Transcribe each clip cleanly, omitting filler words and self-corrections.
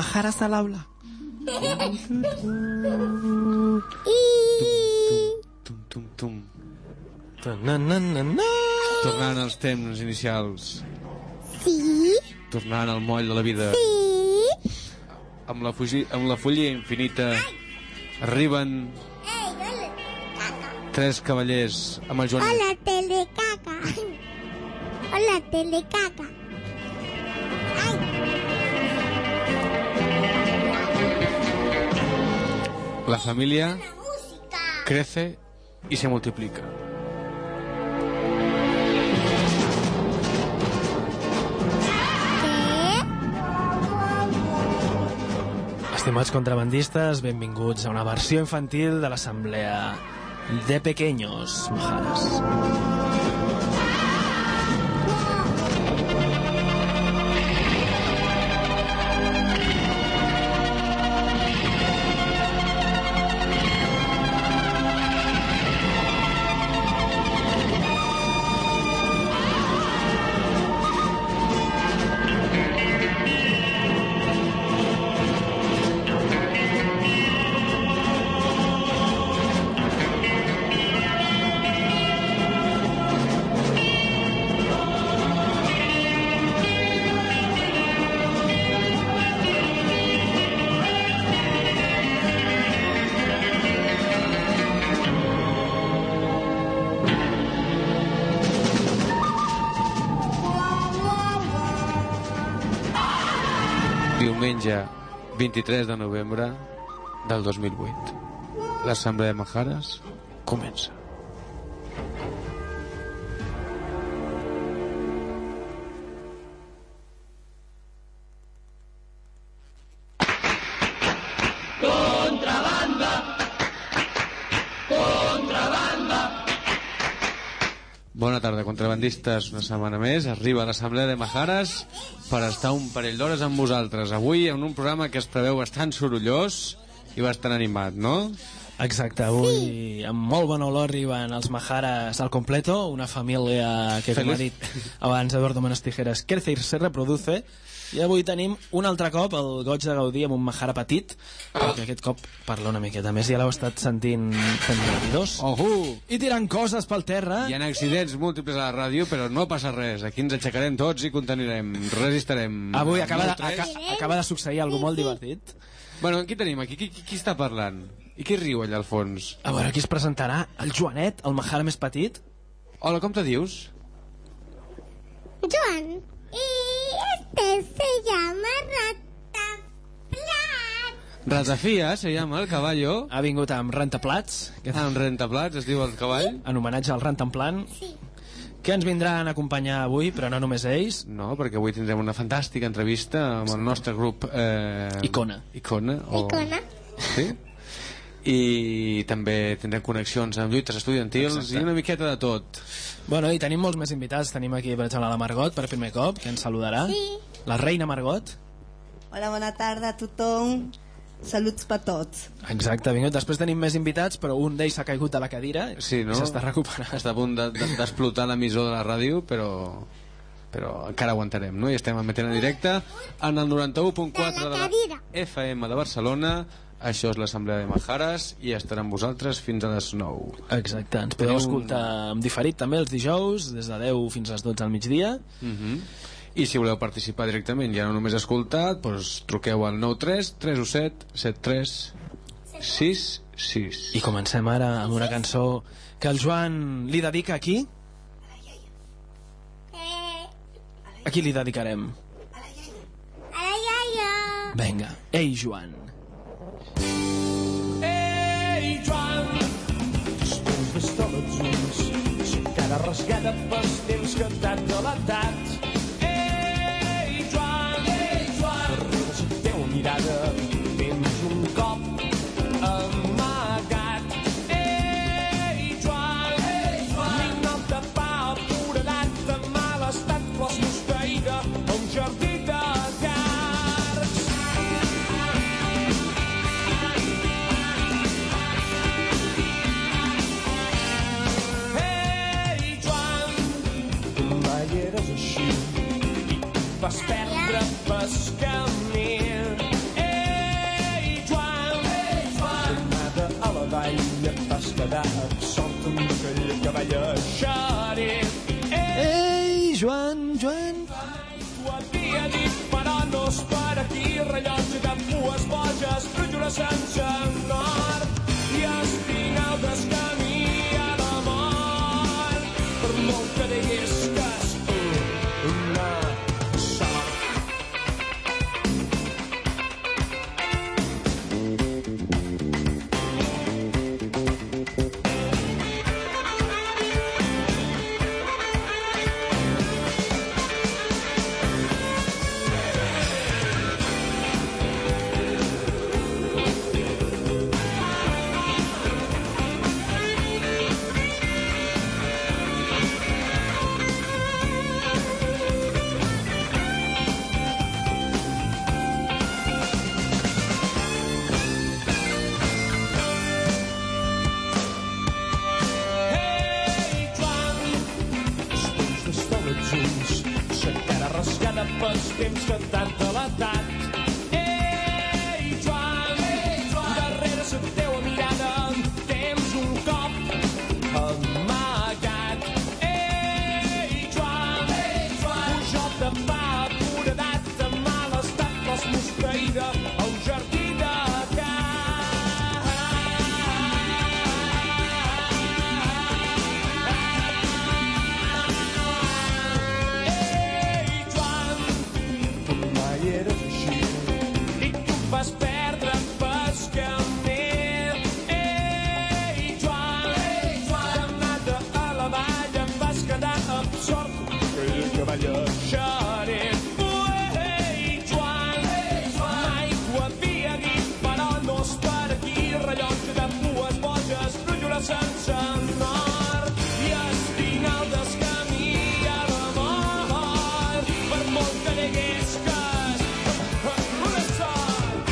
Majares a l'aula. Tornant als temps inicials. Sí. Tornant al moll de la vida. Sí. Amb la fulla infinita arriben 3 cavallers amb el Joan. Hola, telecaca. Hola, telecaca. Ai. La familia crece y se multiplica. Estimats contrabandistes, benvinguts a una versió infantil de l'assemblea de Pequeños Majares. Diumenge 23 de novembre del 2008. L'assemblea de Majares comença. Bona tarda, contrabandistes. Una setmana més arriba l'assemblea de Majares per estar un parell d'hores amb vosaltres. Avui en un programa que es preveu bastant sorollós i bastant animat, no? Exacte, avui amb molt bona olor arriben els Majares al completo, una família que, com ha dit abans Eduardo Manos Tijeras, crece y se reproduce. I avui tenim un altre cop el goig de gaudir amb un Majara petit, perquè aquest cop parla una miqueta més. Ja l'heu estat sentint fent divertidors i tirant coses pel terra. Hi ha accidents múltiples a la ràdio, però no passa res. Aquí ens aixecarem tots i continuarem, resistirem. Avui acaba de succeir alguna molt divertit. Bueno, qui tenim aquí? Qui està parlant? I qui riu allà al fons? A veure, aquí es presentarà el Joanet, el Majara més petit. Hola, com te dius? Joan. Y se llama Rataplat. Ratafia se llama el caballo. Ha vingut amb rentaplats. Amb rentaplats es diu el cavall. En homenatge al Rantanplan. Sí. Que ens vindran a acompanyar avui, però no només ells. No, perquè avui tindrem una fantàstica entrevista amb el nostre grup Icona. Icona. Sí? I també tindrem connexions amb lluites estudiantils. Exacte. I una miqueta de tot. Bueno, i tenim molts més invitats. Tenim aquí, per exemple, la Margot per primer cop, que ens saludarà. Sí. La reina Margot. Hola, bona tarda a tothom. Saluts per tots. Exacte, ha vingut. Després tenim més invitats, però un d'ells s'ha caigut de la cadira, sí, no? I s'està recuperant. Està a punt d'explotar l'emissor de la ràdio, però encara aguantarem, no? I estem emetent en directe en el 91.4 de la FM de Barcelona. Això és l'assemblea de Majares i estarà amb vosaltres fins a les 9. Exacte, ens podeu escoltar en diferit també els dijous des de 10 fins a les 12 al migdia. I si voleu participar directament, ja no només escoltat, doncs truqueu al 93 317 7366. I comencem ara amb una cançó que el Joan li dedica a qui? A qui li dedicarem? A la iaia. Vinga, ei Joan. Ei Joan, després d'estar els ulls, cara rasgada pels temps que t'han delatat. Ei Joan, darrere la teva mirada tens un cop amagat. Ei Joan, ninot de pa apuradat, de mal estat, flors mosqueïda, un jardí de cards. Eres així i vas perdre pas camí. ballaré. Ei, Joan, Joan. T'ho havia dit, però no és per aquí. Rellotge de pues boges, brújula sense nord. I espinal del camí a la mort. Per molt que deiesques, una sort. Rasgada pels temps que t'han delatat. Ei, Joan, darrere la teua mirada tens un cop amagat. Ei, Joan, pujol de pa foradat, de mal estat, l'has mosqueïda al jardí de vas perdre pas camí. Ei, Joan, tornada a la vall em vas quedar absort, aquell que ballaré. Ei, Joan, mai t'ho havia dit, però no és per aquí. Rellotge de pues boges, brújula sense nord. I espinal del camí a la mort. Per molt que diguesques, una sort.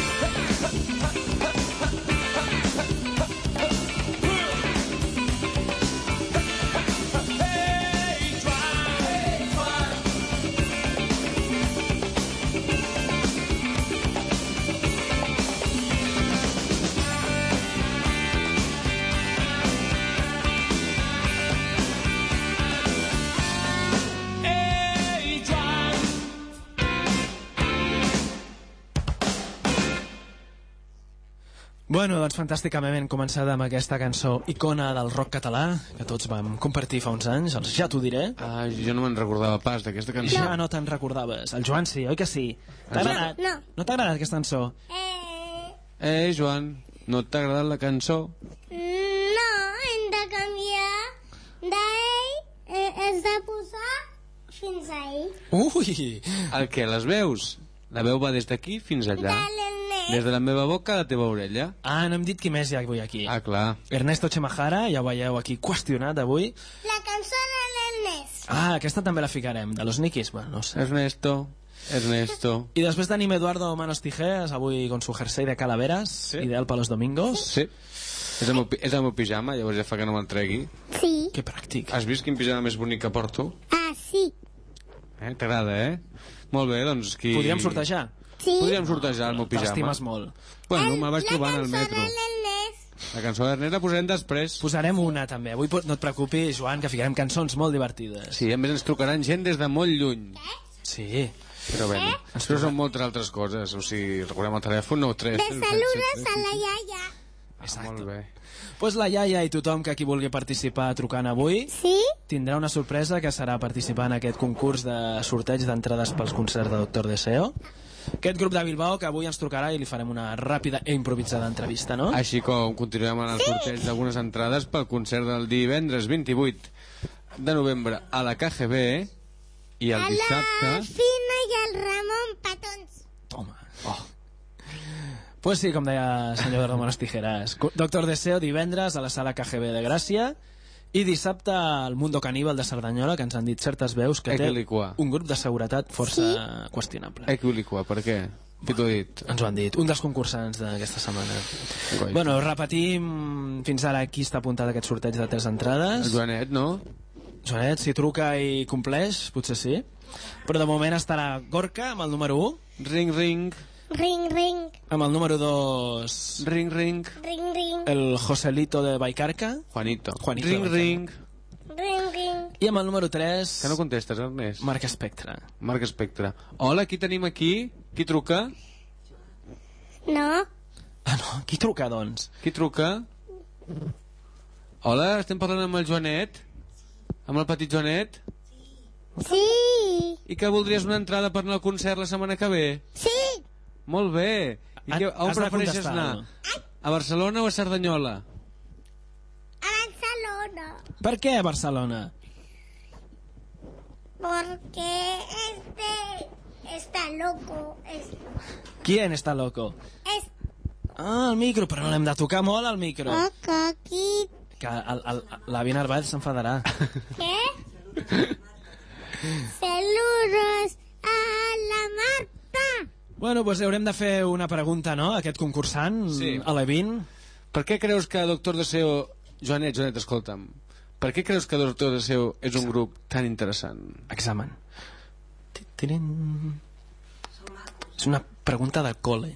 Bueno, doncs fantàsticament començada amb aquesta cançó icona del rock català, que tots vam compartir fa uns anys, els Ja t'ho diré. Ah, jo no me'n recordava pas d'aquesta cançó. Ja no te'n recordaves. El Joan sí, oi que sí? T'ha agradat? No. No t'ha agradat aquesta cançó? Joan, no t'ha agradat la cançó? No, hem de canviar d'ell, has de posar fins a ell. Ui! El què, les veus? La veu va des d'aquí fins allà. De l'Ernest. Des de la meva boca a la teva orella. Ah, no hem dit qui més hi ha avui aquí. Ah, clar. Ernesto Chemajara, ja ho veieu aquí qüestionat avui. La cançó de l'Ernest. Ah, aquesta també la ficarem, de los Nikis, bueno, no sé. Ernesto. I després tenim Eduardo Manos Tijeras, avui con su jersey de calaveras, ideal per los domingos. Sí. És el meu pijama, llavors ja fa que no me'l tregui. Sí. Que pràctic. Has vist quin pijama més bonic que porto? Ah, sí. T'agrada, Molt bé, doncs qui... Podríem sortejar. Sí. Podríem sortejar el meu pijama. T'estimes molt. Bueno, me'l vaig trobar en el metro. La cançó de l'Ernest. La cançó d'Ernest la posarem després. Posarem una, també. Avui no et preocupis, Joan, que ficarem cançons molt divertides. Sí, a més ens trucaran gent des de molt lluny. Sí. Però bé, això són moltes altres coses. O sigui, recordem el telèfon 93... De saludes a la iaia. Molt bé. Pues la iaia i tothom que qui vulgui participar trucant avui Sí? tindrà una sorpresa, que serà participar en aquest concurs de sorteig d'entrades pels concerts de Doctor Deseo. Aquest grup de Bilbao que avui ens trucarà i li farem una ràpida i improvisada entrevista, no? Així com continuem en el sorteig d'algunes entrades pel concert del divendres 28 de novembre a la KGB i el dissabte... A la Fina i el Ramon Petons. Toma. Oh. Pues sí, com deia el senyor de Manos Tijeras. Doctor Deseo divendres a la sala KGB de Gràcia i dissabte al Mundo Caníbal de Cerdanyola, que ens han dit certes veus que té un grup de seguretat força qüestionable. Equilicua, per què? Qui t'ho ha dit? Ens ho han dit, un dels concursants d'aquesta setmana. Bueno, repetim fins ara qui està apuntat a aquest sorteig de 3 entrades. El Joanet, no? Joanet, si truca i compleix, potser sí. Però de moment estarà Gorka amb el número 1. Ring, ring. Ring, ring. Amb el número 2... Ring, ring. Ring, ring. El Joselito de Baicarca. Juanito. Juanito ring, de ring. I amb el número 3... Que no contestes, Ernest? Marc Espectre. Marc Espectre. Hola, qui tenim aquí? Qui truca? No. Ah, no? Qui truca, doncs? Qui truca? Hola, estem parlant amb el Joanet? Amb el petit Joanet? Sí. I que voldries una entrada per anar al concert la setmana que ve? Sí. Molt bé. I que, on Has de prefereixes contestar, anar? no? A Barcelona o a Cerdanyola? A Barcelona. Per què a Barcelona? Porque está loco. ¿Quién está loco? Ah, el micro, però no l'hem de tocar molt, el micro. Aquí. Que l'avi Narváez s'enfadarà. ¿Qué? Saludos a la Marta. Bueno, doncs haurem de fer una pregunta, no?, a aquest concursant, Sí. a l'Evin. Per què creus que Doctor Deseo... Joanet, escolta'm. Per què creus que Doctor Deseo és un grup tan interessant? Examen. Tirin. És una pregunta de col·le.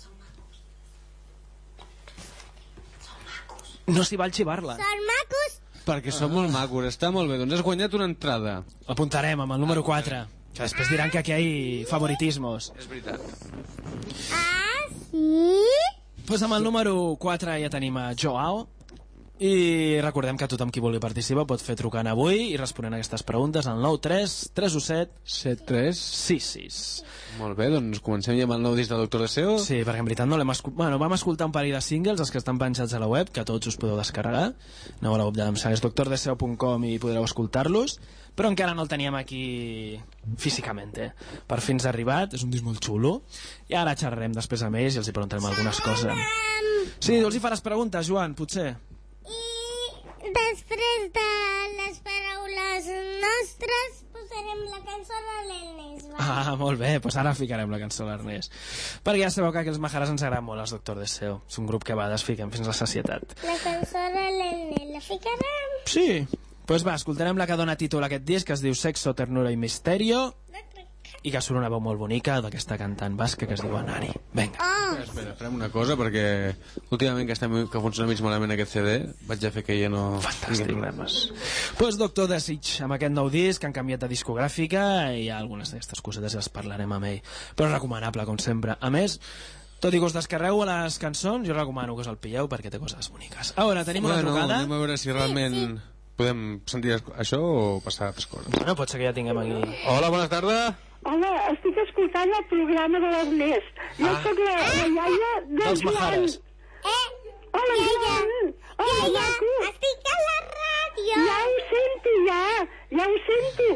No s'hi val xivar-la. Son macos. Perquè són molt macos, està molt bé. Doncs has guanyat una entrada. L'apuntarem amb el número 4. Que després diran que aquí hi ha favoritismos. És veritat. Ah, sí. Pues amb el número 4 ja tenim a Joao. I recordem que tothom qui vulgui participar pot fer trucant avui i responent a aquestes preguntes al 93 317 7-3. 66. Molt bé, doncs comencem ja amb el nou disc de Doctor Deseo. Sí, perquè en veritat no l'hem escoltat. Bueno, vam escoltar un parell de singles, els que estan penjats a la web, que tots us podeu descarregar. Aneu a la web de doctordeseo.com i podreu escoltar-los, però encara no el teníem aquí físicament. Per fi ens ha arribat, és un disc molt xulo, i ara xerrarem després amb ells i els hi preguntarem algunes coses. Sí, els hi faràs preguntes, Joan, potser? I després de les paraules nostres posarem la cançó de l'Ernest. Ah, molt bé, doncs ara ficarem la cançó de l'Ernest. Perquè ja sabeu que els Majaras ens agraden molt, els Doctor Deseo. És un grup que a vegades fiquem fins a la sacietat. La cançó de l'Ernest, la ficarem? Sí, doncs va, escoltarem la que dona títol a aquest disc, que es diu Sexo, Ternura i Misterio, i que surt una veu molt bonica d'aquesta cantant basca que es diu Anari. Vinga. Espera, farem una cosa, perquè últimament que funciona mig malament aquest CD, vaig a fer que ja no... Fantàstic. Doncs Doctor Desig, amb aquest nou disc, han canviat de discogràfica i hi ha algunes d'aquestes cosetes i les parlarem amb ell. Però recomanable, com sempre. A més, tot i que us descarregueu a les cançons, jo recomano que us el pilleu perquè té coses boniques. Ara, tenim una trucada. Anem a veure si realment podem sentir això o passar a altres coses. Bueno, pot ser que ja tinguem aquí... Hola, bona tarda. Hola, estic escoltant el programa de l'Ernest. Jo soc la iaia dels Majares. Hola, Joan. Hola, maco. Estic a la ràdio. Ja ho sento, ja ho sento.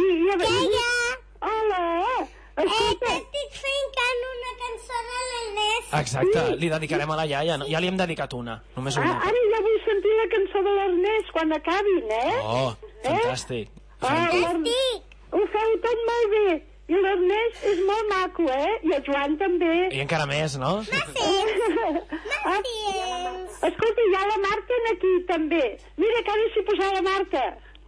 Hola. Escolta. Estic fent una cançó de l'Ernest. Exacte, li dedicarem a la iaia. Ja li hem dedicat una, només una. Ara ja vull sentir la cançó de l'Ernest quan acabin, Oh, fantàstic. Ho feu tot molt bé. I l'Ernest és molt maco, I el Joan també. I encara més, no? Escolta, hi ha la Marta aquí, també. Mira, que ara s'hi posat la Marta.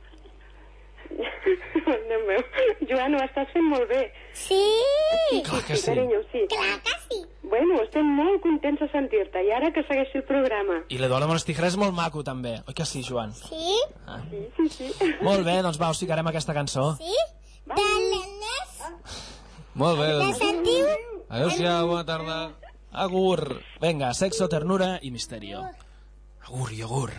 Déu meu. Joan, ho estàs fent molt bé. Sí. Clar que sí. Carinyo, sí. Clar que sí. Bueno, estem molt contents de sentir-te. I ara que segueixi el programa. I l'Eduardo Mones Tijeras és molt maco, també. Oi que sí, Joan? Sí. Ah. Sí. Molt bé, doncs va, us ficarem aquesta cançó. Sí. De l'Ernest. Molt bé, La doncs. sentiu? Adéu-siau, bona tarda. Agur. Venga, sexo, ternura i misterio. Agur i agur.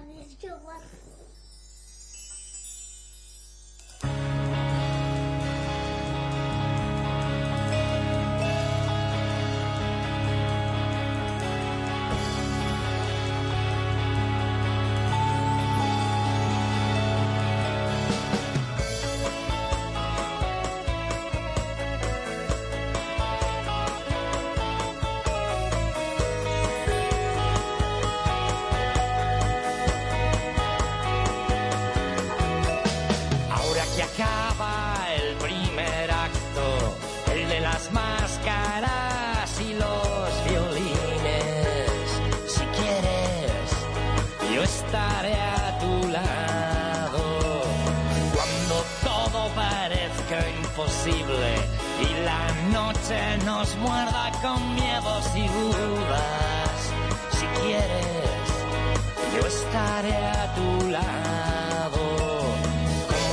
Y la noche nos muerda con miedos y dudas. Si quieres, yo estaré a tu lado. Con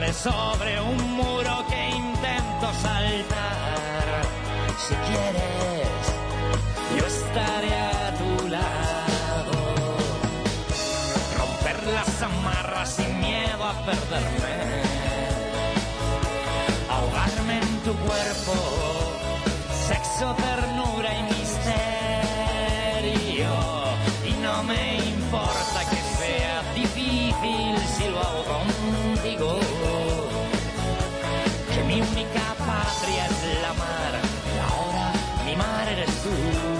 Corre sobre un muro que intento saltar. Si quieres, yo estaré a tu lado. Romper las amarras sin miedo a perderme. Ahogarme en tu cuerpo. Sexo, ternura y misterio. Y no me importa que sea difícil si lo hago contigo. Que mi única patria es la mar. Y ahora mi mar eres tú.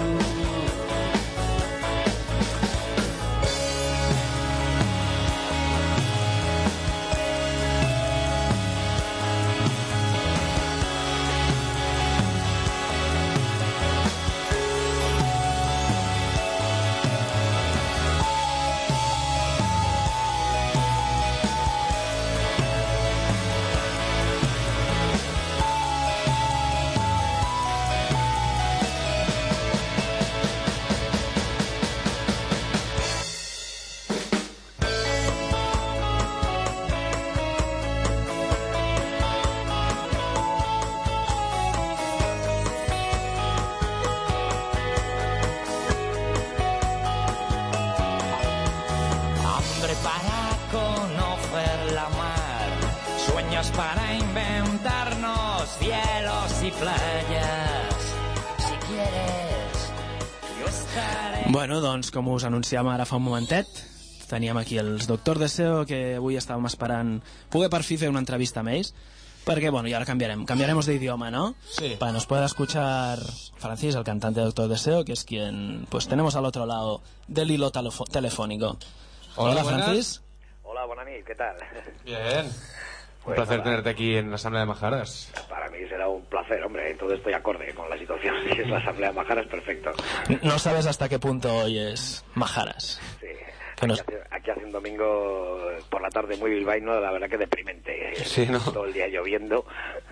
Para inventarnos cielos y playas. Si quieres, yo estaré... Bueno, doncs, com us anunciàvem ara fa un momentet, teníem aquí els Doctor Deseo, que avui estàvem esperant poder per fi fer una entrevista amb ells, perquè, bueno, y ahora cambiaremos de idioma, ¿no? Sí. Para nos pueda escuchar Francis, el cantante de Doctor Deseo, que es quien, pues, tenemos al otro lado del hilo telefónico. Hola, Francis. Hola, buenas noches, ¿qué tal? Bien. Un Pues placer nada, tenerte aquí en la Asamblea de Majaras. para mí será un placer, hombre, todo estoy acorde con la situación. Si es la Asamblea de Majaras, perfecto. No sabes hasta qué punto oyes Majaras. Sí. Pero Aquí hace un domingo por la tarde muy bilbaíno, la verdad que deprimente. Sí, ¿no? Todo el día lloviendo.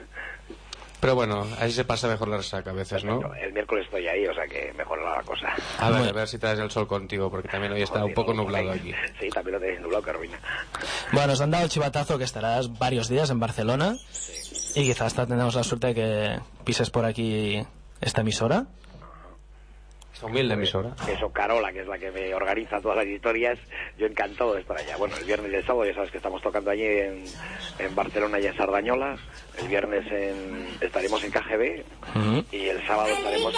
Pero bueno, ahí se pasa mejor la resaca a veces, ¿no? El miércoles estoy ahí, o sea que mejorará la cosa. A ver si traes el sol contigo, porque también hoy está un poco nublado aquí. Sí, también lo tenéis nublado, que arruina. Bueno, nos han dado el chivatazo que estarás varios días en Barcelona, y quizás hasta tenemos la suerte de que pises por aquí esta emisora. Esta humilde emisora. Eso, Carola, que es la que me organiza todas las historias, yo encantado de estar allá. Bueno, el viernes y el sábado ya sabes que estamos tocando allí en Barcelona y en Sardañola. El viernes estaremos en KGB y el sábado estaremos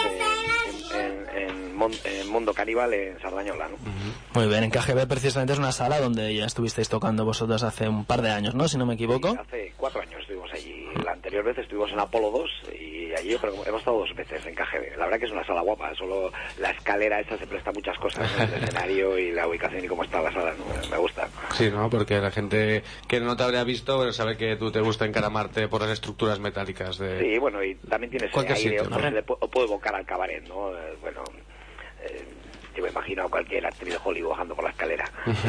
en Mundo Caníbal en Sardañola, ¿no? Muy bien, en KGB precisamente es una sala donde ya estuvisteis tocando vosotros hace un par de años, ¿no? Si no me equivoco. Sí, hace 4 años estuvimos allí. La anterior vez estuvimos en Apolo 2 y allí yo creo que hemos estado 2 veces en KGB. La verdad que es una sala guapa, solo la escalera esa se presta a muchas cosas, ¿no? El escenario y la ubicación y cómo está la sala, ¿no? Me gusta. Sí, ¿no? Porque la gente que no te habría visto, pero sabe que tú te gusta encaramarte por las estructuras metálicas de... Sí, bueno, y también tienes cualquier aire, sitio, ¿no? o puede evocar al cabaret, ¿no? Bueno, yo me imagino a cualquier actriz de Hollywood bajando por la escalera.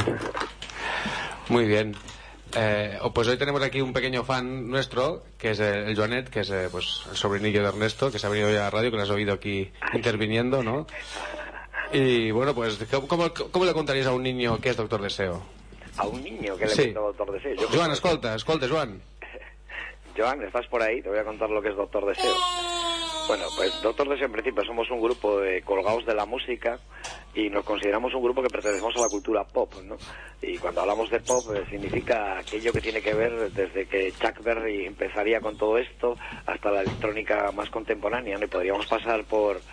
Muy bien. Pues hoy tenemos aquí un pequeño fan nuestro, que es el Joanet, que es pues el sobrinillo de Ernesto, que se ha venido hoy a la radio, que lo has oído aquí interviniendo, ¿no? Y bueno, pues ¿cómo le contarías a un niño que es Doctor Deseo? A un niño que le Sí. meto Doctor Deseo. Yo Joan, escolta, Joan. Joan, ¿estás por ahí? Te voy a contar lo que es Doctor Deseo. Bueno, pues Doctor Deseo en principio somos un grupo de colgados de la música y nos consideramos un grupo que pertenecemos a la cultura pop, ¿no? Y cuando hablamos de pop significa aquello que tiene que ver desde que Chuck Berry empezaría con todo esto hasta la electrónica más contemporánea, ¿no? Y podríamos pasar por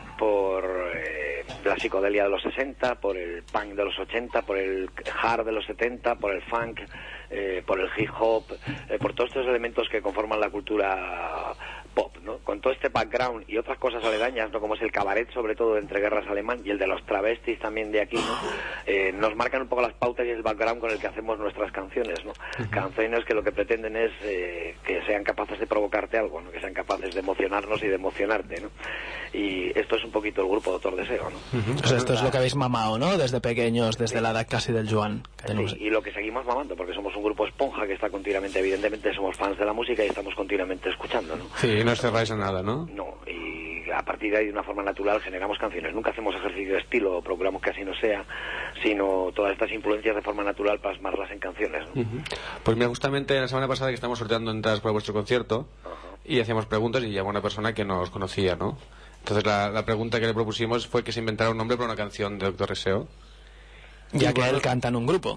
la psicodelia de los 60, por el punk de los 80, por el hard de los 70, por el funk, por el hip hop, por todos estos elementos que conforman la cultura pop, ¿no? Con todo este background y otras cosas aledañas, ¿no? Como es el cabaret, sobre todo de entreguerras alemán, y el de los travestis también de aquí, ¿no? Nos marcan un poco las pautas y el background con el que hacemos nuestras canciones, ¿no? Canciones que lo que pretenden es que sean capaces de provocarte algo, ¿no? Que sean capaces de emocionarnos y de emocionarte, ¿no? Y esto es un poquito el grupo Doctor Deseo, ¿no? O sea, esto es lo que habéis mamado, ¿no? Desde pequeños, desde la edad casi del Joan. Que tenemos... Sí, y lo que seguimos mamando, porque somos un grupo esponja que está continuamente, evidentemente somos fans de la música y estamos continuamente escuchando, ¿no? Sí, no os cerráis a nada, ¿no? No, y a partir de ahí, de una forma natural, generamos canciones. Nunca hacemos ejercicio de estilo, o procuramos que así no sea, sino todas estas influencias de forma natural plasmarlas en canciones, ¿no? Pues mira, justamente la semana pasada que estamos sorteando entradas para vuestro concierto, y hacíamos preguntas y llamó una persona que nos conocía, ¿no? Entonces la pregunta que le propusimos fue que se inventara un nombre para una canción de Doctor Deseo. Ya que él canta en un grupo.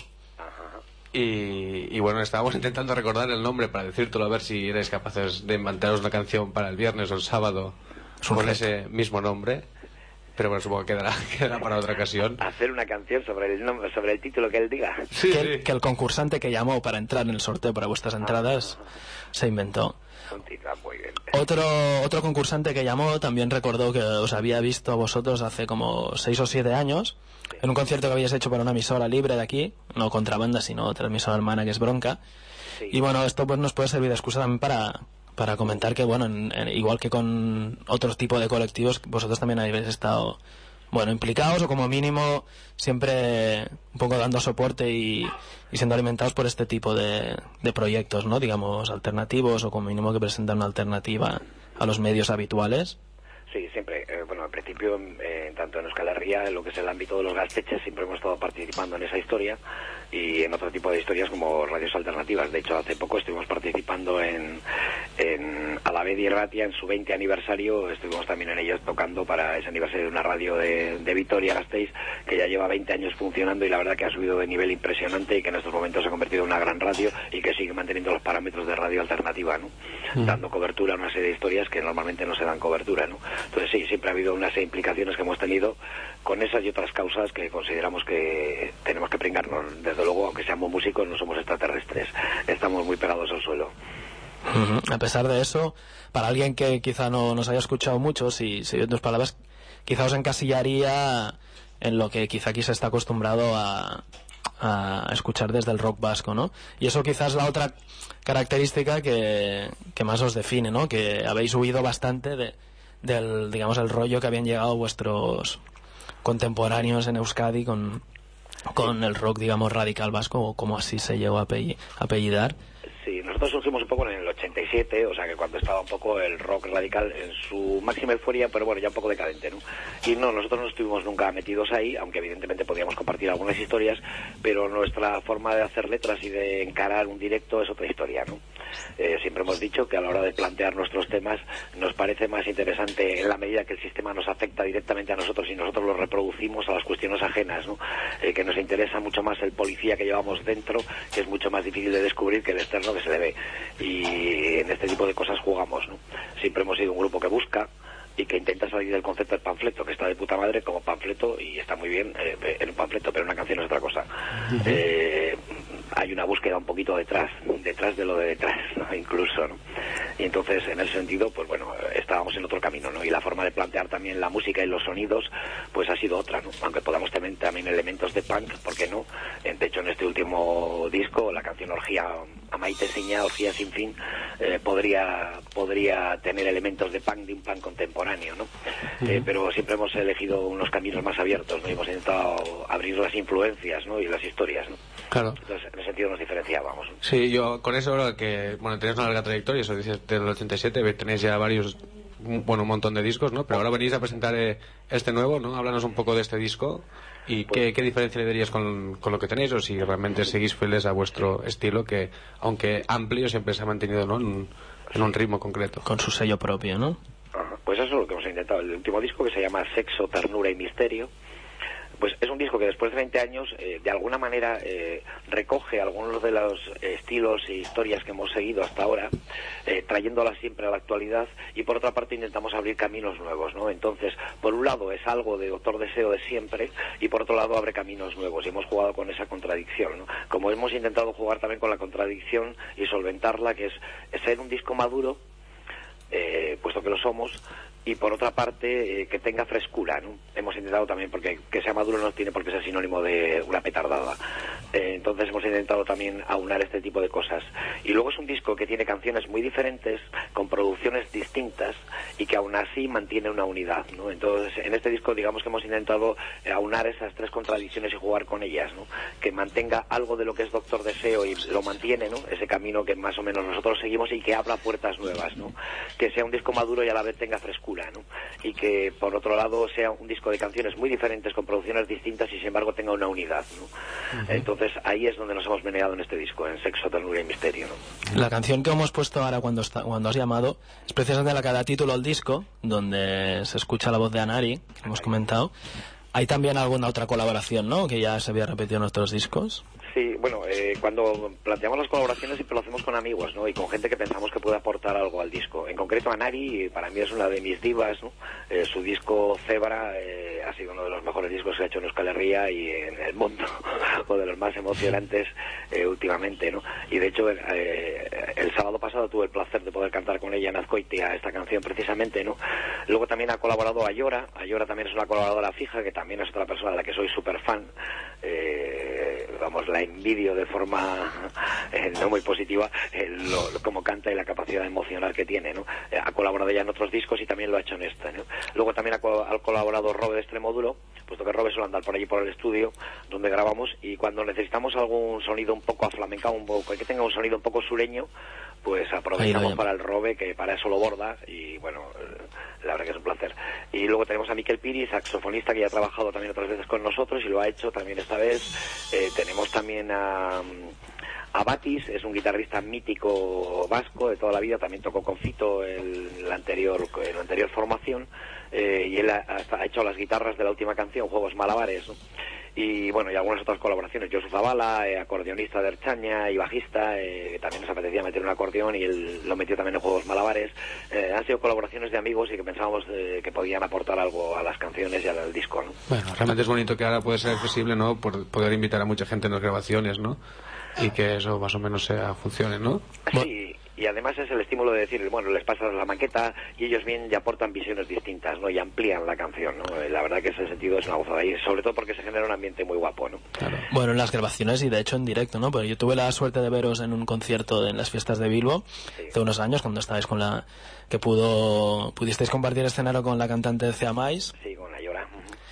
Y bueno, estábamos intentando recordar el nombre para decírtelo, a ver si eres capaces de inventaros una canción para el viernes o el sábado con ese mismo nombre. Pero bueno, supongo que quedará para otra ocasión. Hacer una canción sobre el nombre, sobre el título que él diga. Sí, que el concursante que llamó para entrar en el sorteo para vuestras entradas se inventó. Muy bien. Otro concursante que llamó también recordó que os había visto a vosotros hace como 6 o 7 años en un concierto que habíais hecho para una emisora libre de aquí, no Contrabanda, sino otra emisora hermana que es Bronca. Sí. Y bueno, esto pues nos puede servir de excusa también para comentar que, bueno, igual que con otros tipos de colectivos, vosotros también habéis estado, bueno, implicados o como mínimo siempre un poco dando soporte y siendo alimentados por este tipo de proyectos, ¿no? Digamos, alternativos o como mínimo que presentan una alternativa a los medios habituales. Sí, siempre. Bueno, al principio, tanto en Euskal Herria, en lo que es el ámbito de los gaztetxes, siempre hemos estado participando en esa historia y en otro tipo de historias como radios alternativas. De hecho, hace poco estuvimos participando en Alavedi Irratia, en su 20 aniversario. Estuvimos también en ellos tocando para ese aniversario de una radio de Vitoria-Gasteiz, que ya lleva 20 años funcionando y la verdad que ha subido de nivel impresionante y que en estos momentos se ha convertido en una gran radio y que sigue manteniendo los parámetros de radio alternativa, ¿no? Dando cobertura a una serie de historias que normalmente no se dan cobertura, ¿no? Entonces sí, siempre ha habido una serie de implicaciones que hemos tenido con esas y otras causas que consideramos que tenemos que pringarnos. Desde luego, aunque seamos músicos, no somos extraterrestres, estamos muy pegados al suelo. A pesar de eso, para alguien que quizá no nos haya escuchado mucho, si en tus palabras, quizá os encasillaría en lo que quizá aquí se está acostumbrado a escuchar desde el rock vasco, ¿no? Y eso quizás es la otra característica que más os define, ¿no? Que habéis huido bastante del, digamos, el rollo que habían llegado vuestros contemporáneos en Euskadi con el rock, digamos, radical vasco, o como así se llegó a apellidar. Sí, nosotros surgimos un poco en el 87, o sea que cuando estaba un poco el rock radical en su máxima euforia, pero bueno, ya un poco decadente, ¿no? Y no, nosotros no estuvimos nunca metidos ahí, aunque evidentemente podíamos compartir algunas historias, pero nuestra forma de hacer letras y de encarar un directo es otra historia, ¿no? Siempre hemos dicho que a la hora de plantear nuestros temas nos parece más interesante en la medida que el sistema nos afecta directamente a nosotros y nosotros lo reproducimos a las cuestiones ajenas, ¿no? Que nos interesa mucho más el policía que llevamos dentro, que es mucho más difícil de descubrir que el externo que se le ve. Y en este tipo de cosas jugamos, ¿no? Siempre hemos sido un grupo que busca y que intenta salir del concepto del panfleto, que está de puta madre como panfleto y está muy bien en un panfleto, pero una canción es otra cosa. Hay una búsqueda un poquito detrás de lo de detrás, ¿no? Incluso, ¿no? Y entonces, en ese sentido, pues bueno, estábamos en otro camino, ¿no? Y la forma de plantear también la música y los sonidos, pues ha sido otra, ¿no? Aunque podamos tener también elementos de punk, ¿por qué no? De hecho, en este último disco, la canción Orgía Amaite Seña, Orgía Sin Fin, podría tener elementos de punk, de un punk contemporáneo, ¿no? Pero siempre hemos elegido unos caminos más abiertos, ¿no? Y hemos intentado abrir las influencias, ¿no? Y las historias, ¿no? Claro. Entonces, en ese sentido nos diferenciábamos. Sí, yo con eso, que bueno, tenéis una larga trayectoria, eso dices del 87, tenéis ya un montón de discos, ¿no? Pero ahora venís a presentar este nuevo, ¿no? Háblanos un poco de este disco y qué diferencia le darías con lo que tenéis, o si realmente seguís fieles a vuestro estilo, que aunque amplio siempre se ha mantenido, ¿no? en un ritmo concreto. Con su sello propio, ¿no? Pues eso es lo que hemos intentado. El último disco, que se llama Sexo, Ternura y Misterio, pues es un disco que después de 20 años de alguna manera recoge algunos de los estilos e historias que hemos seguido hasta ahora, trayéndolas siempre a la actualidad, y por otra parte intentamos abrir caminos nuevos, ¿no? Entonces, por un lado es algo de Doctor Deseo de siempre, y por otro lado abre caminos nuevos, y hemos jugado con esa contradicción, ¿no? Como hemos intentado jugar también con la contradicción y solventarla, que es ser un disco maduro, puesto que lo somos, y por otra parte que tenga frescura, ¿no? Hemos intentado también, porque que sea maduro no tiene por qué ser sinónimo de una petardada, Entonces hemos intentado también aunar este tipo de cosas. Y luego es un disco que tiene canciones muy diferentes, con producciones distintas, y que aún así mantiene una unidad, ¿no? Entonces, en este disco, digamos que hemos intentado aunar esas tres contradicciones y jugar con ellas, ¿no? Que mantenga algo de lo que es Doctor Deseo y lo mantiene, ¿no? Ese camino que más o menos nosotros seguimos, y que abra puertas nuevas, ¿no? Que sea un disco maduro y a la vez tenga frescura, ¿no? Y que, por otro lado, sea un disco de canciones muy diferentes, con producciones distintas, y sin embargo tenga una unidad, ¿no? Entonces, ahí es donde nos hemos meneado en este disco, en Sexo, Ternura y Misterio, ¿no? La canción que hemos puesto ahora cuando has llamado es precisamente la que da título al disco, donde se escucha la voz de Anari, que hemos comentado. ¿Hay también alguna otra colaboración, ¿no?, que ya se había repetido en otros discos? Sí, bueno, cuando planteamos las colaboraciones siempre lo hacemos con amigos, ¿no? Y con gente que pensamos que puede aportar algo al disco. En concreto, Anari, para mí es una de mis divas, ¿no? Su disco Zebra ha sido uno de los mejores discos que ha hecho en Euskal Herria y en el mundo, o de los más emocionantes últimamente, ¿no? Y de hecho, el sábado pasado tuve el placer de poder cantar con ella en Azkoitia esta canción precisamente, ¿no? Luego también ha colaborado Ayora. Ayora también es una colaboradora fija, que también es otra persona de la que soy súper fan. Vamos, la envidio de forma no muy positiva cómo canta y la capacidad emocional que tiene, ¿no? Ha colaborado ya en otros discos y también lo ha hecho en este, ¿no? Luego también ha colaborado Robe de Extremoduro, puesto que Robe suele andar por allí por el estudio donde grabamos, y cuando necesitamos algún sonido un poco aflamencado, un poco que tenga un sonido un poco sureño, pues aprovechamos para el Robe, que para eso lo borda, y bueno, la verdad que es un placer. Y luego tenemos a Miquel Piri, saxofonista, que ya ha trabajado también otras veces con nosotros y lo ha hecho también esta vez. Tenemos también a Batis, es un guitarrista mítico vasco de toda la vida, también tocó con Fito en la anterior formación, y él ha hecho las guitarras de la última canción, Juegos Malabares, ¿no? Y bueno, y algunas otras colaboraciones. Josu Zavala, acordeonista de Erchaña y bajista, que también nos apetecía meter un acordeón, y él lo metió también en Juegos Malabares. Han sido colaboraciones de amigos y que pensábamos que podían aportar algo a las canciones y al disco, ¿no? Bueno, realmente es bonito que ahora puede ser accesible, ¿no?, por poder invitar a mucha gente en las grabaciones, ¿no? Y que eso más o menos funcione, ¿no? Sí. Y además es el estímulo de decir, bueno, les pasas la maqueta y ellos vienen y aportan visiones distintas, ¿no? Y amplían la canción, ¿no? La verdad que ese sentido es una gozada, y sobre todo porque se genera un ambiente muy guapo, ¿no? Claro. Bueno, en las grabaciones y de hecho en directo, ¿no? Porque yo tuve la suerte de veros en un concierto en las fiestas de Bilbo, sí, hace unos años, cuando estabais con que pudisteis compartir escenario con la cantante de Ceamais. Sí, con la Llora.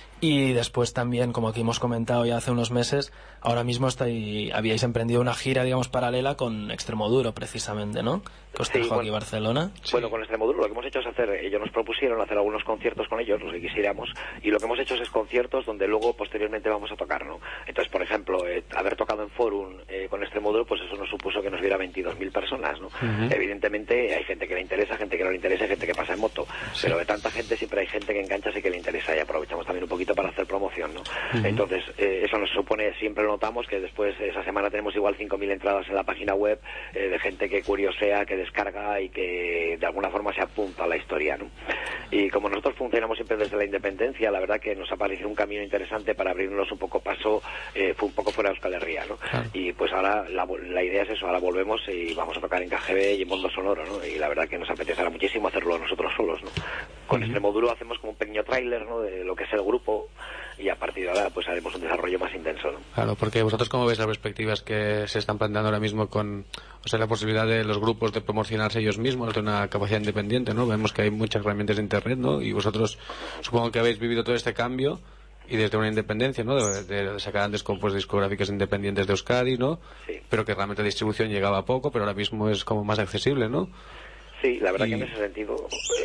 Y después también, como aquí hemos comentado ya hace unos meses, ahora mismo habíais emprendido una gira, digamos, paralela con Extremoduro, precisamente, ¿no? Que os trajo aquí Barcelona. Bueno, con Extremoduro lo que hemos hecho es ellos nos propusieron hacer algunos conciertos con ellos, los que quisiéramos, y lo que hemos hecho es conciertos donde luego posteriormente vamos a tocar, ¿no? Entonces, por ejemplo, haber tocado en Forum con Extremoduro, pues eso nos supuso que nos viera 22.000 personas, ¿no? Evidentemente hay gente que le interesa, gente que no le interesa, gente que pasa en moto, pero de tanta gente siempre hay gente que engancha y que le interesa, y aprovechamos también un poquito para hacer promoción, ¿no? Entonces, eso nos supone, siempre lo notamos, que después esa semana tenemos igual 5.000 entradas en la página web de gente que curiosea, que descarga y que de alguna forma se apunta a la historia, ¿no? Y como nosotros funcionamos siempre desde la independencia, la verdad que nos ha parecido un camino interesante para abrirnos un poco paso, fue un poco fuera de Euskal Herria, ¿no? Claro. Y pues ahora la idea es eso, ahora volvemos y vamos a tocar en KGB y en Mundo Sonoro, ¿no? Y la verdad que nos apetecerá muchísimo hacerlo nosotros solos, ¿no? Con Extremoduro hacemos como un pequeño tráiler, ¿no?, de lo que es el grupo, y a partir de ahora pues haremos un desarrollo más intenso, ¿no? Claro, porque vosotros, ¿cómo veis las perspectivas que se están planteando ahora mismo con, la posibilidad de los grupos de promocionarse ellos mismos, de una capacidad independiente, ¿no? Vemos que hay muchas herramientas de internet, ¿no? Y vosotros supongo que habéis vivido todo este cambio y desde una independencia, ¿no? De sacar antes pues, discográficas independientes de Euskadi, ¿no? Sí. Pero que realmente la distribución llegaba poco, pero ahora mismo es como más accesible, ¿no? Sí, la verdad que en ese sentido,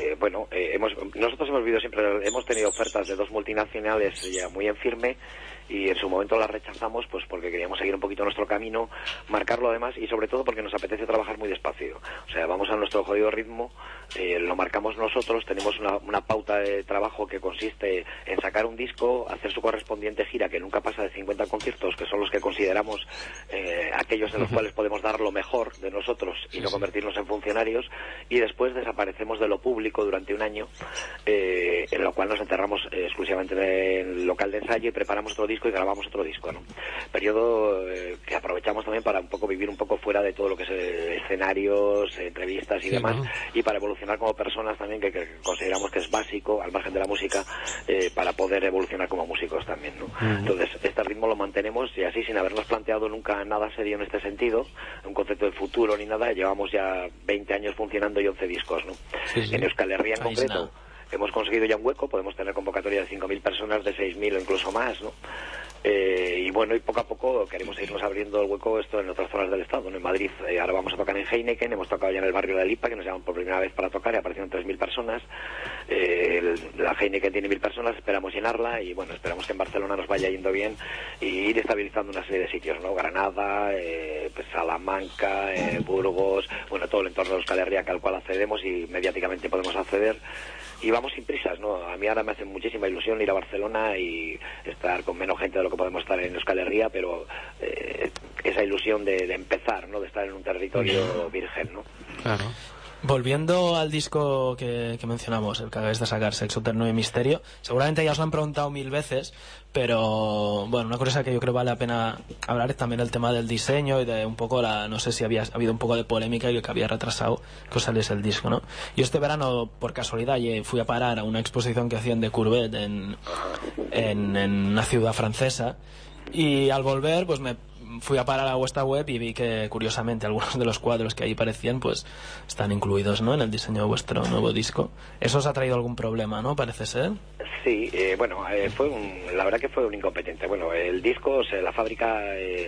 nosotros hemos vivido siempre, hemos tenido ofertas de 2 multinacionales ya muy en firme, y en su momento las rechazamos pues porque queríamos seguir un poquito nuestro camino, marcarlo además, y sobre todo porque nos apetece trabajar muy despacio. O sea, vamos a nuestro jodido ritmo, lo marcamos nosotros, tenemos una pauta de trabajo que consiste en sacar un disco, hacer su correspondiente gira, que nunca pasa de 50 conciertos, que son los que consideramos aquellos en los cuales podemos dar lo mejor de nosotros y no convertirnos en funcionarios, y después desaparecemos de lo público durante un año, en lo cual nos encerramos exclusivamente en el local de ensayo y preparamos otro disco disco y grabamos otro disco, ¿no? Periodo que aprovechamos también para un poco vivir un poco fuera de todo lo que es escenarios, entrevistas y demás, y para evolucionar como personas también, que consideramos que es básico, al margen de la música, para poder evolucionar como músicos también, ¿no? Entonces, este ritmo lo mantenemos y así, sin habernos planteado nunca nada serio en este sentido, un concepto de futuro ni nada, llevamos ya 20 años funcionando y 11 discos, ¿no? En Euskal Herria en concreto hemos conseguido ya un hueco, podemos tener convocatoria de 5.000 personas, de 6.000 o incluso más, ¿no? Y bueno, y poco a poco queremos irnos abriendo el hueco esto en otras zonas del estado, ¿no? En Madrid ahora vamos a tocar en Heineken, hemos tocado ya en el barrio de Lipa, que nos llaman por primera vez para tocar, y aparecieron 3.000 personas. La Heineken tiene 1.000 personas, esperamos llenarla, y bueno, esperamos que en Barcelona nos vaya yendo bien y ir estabilizando una serie de sitios, ¿no? Granada, pues Salamanca, Burgos, bueno, todo el entorno de Euskal Herria al cual accedemos y mediáticamente podemos acceder. Y vamos sin prisas, ¿no? A mí ahora me hace muchísima ilusión ir a Barcelona y estar con menos gente de lo que podemos estar en Euskal Herria, pero esa ilusión de empezar, ¿no? De estar en un territorio virgen, ¿no? Claro. Volviendo al disco que mencionamos, el que acabáis de sacar, Sexo Eterno y Misterio, seguramente ya os lo han preguntado 1000 veces, pero bueno, una cosa que yo creo vale la pena hablar es también el tema del diseño y de un poco no sé si había habido un poco de polémica y que había retrasado que os saliese el disco, ¿no? Yo este verano, por casualidad, fui a parar a una exposición que hacían de Courbet en una ciudad francesa, y al volver pues me fui a parar a vuestra web y vi que curiosamente algunos de los cuadros que ahí parecían pues están incluidos, ¿no?, en el diseño de vuestro nuevo disco. ¿Eso os ha traído algún problema, no? Parece ser. Sí, bueno, la verdad que fue un incompetente. Bueno, el disco, la fábrica,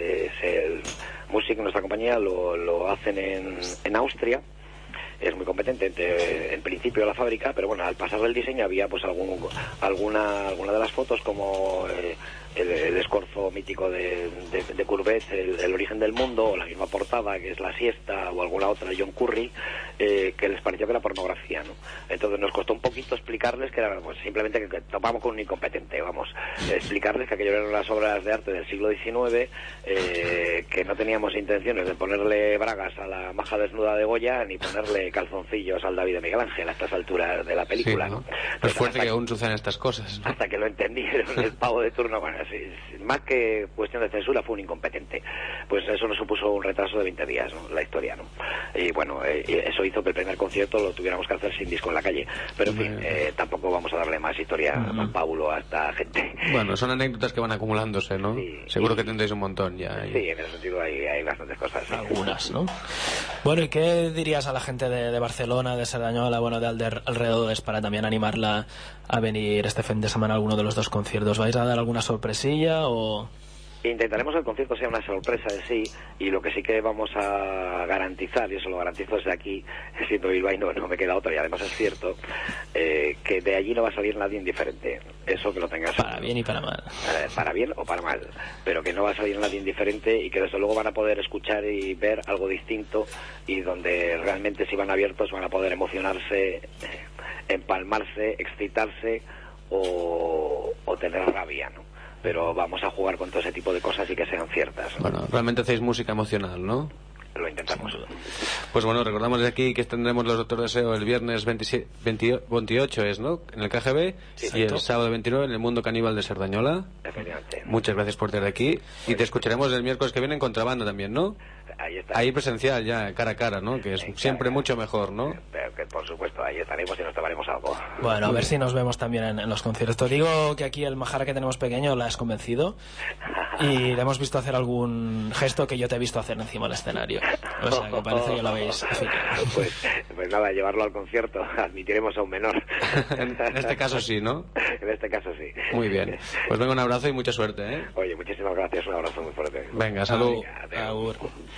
Music, nuestra compañía, lo hacen en Austria. Es muy competente en principio la fábrica, pero bueno, al pasar del diseño había pues alguna de las fotos, como el escorzo mítico de Courbet, el origen del mundo, o la misma portada que es La siesta, o alguna otra, John Curry, que les pareció que era pornografía, ¿no? Entonces nos costó un poquito explicarles que era pues simplemente que topamos con un incompetente, explicarles que aquello eran las obras de arte del siglo XIX, que no teníamos intenciones de ponerle bragas a la maja desnuda de Goya, ni ponerle calzoncillos al David de Miguel Ángel a estas alturas de la película, sí, ¿no? Es fuerte que aún sucedan estas cosas, ¿no? Hasta que lo entendieron el pavo de turno, bueno, más que cuestión de censura, fue un incompetente. Pues eso nos supuso un retraso de 20 días, ¿no?, la historia, ¿no? Y bueno, eso hizo que el primer concierto lo tuviéramos que hacer sin disco en la calle. Pero en fin, tampoco vamos a darle más historia, más pábulo a esta gente. Bueno, son anécdotas que van acumulándose, ¿no? Sí, seguro que tendréis un montón ya. Sí, en ese sentido hay bastantes cosas. Sí. Algunas, ¿no? Bueno, ¿y qué dirías a la gente de Barcelona, de Cerdanyola, bueno, de alrededores, para también animarla a venir este fin de semana a alguno de los dos conciertos? ¿Vais a dar alguna sorpresilla o...? Intentaremos que el concierto sea una sorpresa en sí, y lo que sí que vamos a garantizar, y eso lo garantizo desde aquí, siendo bilbaíno, no me queda otra, y además es cierto, que de allí no va a salir nadie indiferente. Eso que lo tengas. Para bien y para mal. Para bien o para mal, pero que no va a salir nadie indiferente, y que desde luego van a poder escuchar y ver algo distinto, y donde realmente, si van abiertos, van a poder emocionarse, empalmarse, excitarse o tener rabia, ¿no? Pero vamos a jugar con todo ese tipo de cosas y que sean ciertas, ¿no? Bueno, realmente hacéis música emocional, ¿no? Lo intentamos. Pues bueno, recordamos de aquí que tendremos los Doctor Deseo el viernes 28, ¿no?, en el KGB, sí, y el sábado 29 en el Mundo Caníbal de Cerdanyola. Efectivamente. Muchas gracias por estar aquí, y te escucharemos el miércoles que viene en Contrabanda también, ¿no? Ahí está. Ahí presencial ya, cara a cara, ¿no? Que es siempre mucho mejor, ¿no? Pero que por supuesto, ahí estaremos y nos tomaremos algo. Bueno, a ver si nos vemos también en los conciertos. Te digo que aquí el majara que tenemos pequeño la has convencido, y le hemos visto hacer algún gesto que yo te he visto hacer encima del escenario. O sea, que parece que lo habéis aficionado. Pues nada, llevarlo al concierto, admitiremos a un menor. En este caso sí, ¿no? En este caso sí. Muy bien. Pues venga, un abrazo y mucha suerte, ¿eh? Oye, muchísimas gracias, un abrazo muy fuerte. Venga, salud. Agur.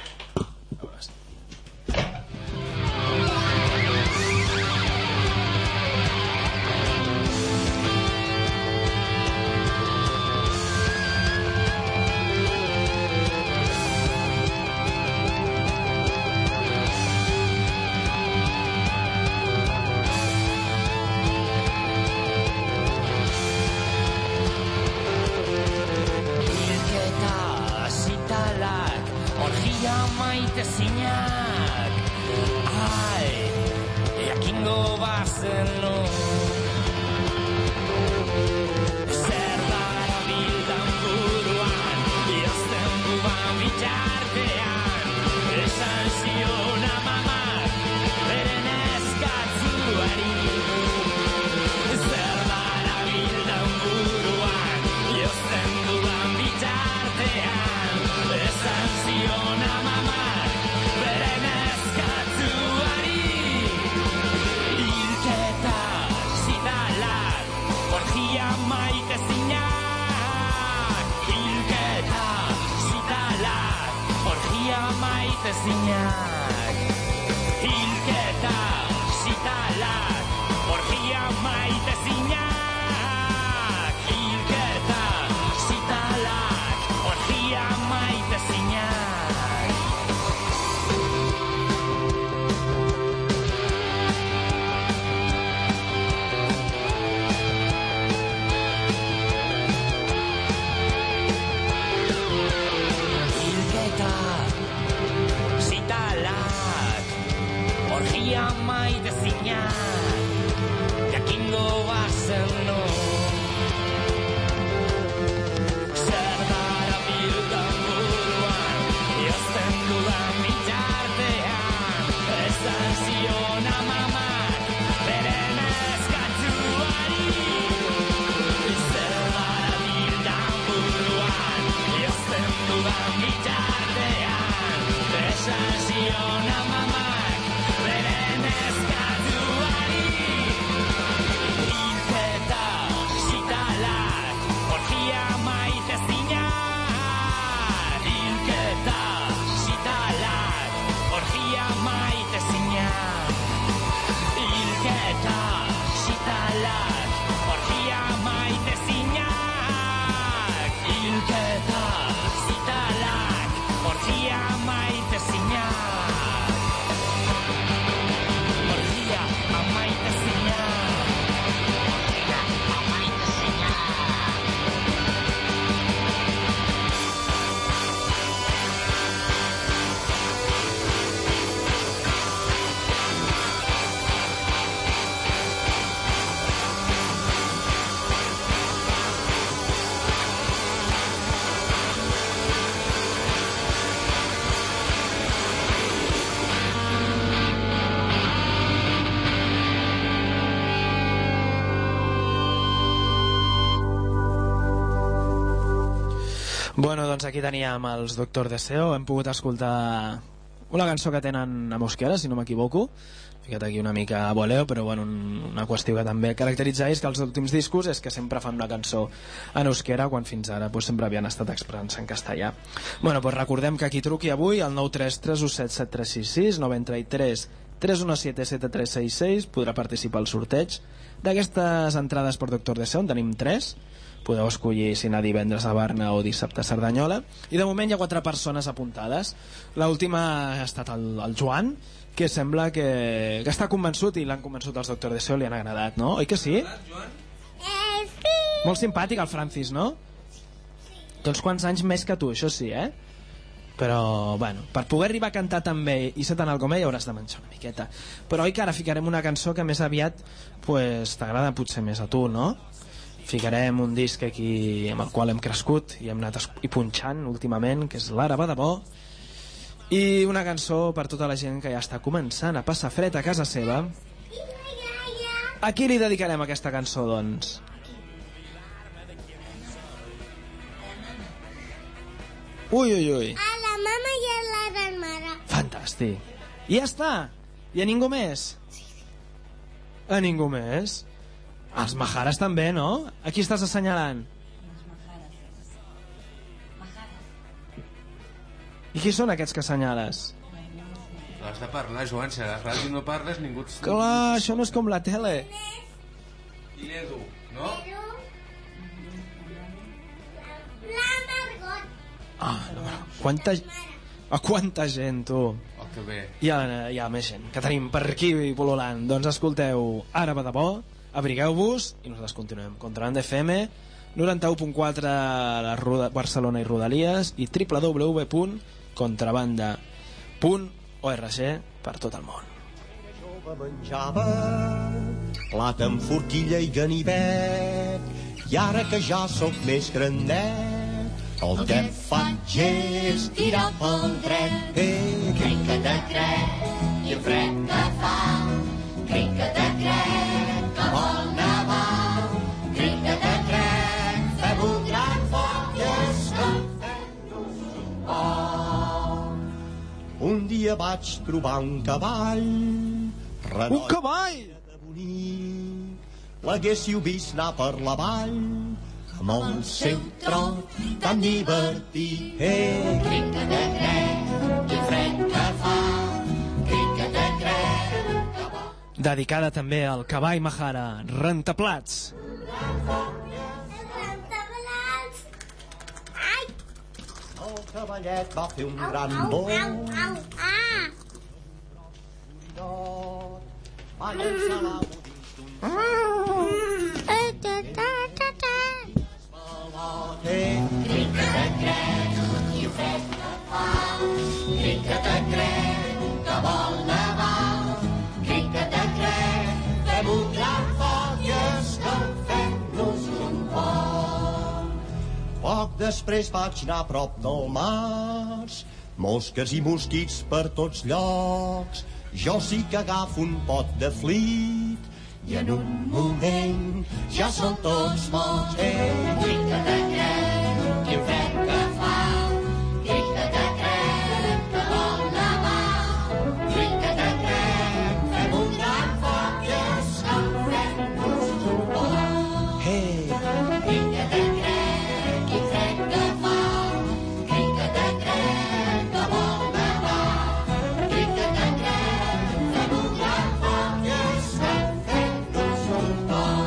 Maitezinak, ai, jakingo bazenu zer dara bildan bitartean esanziona mamak beren eskatzuari zer darabildan buruan jozten dudan bitartean esanziona mamak beren eskatzuari hilketa zitalak orgia maite zinak hilketa zitalak orgia maite zinak hilketa zitalak orgia maite zinak hilketa zitalak orgia maite zinak hilketa zitalak orgia maite zinak jakingo bazen no zer darabildan buruan jozten dudan bitartean esan zion amamak beren eskatzuari zer darabildan buruan jozten dudan bitartean esan zion amamak beren eskatzuari hilketa zitalak orgia maite zinak hilketa zitalak orgia maite zinak hilketa zitalak orgia maite zinak hilketa zitalak orgia maite zinak orgia amaite zinak Bueno, doncs aquí teníem els Doctor Deseo. Hem pogut escoltar una cançó que tenen en euskera, si no m'equivoco. He ficat aquí una mica a voleo, però bueno, una qüestió que també caracteritza ells que els últims discos és que sempre fan una cançó en euskera, quan fins ara pues, sempre havien estat expressant en castellà. Bueno, pues recordem que qui truqui avui al 933177366, 933 3177366 podrà participar al sorteig d'aquestes entrades per Doctor Deseo. En tenim 3. Podeu escollir si anar divendres a Barna o dissabte a Cerdanyola. I de moment hi ha 4 persones apuntades. L'última ha estat el Joan, que sembla que està convençut, i l'han convençut els Doctor Deseo, li han agradat, no? Oi que sí? Sí. Molt simpàtic el Francis, no? Doncs quants anys més que tu, això sí, eh? Però, bueno, per poder arribar a cantar també i ser tan algo més hauràs de menjar una miqueta. Però oi que ara ficarem una cançó que més aviat pues, t'agrada potser més a tu, no? Ficarem un disc aquí amb el qual hem crescut i hem anat i punxant últimament, que és l'Ara va de bo, i una cançó per tota la gent que ja està començant a passar fred a casa seva. A qui li dedicarem aquesta cançó, doncs? Ui, ui, ui. A la mama i a la germana. Fantàstic. I ja està. I a ningú més? A ningú més? Els Majares també, no? A qui estàs assenyalant? I qui són aquests que assenyales? Has de parlar, Joan, si a la ràdio no parles ningú... Clar, això no és com la tele. I l'Edu, no? La Margot. Ah, no, quanta gent, tu. Oh, que bé. Hi ha més gent que tenim per aquí pol·lulant. Doncs escolteu Ara va de bo, abrigueu-vos i nosaltres continuem. Contrabanda FM, 91.4 a Barcelona i Rodalies i www.contrabanda.org per tot el món. Jove menjava plat amb forquilla i ganivet, i ara que ja sóc més grandet El que faig és tirar pel dret. Crica-te crec i el fred que fa. Crica-te crec que vol nevar. Crica-te crec, fem un gran foc i escalfem-nos un poc. Un dia vaig trobar un cavall. Un cavall! L'haguéssiu vist anar per la vall amb el seu trot tan divertit. Crica-te crec, que fred que fa. Crica-te crec. Dedicada també al cavall Mahara, Rentaplats. Rentaplats. Ai! El cavallet va fer un gran bol. Au, ah! Va llançar la Crica-te crec, i ho fred que fa. Crica-te crec, que vol nevar. Crica-te crec, fem un gran foc i escalfem-nos un poc. Poc després vaig anar a prop del mar. Mosques i mosquits per tots llocs. Jo sí que agafo un pot de flit i en un moment ja són tots morts. Crica-te crec, quin fred que fa. Crica-te crec, que vol nevar. Crica-te crec, fem un gran foc i escalfem-nos un poc. Crica-te crec, quin fred que fa. Crica-te crec, que vol nevar. Crica-te crec, fem un gran foc i escalfem-nos un poc.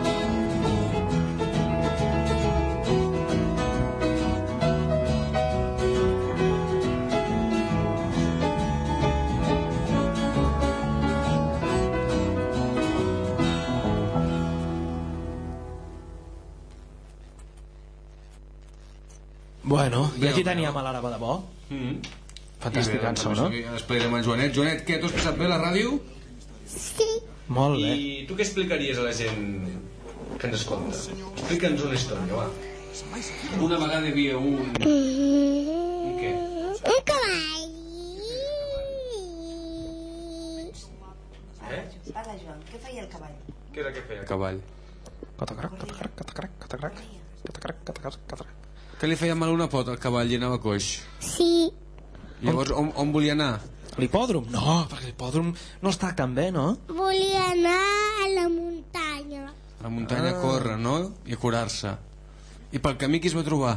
Bueno, i aquí teníem a l'Ara de bo. Fantàstica cançó, no? Explicarem a Joanet. Joanet, què, t'ho has passat bé a la ràdio? Sí. Molt bé. I tu què explicaries a la gent que ens escolta? Explica'ns una història, va. Una vegada hi havia un... Un què? Un cavall. Parla, Joan, què feia el cavall? Què era que feia el cavall? Catacrac, catacrac, catacrac, catacrac, catacrac, catacrac, catacrac. Que li feia mal una pota al cavall i anava coix. Sí. Llavors, on volia anar? A l'hipòdrom? No, perquè l'hipòdrom no està tan bé, no? Volia anar a la muntanya. A la muntanya a córrer, no? I a curar-se. I pel camí qui es va trobar?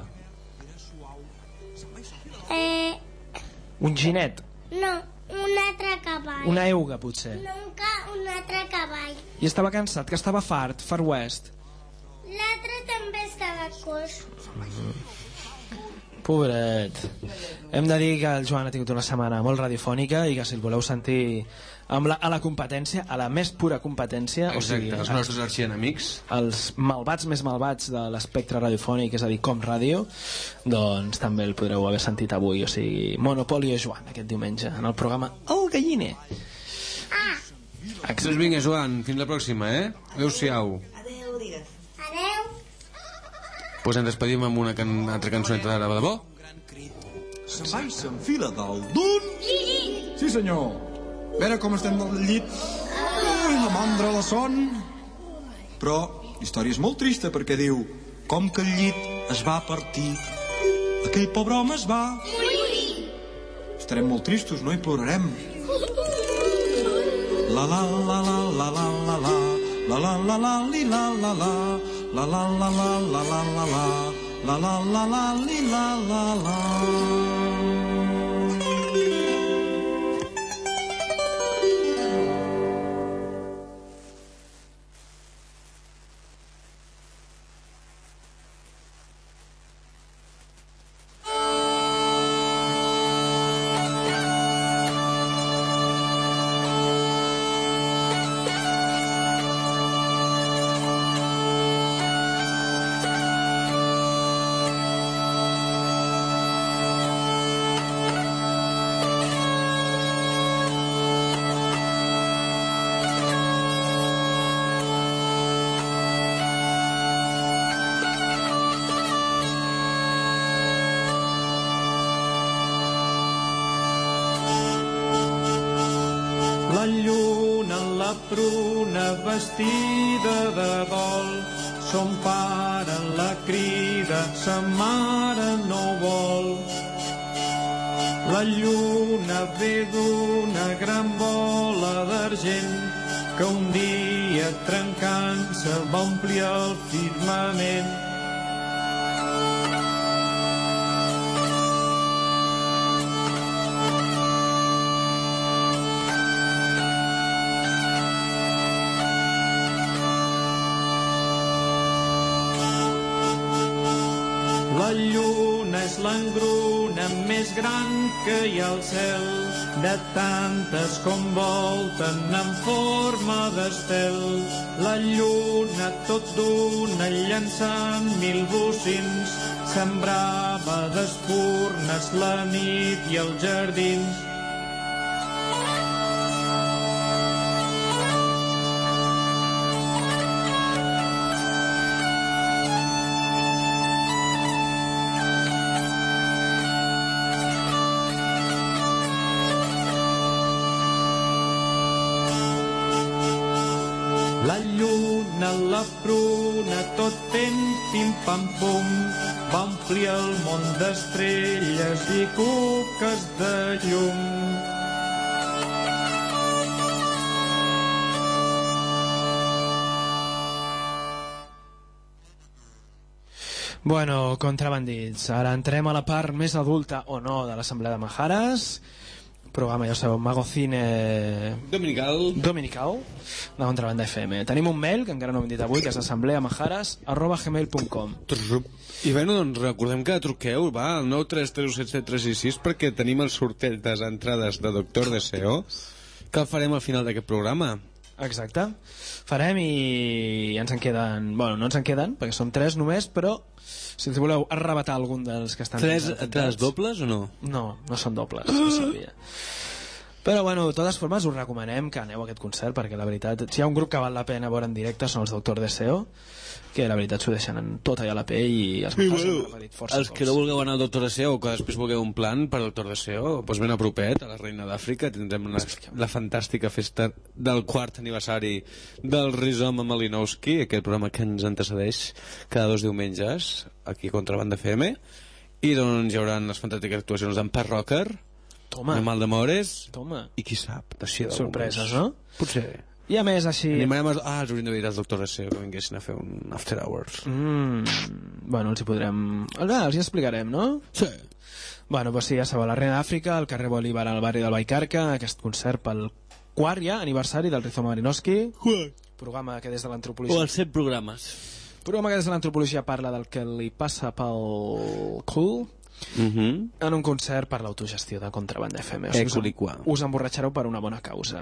Un ginet, No, un altre cavall. una euga, potser. Nunca un altre cavall. I estava cansat, que estava fart, Far West. L'altre també estava coix. Pobret. Hem de dir que el Joan ha tingut una setmana molt radiofònica i que si el voleu sentir a la competència, a la més pura competència, Exacte, o sigui, els nostres arxienemics. els malvats més malvats de l'espectre radiofònic, és a dir, Com Ràdio, doncs també el podreu haver sentit avui, o sigui, Monopoly o Joan, aquest diumenge, en el programa El Galliner. Doncs vinga, Joan, fins la pròxima, eh? Adéu-siau. Adéu, digues. Adéu. Pues ens despedim amb una altra cançoneta d'Ara de bo. Se'n va i s'enfila dalt d'un... Sí, senyor. A veure com estem del llit. La mandra la son. Però la història és molt trista perquè diu com que el llit es va partir, aquell pobre home es va... Estarem molt tristos, no? I plorarem. La la la la la la la la la la la la li la la la la la la la la la la la la la la la li la la la. La lluna en la pruna vestida de dol, son pare la crida, sa mare no vol. La lluna ve d'una gran bola d'argent que un dia trencant-se va omplir el firmament. La lluna és l'engruna més gran que hi ha al cel, de tantes com volten en forma d'estel. La lluna tot d'una llançant mil bocins, sembrava d'espurnes la nit i els jardins. La lluna, la pruna, tot fent pim-pam-pum, va omplir el món d'estrelles i cuques de llum. Bueno, contrabandits, ara entrem a la part més adulta o no de l'Assemblea de Majares. Programa, ja ho sabeu, magazine dominical de Contrabanda FM. Tenim un mail que encara no hem dit avui, que és assembleamajares@gmail.com. I bé, doncs recordem que truqueu, va, al 933177366, perquè tenim el sorteig de les entrades de Doctor Deseo, que el farem al final d'aquest programa. Exacte. Farem i ens en queden... Bueno, no ens en queden, perquè són 3 només, però si voleu arrebatar algun dels que estan... 3 entrades dobles o no? No, no són dobles, no sabia. Però bueno, de totes formes us recomanem que aneu a aquest concert, perquè la veritat, si hi ha un grup que val la pena veure en directe són els Doctor Deseo, que la veritat s'ho deixen en tot allà a la pell i els mafes han preferit força els que no vulgueu anar al Doctor Deseo o que després vulgueu un plan per al Doctor Deseo, doncs ben a propet a la Reina d'Àfrica tindrem la fantàstica festa del 4º aniversari del Rizoma Malinowski, aquest programa que ens antecedeix cada 2 diumenges aquí a Contrabanda FM, i doncs hi haurà les fantàstiques actuacions d'en Pat Rocker, de Maldemores, i qui sap, d'així de sorpreses, no? Potser. I a més, així... Animarem els hauríem de dir als Doctor Deseo que vinguessin a fer un After Hours. Bueno, els hi podrem... Els hi explicarem, no? Sí. Bueno, doncs sí, ja sabeu, la Reina d'Àfrica, al carrer Bolívar, al barri del Baicarca, aquest concert pel 4º ja aniversari del Rizoma Malinowski. Programa que des de l'antropologia... O els 7 programes. Programa que des de l'antropologia parla del que li passa pel cul, en un concert per l'autogestió de Contrabanda FM. Us emborratxareu per una bona causa.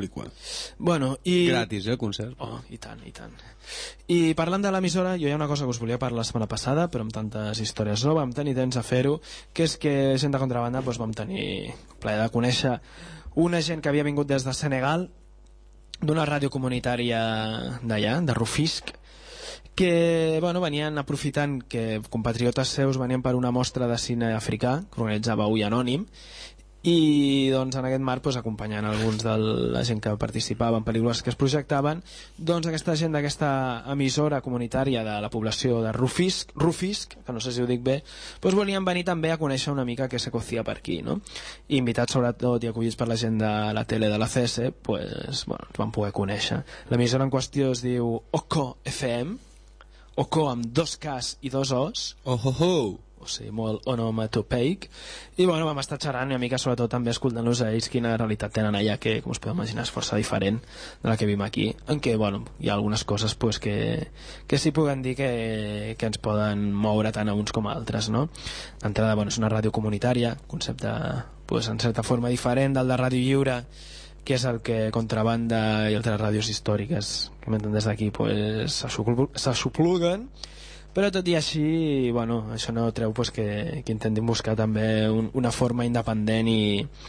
Bueno, i... Gratis, el concert. Oh, i tant, i tant. I parlant de l'emissora, jo hi ha una cosa que us volia parlar la setmana passada, però amb tantes històries no vam tenir temps a fer-ho, que és que gent de Contrabanda doncs, vam tenir plaer de conèixer una gent que havia vingut des de Senegal, d'una ràdio comunitària d'allà, de Rufisc, que bueno, venien aprofitant que compatriotes seus venien per una mostra de cine africà que organitzava Ull Anònim, i doncs en aquest marc doncs, acompanyant alguns de la gent que participava en pel·lícules que es projectaven, doncs aquesta gent d'aquesta emissora comunitària de la població de Rufisc, que no sé si ho dic bé, doncs volien venir també a conèixer una mica què se cocia per aquí, no? I invitats sobretot i acollits per la gent de la tele de la CS, doncs, bueno, ens van poder conèixer. L'emissora en qüestió es diu Oko FM, Oko amb 2 Ks i 2 Os, o sigui, molt onomatopeic, i bueno, vam estar xerrant una mica sobretot també escoltant-los a ells quina realitat tenen allà, que com us podeu imaginar és força diferent de la que vivim aquí, en què bueno, hi ha algunes coses pues, que sí puguem dir que ens poden moure tant a uns com a altres, no? D'entrada, bueno, és una ràdio comunitària, concepte pues, en certa forma diferent del de Ràdio Lliure, que és el que Contrabanda i altres ràdios històriques que m'entén des d'aquí pues, s'aixopluguen, però tot i així bueno, això no treu pues, que intentin buscar també una forma independent i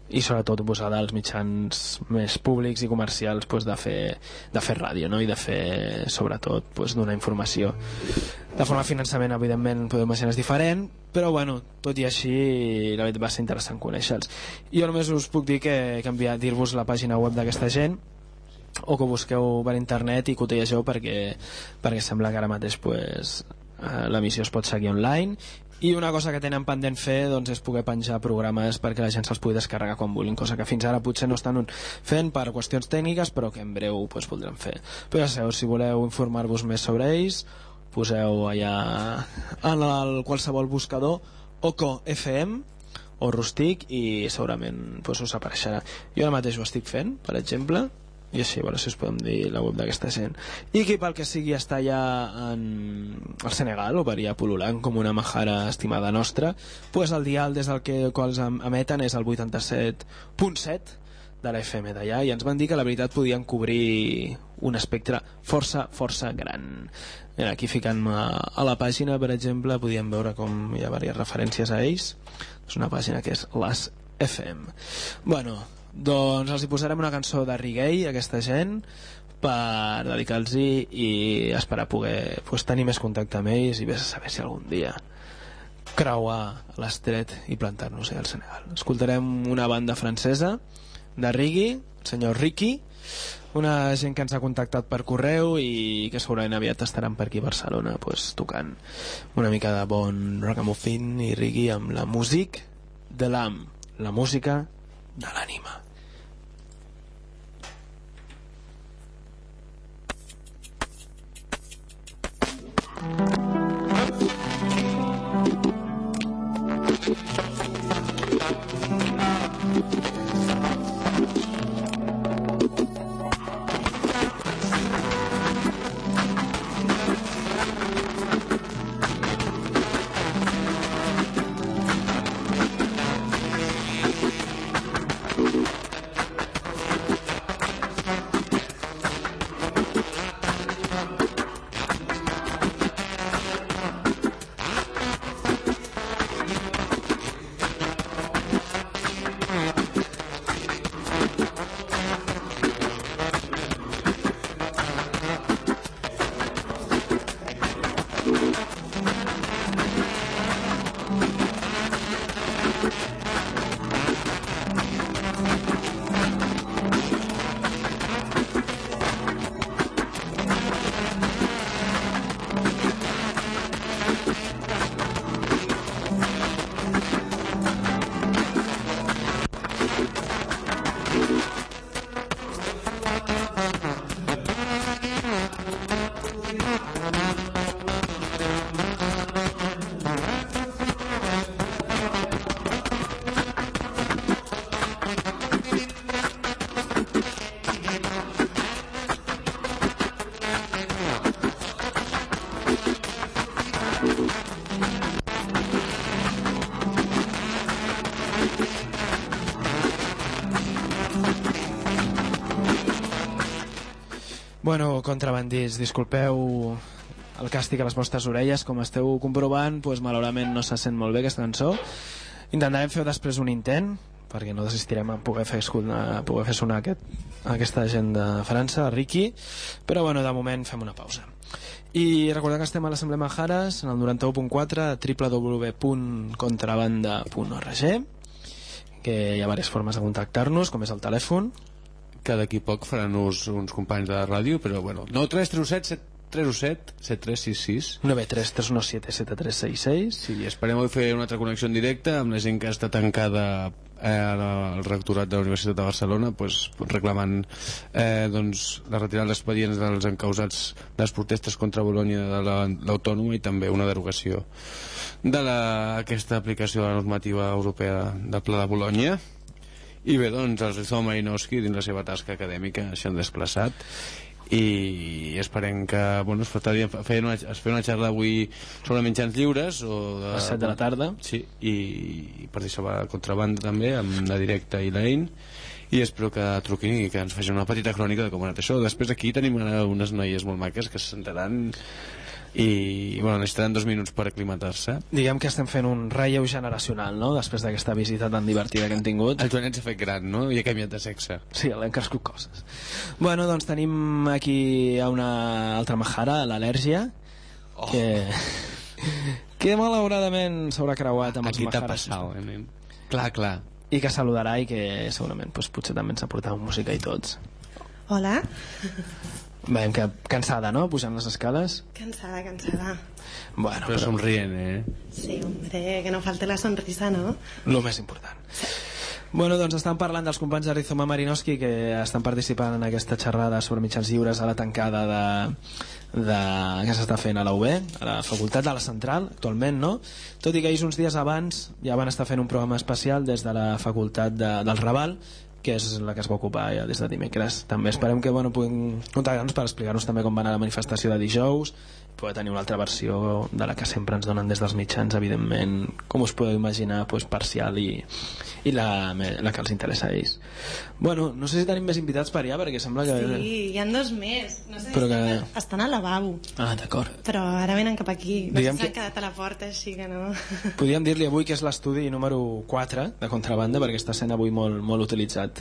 i sobretot posada als mitjans més públics i comercials pues, de fer ràdio, no? I de fer sobretot pues, donar informació. De forma de finançament evidentment podem imaginar és diferent, però bueno, tot i així la veritat va ser interessant conèixer-los. Jo només us puc dir que dir-vos la pàgina web d'aquesta gent o que busqueu per internet i que ho llegeu perquè sembla que ara mateix pues, l'emissió es pot seguir online. I una cosa que tenen pendent fer doncs, és poder penjar programes perquè la gent se'ls pugui descarregar quan vulguin, cosa que fins ara potser no estan fent per qüestions tècniques, però que en breu pues, voldran fer. Però ja sabeu, si voleu informar-vos més sobre ells, poseu allà en el qualsevol buscador OCO FM o Rustic i segurament pues, us apareixerà. Jo ara mateix ho estic fent, per exemple, i així, a veure si us podem dir la web d'aquesta gent. I qui pel que sigui està allà al Senegal o per allà pol·lulant com una majara estimada nostra, pues el dial des del que els emeten és el 87.7 de la FM d'allà, i ens van dir que la veritat podien cobrir un espectre força gran. Mira, aquí ficant-me a la pàgina, per exemple, podíem veure com hi ha diverses referències a ells. És una pàgina que és les FM. Bueno, doncs els hi posarem una cançó de reggae, aquesta gent, per dedicar-los-hi i esperar poder pues, tenir més contacte amb ells i vés a saber si algun dia creuar l'estret i plantar-nos al Senegal. Escoltarem una banda francesa de reggae, el senyor Ricky, una gent que ens ha contactat per correu i que segurament aviat estaran per aquí a Barcelona pues, tocant una mica de bon ragamuffin i reggae amb la música de l'âme, la música de l'ànima. Bueno, contrabandis, disculpeu el càstig a les vostres orelles, com esteu comprovant, doncs malauradament no se sent molt bé aquesta cançó. Intentarem fer després un intent, perquè no desistirem a poder fer sonar aquesta gent de França, Ricky, però bueno, de moment fem una pausa. I recordeu que estem a l'Assemblea Majares, en el 91.4, www.contrabanda.org, que hi ha diverses formes de contactar-nos, com és el telèfon. Que d'aquí poc faran uns companys de la ràdio, però bueno, 933077366 933177366. Sí, esperem fer una altra connexió en directe amb la gent que està tancada al rectorat de la Universitat de Barcelona, pues, reclamant doncs, la retirada dels expedients dels encausats de les protestes contra Bologna de l'Autònoma i també una derogació de aquesta aplicació de la normativa europea del Pla de Bologna. I bé, doncs, els Rizoma Malinowski, dins la seva tasca acadèmica, s'han desplaçat i esperem que, bueno, es feia una xarra avui sobre mitjans lliures a les 7 de la tarda. Sí, i participar a Contrabanda també, amb la Directa i l'EIN, i espero que truquin i que ens facin una petita crònica de com ha anat això. Després aquí tenim unes noies molt maques que se sentaran i bueno, necessitaran 2 minuts per aclimatar-se. Diguem que estem fent un relleu generacional, no?, després d'aquesta visita tan divertida que hem tingut. El Joanet s'ha fet gran, no?, i ha canviat de sexe. Sí, l'hem crescut coses. Bueno, doncs tenim aquí a una altra majara, l'Al·lèrgia, que malauradament s'haurà creuat amb els Aquí t'ha majares. passat, nen. Clar. I que saludarà i que segurament potser també ens ha portat música i tots. Hola. Veiem que cansada, no?, pujant les escales. Cansada. Bueno, però somrient, Sí, hombre, que no falte la sonrisa, ¿no? Lo més important. Bueno, doncs estan parlant dels companys de Rizoma Marinowski que estan participant en aquesta xerrada sobre mitjans lliures a la tancada que s'està fent a la UB, a la Facultat de la Central, actualment, no? Tot i que ells uns dies abans ja van estar fent un programa especial des de la Facultat del Raval, que és la que es va ocupar ja des de dimecres. També esperem que puguin contactar-nos per explicar-nos també com va anar la manifestació de dijous, poder tenir una altra versió de la que sempre ens donen des dels mitjans, evidentment, com us podeu imaginar, parcial i la que els interessa a ells. Bueno, no sé si tenim més invitats per allà, perquè sembla que... Sí, hi ha 2 més. No sé però si estan al lavabo. Ah, d'acord. Però ara venen cap aquí. No sé Diguem si que... han quedat a la porta, així que no... Podríem dir-li avui que és l'estudi número 4 de Contrabanda, perquè està sent avui molt utilitzat.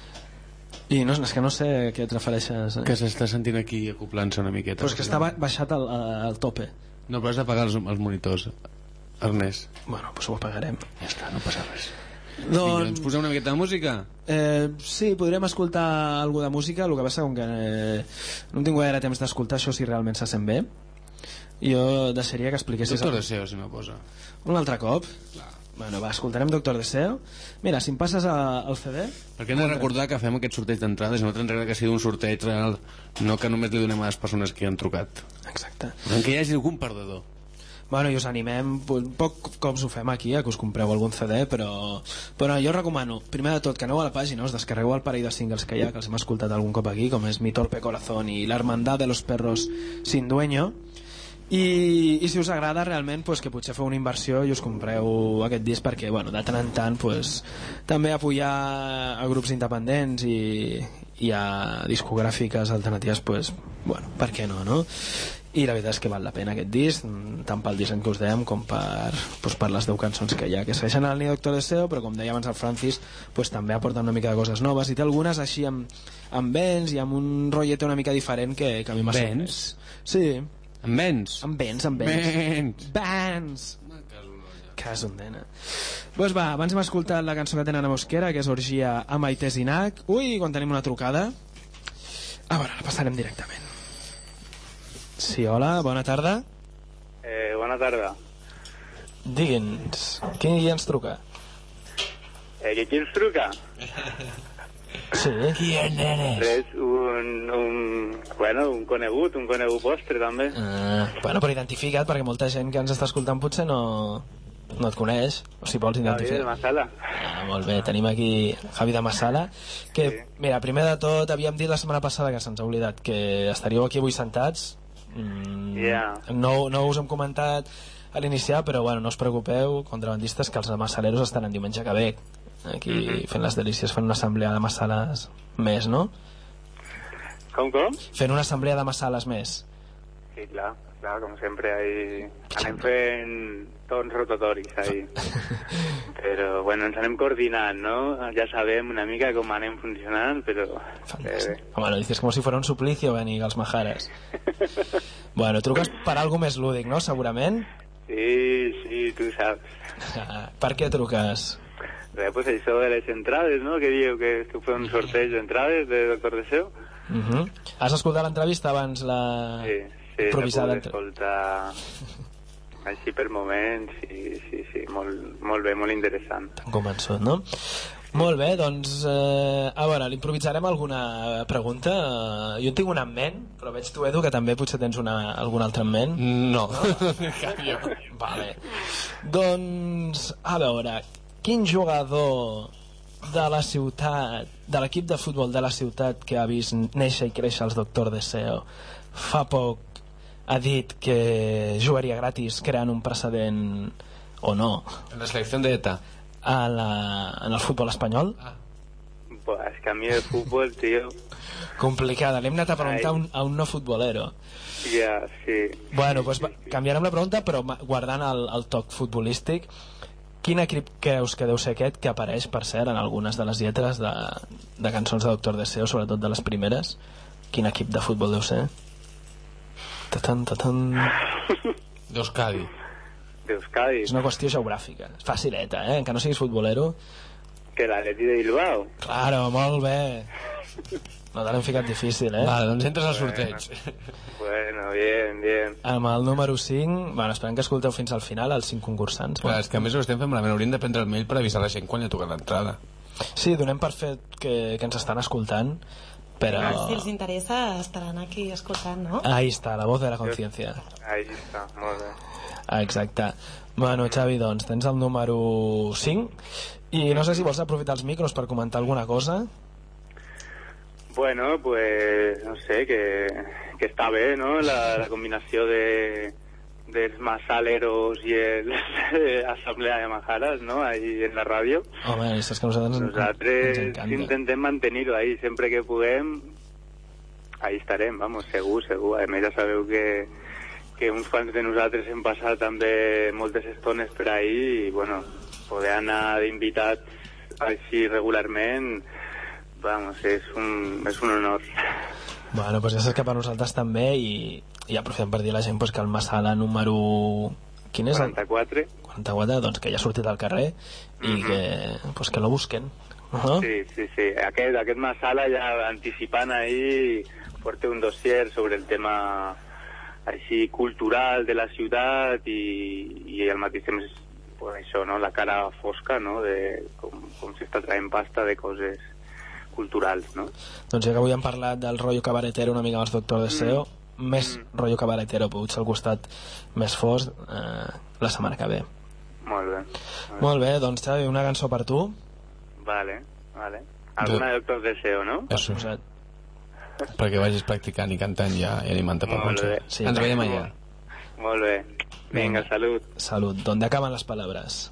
I no, és que no sé a què et refereixes. Que s'està sentint aquí acoplant-se una miqueta. Però és que està baixat al tope. No, però has d'apagar els monitors, Ernest. Bueno, doncs ho apagarem. Ja està, no passa res. Doncs... Ens posem una miqueta de música? Sí, podrem escoltar alguna de música. El que passa com que no tinc gaire temps d'escoltar això si realment se sent bé. Jo deixaria que expliquessis... Doctor Deseo, si no posa. Un altre cop? Clar. Bueno, va, escoltarem Doctor Deseo. Mira, si em passes el CD... Perquè hem de recordar que fem aquest sorteig d'entrades i no t'enrega que sigui un sorteig real, no que només li donem a les persones que han trucat. Exacte. En què hi hagi algun perdedor. Bueno, i us animem, poc cops ho fem aquí, que us compreu algun CD, però jo recomano, primer de tot, que aneu a la pàgina, us descarregueu el parell de singles que hi ha, que els hem escoltat algun cop aquí, com és Mi Torpe Corazón i La Hermandad de los Perros Sin Dueño, i si us agrada realment que potser feu una inversió i us compreu aquest disc perquè de tant en tant també apoyar a grups independents i a discogràfiques alternatives per què no? I la veritat és que val la pena aquest disc, tant pel disseny que us dèiem com per les 10 cançons que hi ha, que segueixen al ni Doctor Deseo, però com deia abans el Francis també aporten una mica de coses noves i té algunes així amb vents i amb un rotllet una mica diferent que a mi m'ha sorprès. Sí. Amb vents? Amb vents. Casondena. Doncs va, abans hem escoltat la cançó que tenen a Mosquera, que és Orgia a Maite Zinac. Ui, quan tenim una trucada. A veure, la passarem directament. Sí, hola, bona tarda. Bona tarda. Digui'ns, qui ens truca? Qui ens truca? Sí. Qui eres? Un conegut postre, també. Però identifica't, perquè molta gent que ens està escoltant potser no et coneix, o si vols identificar. Javi de Massala. Molt bé, tenim aquí Javi de Massala, que, sí. Mira, primer de tot, havíem dit la setmana passada, que se'ns ha oblidat, que estaríeu aquí avui sentats. No us hem comentat a l'iniciar, però no us preocupeu, contrabandistes, que els massaleros estaran diumenge que ve aquí fent les delícies, fent una assemblea de massales més, no? Com? Fent una assemblea de massales més. Sí, clar, com sempre anem fent torns rotatoris ahí. Però ens anem coordinant, no? Ja sabem una mica com anem funcionant, però... Home, dices com si fuera un suplicio venir als majares. Truques per algo més lúdic, no? Segurament? Sí, tu saps. Per què truques? Pues això de les entrades, no? Que diu que esteu fent un sorteig d'entrades de Doctor Deseo. Has escoltat l'entrevista abans? Sí, improvisada? La puc escoltar així per moments, sí, molt bé, molt interessant. Tan convençut, no? Molt bé, doncs a veure, l'improvisarem alguna pregunta. Jo en tinc una en ment, però veig tu, Edu, que també potser tens alguna altra en ment. No. Vale. Doncs, a veure, quin jugador de la ciutat, de l'equip de futbol de la ciutat que ha vist néixer i créixer els Doctor Deseo fa poc ha dit que jugaria gratis creant un precedent o no en la selecció d'ETA en el futbol espanyol? Pues es que a mí el fútbol, tío... Complicada, l'hem anat a preguntar a un no futbolero. Ja, sí. Bueno, doncs canviarem la pregunta, però guardant el toc futbolístic. Quin equip creus que deu ser aquest que apareix, per cert, en algunes de les lletres de cançons de Doctor Deseo, sobretot de les primeres? Quin equip de futbol deu ser? D'Euskadi. D'Euskadi. És una qüestió geogràfica. És facileta, que no siguis futbolero. Que l'Atleti de Bilbao. Claro, molt bé. No te l'hem ficat difícil, Vale, doncs entres al sorteig. Bueno, bien, bien. Amb el número 5, bueno, esperem que escolteu fins al final, els 5 concursants. Clar, és que a més ho estem fent malament, hauríem de prendre el mail per avisar la gent quan ja toca l'entrada. Sí, donem per fet que ens estan escoltant, però... Si els interessa, estaran aquí escoltant, no? Ahí està, la voz de la conciencia. Ahí està, molt bé. Exacte. Bueno, Xavi, doncs, tens el número 5, i no sé si vols aprofitar els micros per comentar alguna cosa. Bueno, pues no sé, que està bé, no? La combinació dels masaleros i l'assemblea de majares, no? Ahí en la ràdio. Home, és que nosaltres Nosaltres ens encanta. intentem mantenir-ho ahí, sempre que puguem, ahí estarem, vamos, segur. A més, ja sabeu que uns quants de nosaltres hem passat també moltes estones per ahí i, bueno, poder anar d'invitats així regularment, vamos, és un honor. Bueno, doncs ja saps que per nosaltres també, i aprofitem per dir a la gent que el Masala número... Quin és? 44. 44, doncs que ja ha sortit al carrer i que lo busquen. Uh-huh. Sí. Aquest Masala ja anticipant ahí porta un dossier sobre el tema així cultural de la ciutat i al mateix temps pues això, no? La cara fosca, no? De com s'està traient pasta de coses culturals, no? Doncs ja que avui hem parlat del rotllo cabaretero una mica amb els Doctor Deseo, més rotllo cabaretero, potser al costat més fosc, la setmana que ve. Molt bé. Molt bé, doncs Xavi, una cançó per tu. Vale. Alguna de Doctor Deseo, no? Això. Perquè vagis practicant i cantant ja i animant-te per concert. Sí, ens veiem allà. Molt bé. Vinga, salut. Salut. ¿Dónde acaban las palabras?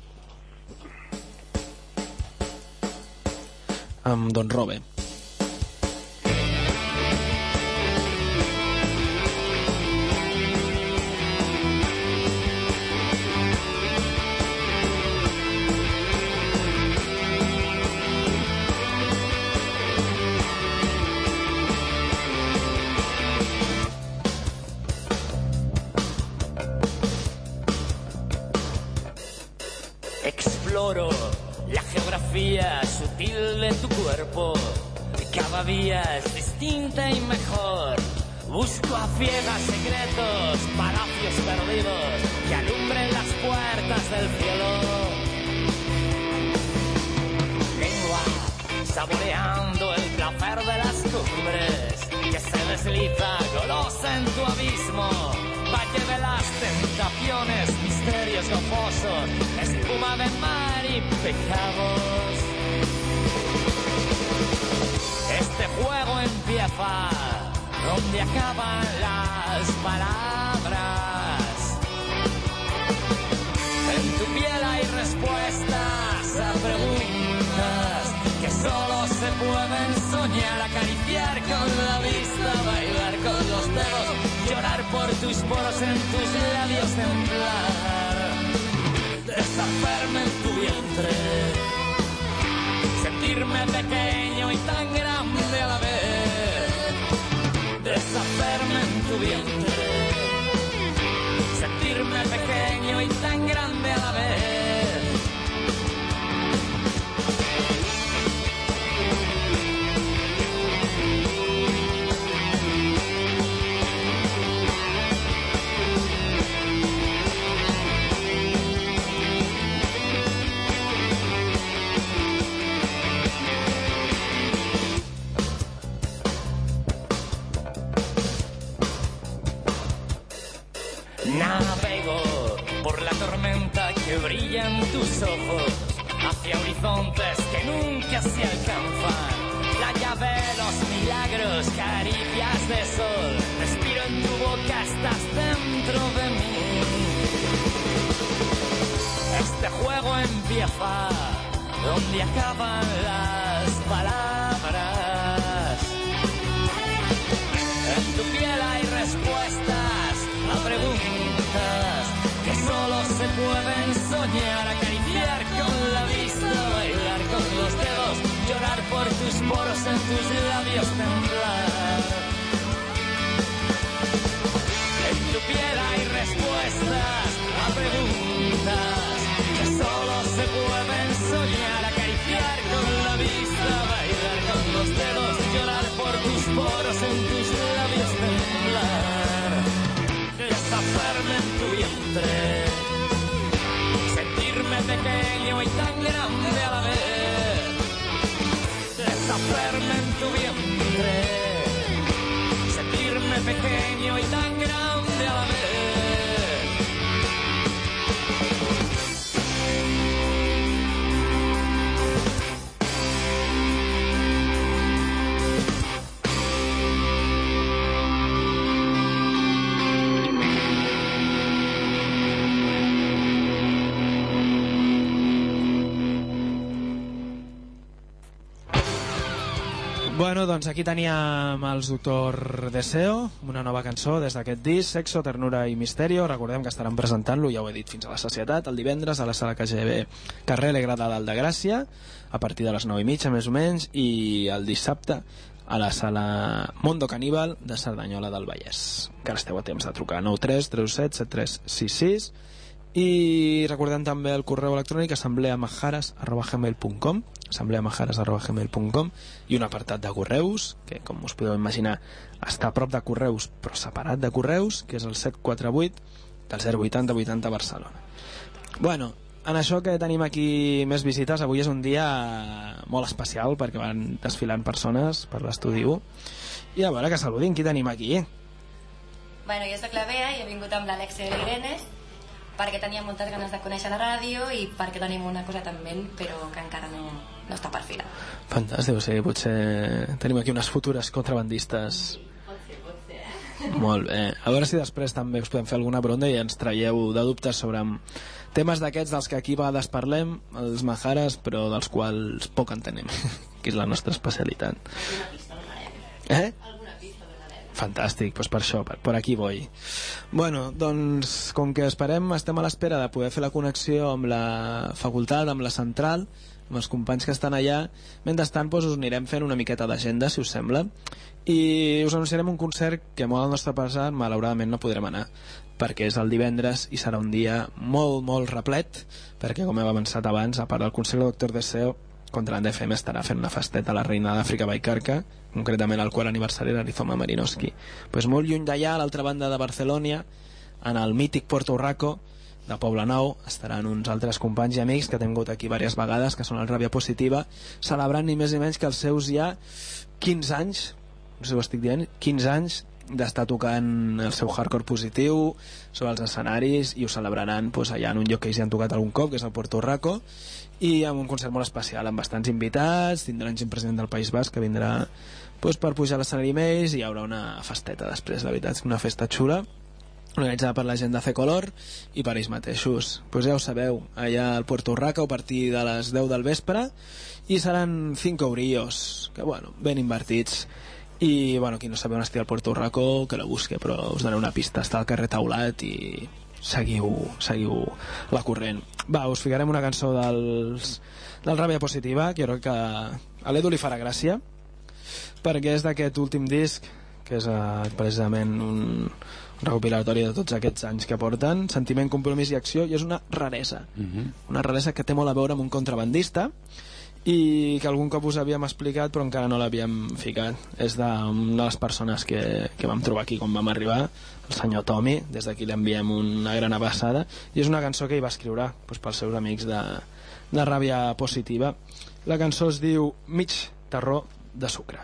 Amb Don Robe. Exploro la geografía sutil de tu cuerpo. Cada día es distinta y mejor. Busco a ciegas secretos, palacios perdidos que alumbren las puertas del cielo. Lengua saboreando el placer de las cumbres que se desliza golosa en tu abismo. Valle de las tentaciones, misterios gozosos, espuma de mar y pecados. Este juego empieza donde acaban las palabras. En tu piel hay respuestas a preguntas que solo se pueden soñar, acariciar con la vista, bailar con los dedos, llorar por tus poros, en tus labios temblar, deshacerme en tu vientre, sentirme pequeño y tan grande a la vez, deshacerme en tu vientre, sentirme pequeño y tan grande a la vez. Navego por la tormenta que brilla en tus ojos, hacia horizontes que nunca se alcanzan. Playa de los milagros, caricias de sol, respiro en tu boca, estás dentro de mí. Este juego empieza donde acaban las palabras. tu piel hay respuestas a preguntas que solo se pueden soñar, acariciar con la vista, bailar con los dedos, llorar por tus poros, en tus labios temblar. En tu piel hay respuestas a preguntas que solo se pueden soñar, acariciar con la vista, bailar con los dedos, llorar por tus poros, en tus labios temblar. Desatarme en tu vientre, sentirme pequeño y tan grande a la vez. Desatarme en tu vientre, sentirme pequeño y tan grande a la vez. Bueno, doncs aquí teníem els Doctor Deseo, una nova cançó des d'aquest disc, Sexo, Ternura i Misterio. Recordem que estaran presentant-lo, ja ho he dit, fins a la sacietat, el divendres a la sala KGB, carrer Alegre de Dalt de Gràcia, a partir de les 9:30 més o menys, i el dissabte a la sala Mondo Caníbal de Cerdanyola del Vallès. Encara esteu a temps de trucar 93 37 7366. I recordem també el correu electrònic assembleamajares@gmail.com, assembleamajares@gmail.com, i un apartat de correus que, com us podeu imaginar, està a prop de correus però separat de correus, que és el 748 del 080 80 Barcelona. Bueno, en això que tenim aquí més visites, avui és un dia molt especial perquè van desfilant persones per l'estudi 1, i a veure que saludin. Qui tenim aquí? Bueno, jo soc la Bea i he vingut amb l'Alexia i l'Irene perquè tenia moltes ganes de conèixer la ràdio i perquè tenim una cosa en ment però que encara no està per filar. Fantàstic, o sigui, potser tenim aquí unes futures contrabandistes. Pot ser. Molt bé, a veure si després també us podem fer alguna bronda i ens traieu de dubtes sobre temes d'aquests dels que aquí a vegades parlem, els majares, però dels quals poc entenem, que és la nostra especialitat. Alguna pista donarem. Alguna pista donarem. Fantàstic, doncs per això, per aquí vull. Bueno, doncs com que estem a l'espera de poder fer la connexió amb la facultat, amb la central, amb els companys que estan allà, mentrestant doncs us anirem fent una miqueta d'agenda, si us sembla, i us anunciarem un concert que molt al nostre pesar malauradament no podrem anar, perquè és el divendres i serà un dia molt, molt replet, perquè com hem avançat abans, a part del concert del Doctor Deseo, Contrabanda FM estarà fent una festeta a la Reina d'Àfrica Baicarca, concretament al quart aniversari de l'Arizoma Marinowski. Pues molt lluny d'allà, a l'altra banda de Barcelona, en el mític Puerto Urraco de Poblenou, estaran uns altres companys i amics que hem tingut aquí diverses vegades, que són el Ràbia Positiva, celebrant ni més ni menys que els seus ja 15 anys, no sé si ho estic dient, 15 anys d'estar tocant el seu hardcore positiu sobre els escenaris, i ho celebraran doncs, allà en un lloc que ells ja han tocat algun cop, que és el Puerto Urraco, i amb un concert molt especial, amb bastants invitats. Tindran gent president del País Basc que vindrà doncs, per pujar a l'escenari amb ells, i hi haurà una festeta després, la veritat, una festa xula organitzada per la gent de C-Color i per ells mateixos. Pues ja ho sabeu, allà al Puerto Urraco a partir de les 10 del vespre, i seran 5 eurillos, que bueno, ben invertits. I bueno, qui no sabeu on estigui el Puerto Urraco, que la busque, però us donaré una pista. Està al carrer Taulat i seguiu la corrent. Va, us ficarem una cançó del Ràbia Positiva, que jo crec que a l'Edu li farà gràcia, perquè és d'aquest últim disc, que és precisament un recopilatori de tots aquests anys que porten, Sentiment, Compromís i Acció, i és una raresa. Una raresa que té molt a veure amb un contrabandista, i que algun cop us havíem explicat però encara no l'havíem ficat. És d'una de les persones que vam trobar aquí quan vam arribar, el senyor Tommy. Des d'aquí l'enviem una gran abraçada, i és una cançó que ell va escriure doncs, pels seus amics de Ràbia Positiva. La cançó es diu Mig terror de sucre,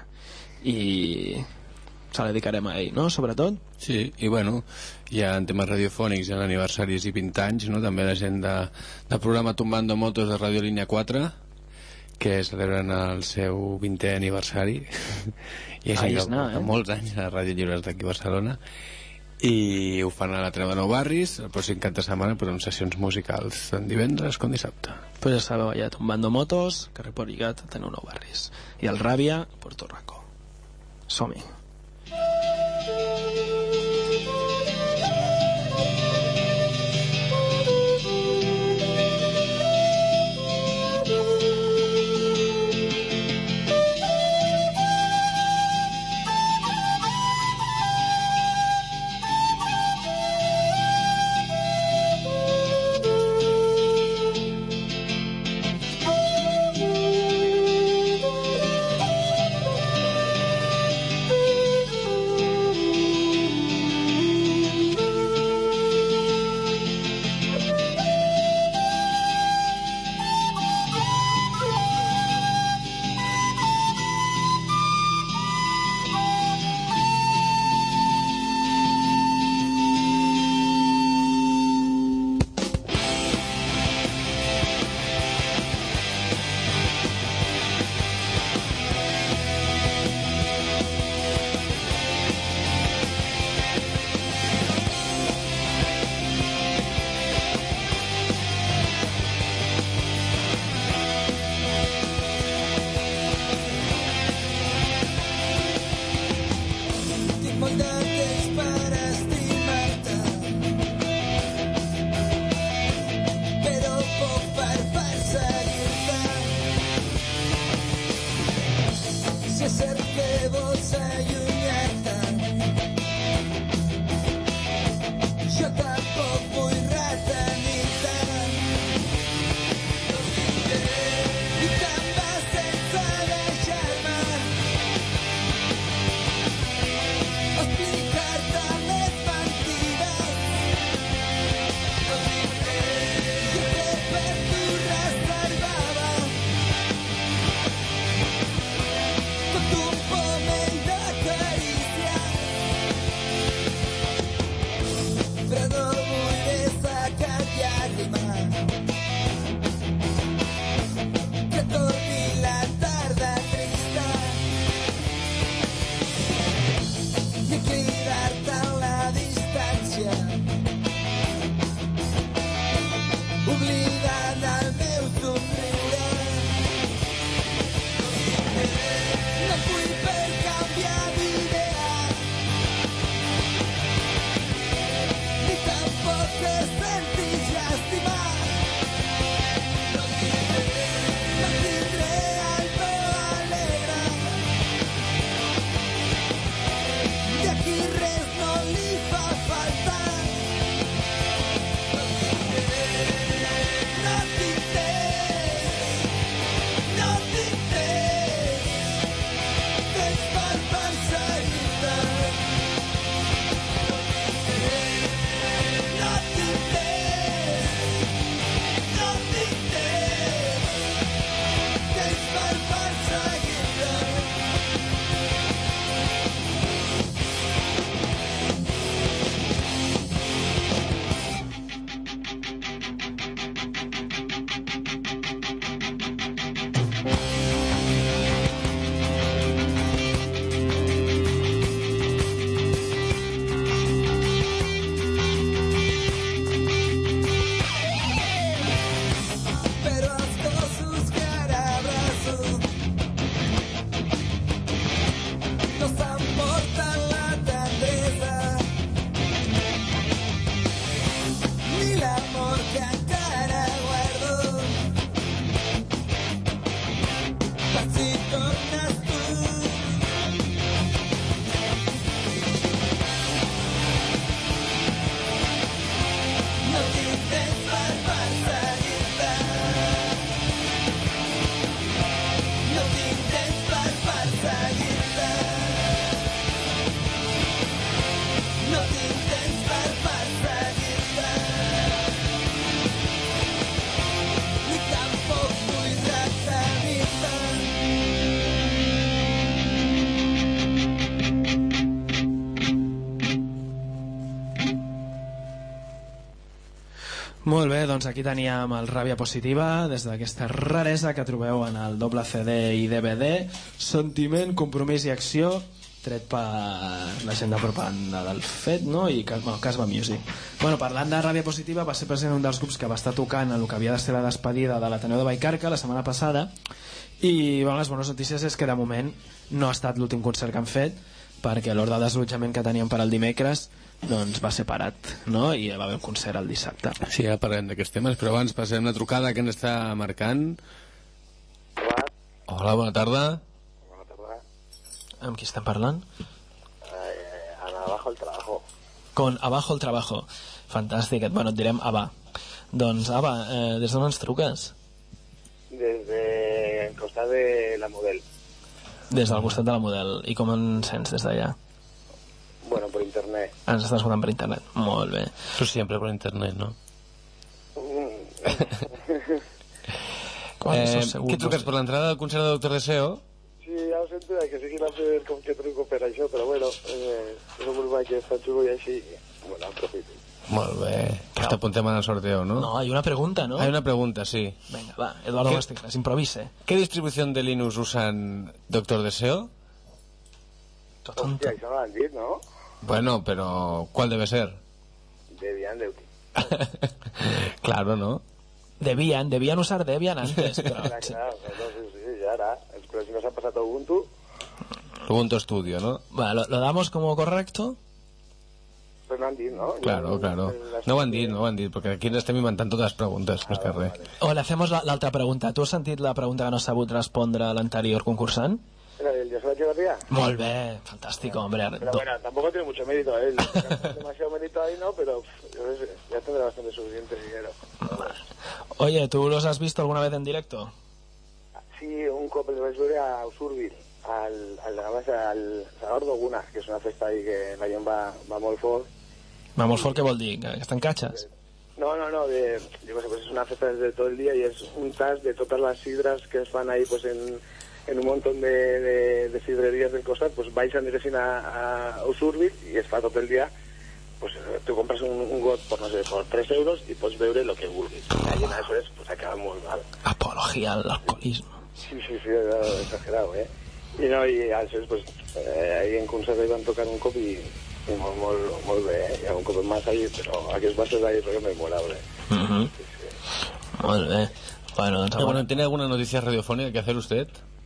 i se la dedicarem a ell, no?, sobretot. Sí, i bueno, ja en temes radiofònics, en aniversaris i 20 anys, no?, també la gent del programa Tumbando Motos de Radio Línia 4, que celebren el seu 20è aniversari i és molts anys a Ràdio Lliures d'aquí a Barcelona, i ho fan a la Treva de Nou Barris el pròxim cap de setmana, però en sessions musicals tant divendres com dissabte. Pues ja sabeu, allà Tumbando Motos, carrer Porigat, a Nou Barris, i el Ràbia, Puerto Urraco. Som-hi. Molt bé, doncs aquí teníem el Ràbia Positiva, des d'aquesta raresa que trobeu en el doble CD i DVD, Sentiment, Compromís i Acció, tret per la gent de propaganda del FET, no? I Casba Music. Bueno, parlant de Ràbia Positiva, va ser present un dels grups que va estar tocant en el que havia de ser la despedida de l'Ateneu de Vallcarca la setmana passada, i bueno, les bones notícies és que de moment no ha estat l'últim concert que han fet, perquè l'ordre de desallotjament que teníem per al dimecres doncs va ser parat, no? I va haver un concert el dissabte. Sí, ja parlem d'aquests temes, però abans passem la trucada que ens està marcant. Hola, bona tarda. Amb qui estem parlant? Abajo el trabajo. Con Abajo el trabajo. Fantàstic. Bueno, et direm Aba. Doncs Aba, des d'on ens truques? Des del costat de la Model. Des del costat de la Model. I com ens sents des d'allà? Bueno, por internet. Ens estàs escoltant per internet. Molt bé. Tu sempre per internet, no? Què truques per l'entrada del concert de Doctor Deseo? Sí, ja ho sento, que sigui la primera com que truco per això, però bueno, és un grup que està xulo i així, bueno, aprofito. Molt bé. Que t'apuntem en el sorteo, ¿no? No, hay una pregunta, ¿no? Hay una pregunta, sí. Venga, va, Eduardo Masticras, improvise. ¿Qué distribución de Linux usan Doctor Deseo? Hòstia, això no l'han dit, no? Bueno, pero ¿cuál debe ser? Debian Deuti. Claro, ¿no? Debían usar Debian antes. Pero... Claro, sí, ya era. Pero si nos ha pasado Ubuntu... Ubuntu Studio, ¿no? Bueno, ¿lo damos como correcto? Pues no han dit, ¿no? Claro, claro. No ho han dit, perquè aquí ens estem inventant totes les preguntes, més que res. O le hacemos l'altra pregunta. Tu has sentit la pregunta que no ha sabut respondre l'anterior concursant? ¿Era el José Echeverría? Molt bé, fantástico, hombre. Pero bueno, tampoco tiene mucho mérito, ¿eh? Demasiado mérito ahí, ¿no? Pero yo qué sé, ya tendrá bastante suficiente dinero. Oye, ¿tú los has visto alguna vez en directo? Sí, un cop els vaig veure a Usurbil, al Salvador d'Oguna, que és una festa ahí que la gent va molt fort. Va molt fort, què vol dir? Que estan catxes? No, yo qué sé, pues es una festa desde todo el día y es un tas de todas las sidras que es van ahí pues en un montón de sidrerías del costat, pues vais aniressin a Usurbil y es fa tot el dia, pues tú compras un got por, no sé, por 3 euros y pots veure lo que vulguis. Y en eso pues acaba molt mal. Apología al alcoholismo. Sí, exagerado, ¿eh? Y no, y aleshores, pues, ahí en concert van tocar un cop i molt bé, eh? Hi ha un cop més ahí, però aquests bases ahí perquè me mola, ¿eh? Sí. Molt bé. Bueno, ¿tiene alguna noticia radiofónica que hacer usted?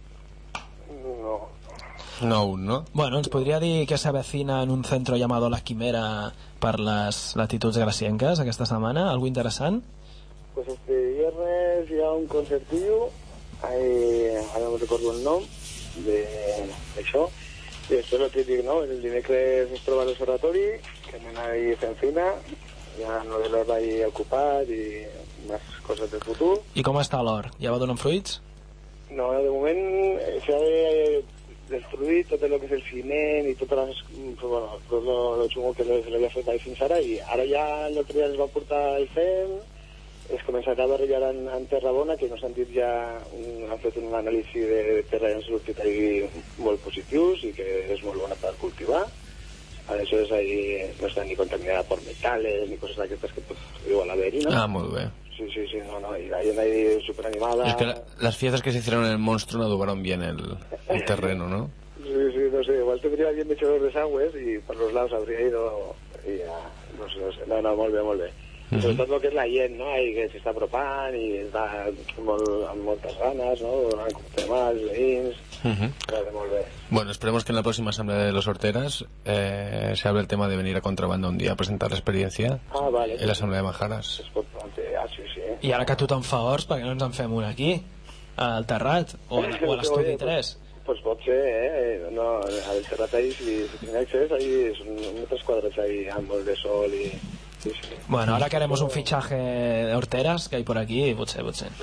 No. No aún, ¿no? Bueno, ens podria dir que s'avecina en un centro llamado La Quimera per les latituds gracienques aquesta setmana? Algo interessant? Pues este viernes hi ha un concertillo, ara no recordo el nom d'això, i després el típic, no? El dimecres es troba a l'observatori, que anem ahí fent feina, hi ha novel·les ahí ocupat i més coses del futur. I com està l'or? Ja va donant fruits? No, de moment s'ha de destruir tot el que és el ciment i totes les, bueno, tot lo xungo que se l'havia fet ahí fins ara, i ara ja l'altre dia es va portar el FEM, es començarà a barrejar en terra bona, que no s'han dit ja, han fet un anàlisi de terra i han sortit ahí molt positius i que és molt bona per cultivar. Aleshores ahí no està ni contaminada per metales ni coses d'aquestes que igual haver-hi, ¿no? Ah, molt bé. Sí, no, y la gente ahí súper animada. Es que las fiestas que se hicieron en el monstruo no adubaron bien el terreno, ¿no? Sí, no sé, igual tendría bien hecho los desagües y por los lados habría ido y ya, no sé, no, molt bé. Sobretot el que és la gent, no? Ahí que s'està apropant i està amb moltes ganes, no? Donant temas, veïns, molt bé. Bueno, esperemos que en la próxima asamblea de los Horteras se hable el tema de venir a Contrabanda un día a presentar la experiencia vale, en la asamblea de Majaras. Es pot plantear, sí. I ara que tothom fa horts, per què no ens en fem un aquí? Al Terrat? O a l'Estudi 3? Pues pot ser, no, al Terrat ahí, si tiene accés, ahí son metres quadrats ahí amb molt de sol i... Sí. Bueno, ahora que haremos un fichaje de horteras que hay por aquí, potser.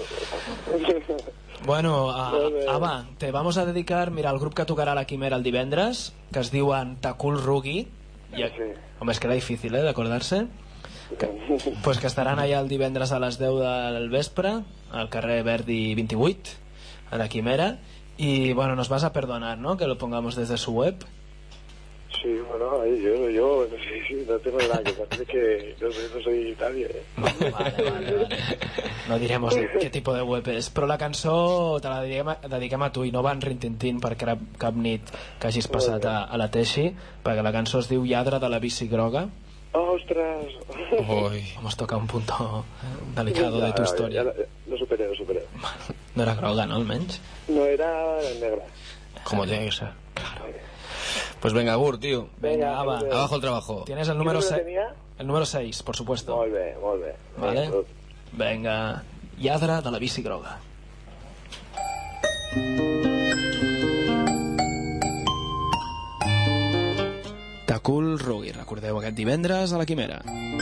Bueno, Ava, te vamos a dedicar, mira, el grup que tocarà a la Quimera el divendres, que es diuen Takul Rugi. Home, es queda difícil, de acordarse. Pues que estaran allà el divendres a les 10 del vespre, al carrer Verdi 28, a la Quimera. Y bueno, nos vas a perdonar, ¿no? Que lo pongamos desde su web. Sí, bueno, yo sí, no tengo nada que parece que no soy nadie, Vale. No diremos qué tipo de web és, però la cançó te la dediquem a tu i no va en rintintín per cap nit que hagis passat a la Teixi, perquè la cançó es diu Lladre de la bici groga. ¡Ostras! Hemos tocado un punto delicado de tu historia. Lo superé. No era groga, ¿no, almenys? No, era negra. Como tiene que ser, claro. Pues venga, Gur, tío. Venga, Ava. Abajo el trabajo. Tienes el número 6. El número 6, por supuesto. Molt bé. Vale. Venga, Lladre de la bici groga. Takul Rugi, recordeu, aquest divendres a la Quimera.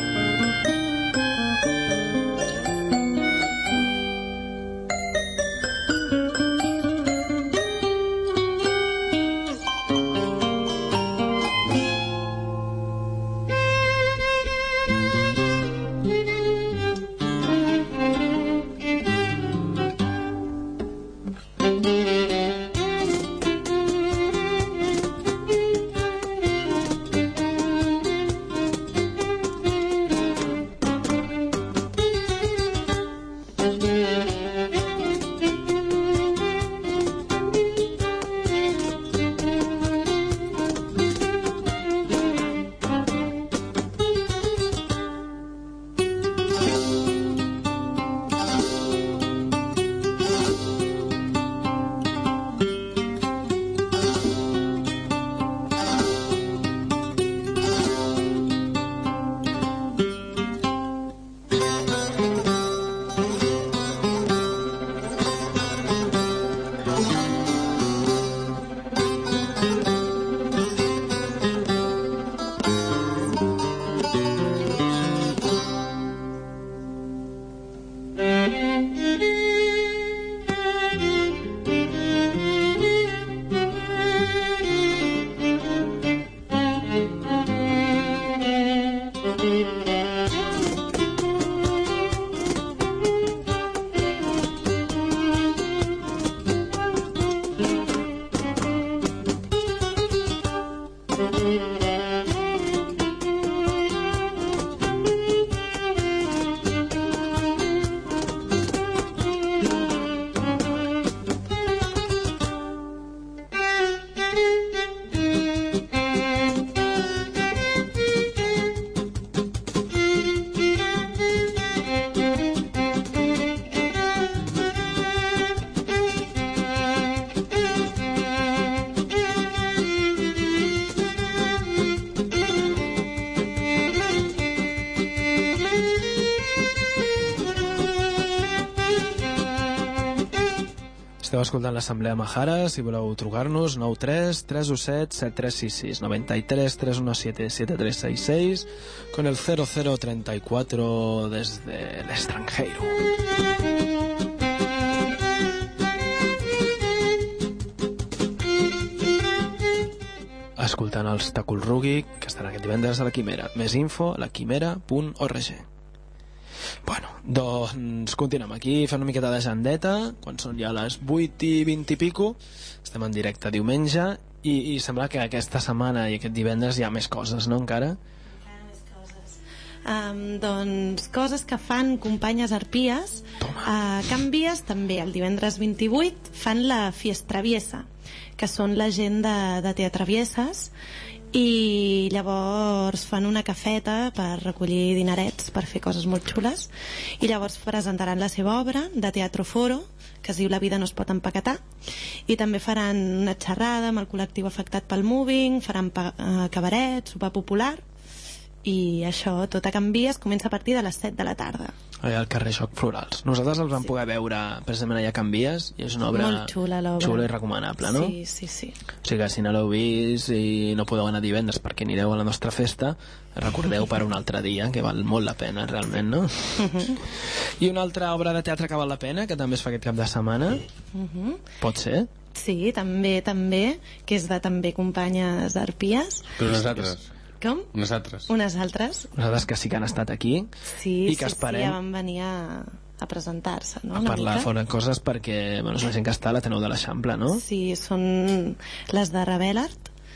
Esteu escoltant l'Assemblea Mahara. Si voleu trucar-nos, 93 317 7366, 93 317 7366, con el 0034 desde el extranjero. Escoltant els Takul Rugi, que estan aquest divendres a la Quimera. Més info a laquimera.org. Bueno, doncs continuem aquí fent una miqueta de jandeta quan són ja les 8 i 20 i pico. Estem en directe diumenge i sembla que aquesta setmana i aquest divendres hi ha més coses, no, encara? Doncs coses que fan companyes arpies. A Can Vies també el divendres 28 fan la Fiesta Traviesa, que són la gent de Teatre Travieses, i llavors fan una cafeta per recollir dinerets per fer coses molt xules, i llavors presentaran la seva obra de Teatro Foro, que es diu La vida no es pot empaquetar, i també faran una xerrada amb el col·lectiu afectat pel moving, faran cabaret, sopar popular, i això tot a Can Vies comença a partir de les 7 de la tarda. Allà al carrer Xoc Florals. Nosaltres els vam poder veure precisament allà a Can Vies, i és una obra molt xula, l'obra. Xula i recomanable, no? Sí. O sigui que si no l'heu vist i no podeu anar divendres perquè anireu a la nostra festa, recordeu per un altre dia, que val molt la pena realment, no? I una altra obra de teatre que val la pena, que també es fa aquest cap de setmana, pot ser? Sí, també, que és de també companyes arpies. Però nosaltres. Com? Unes altres. Unes altres que sí que han estat aquí, i que esperem... Sí, ja van venir a presentar-se, no? A parlar fora coses perquè, bueno, és la gent que està a l'Ateneu de l'Eixample, no? Sí, són les de Rebel Art,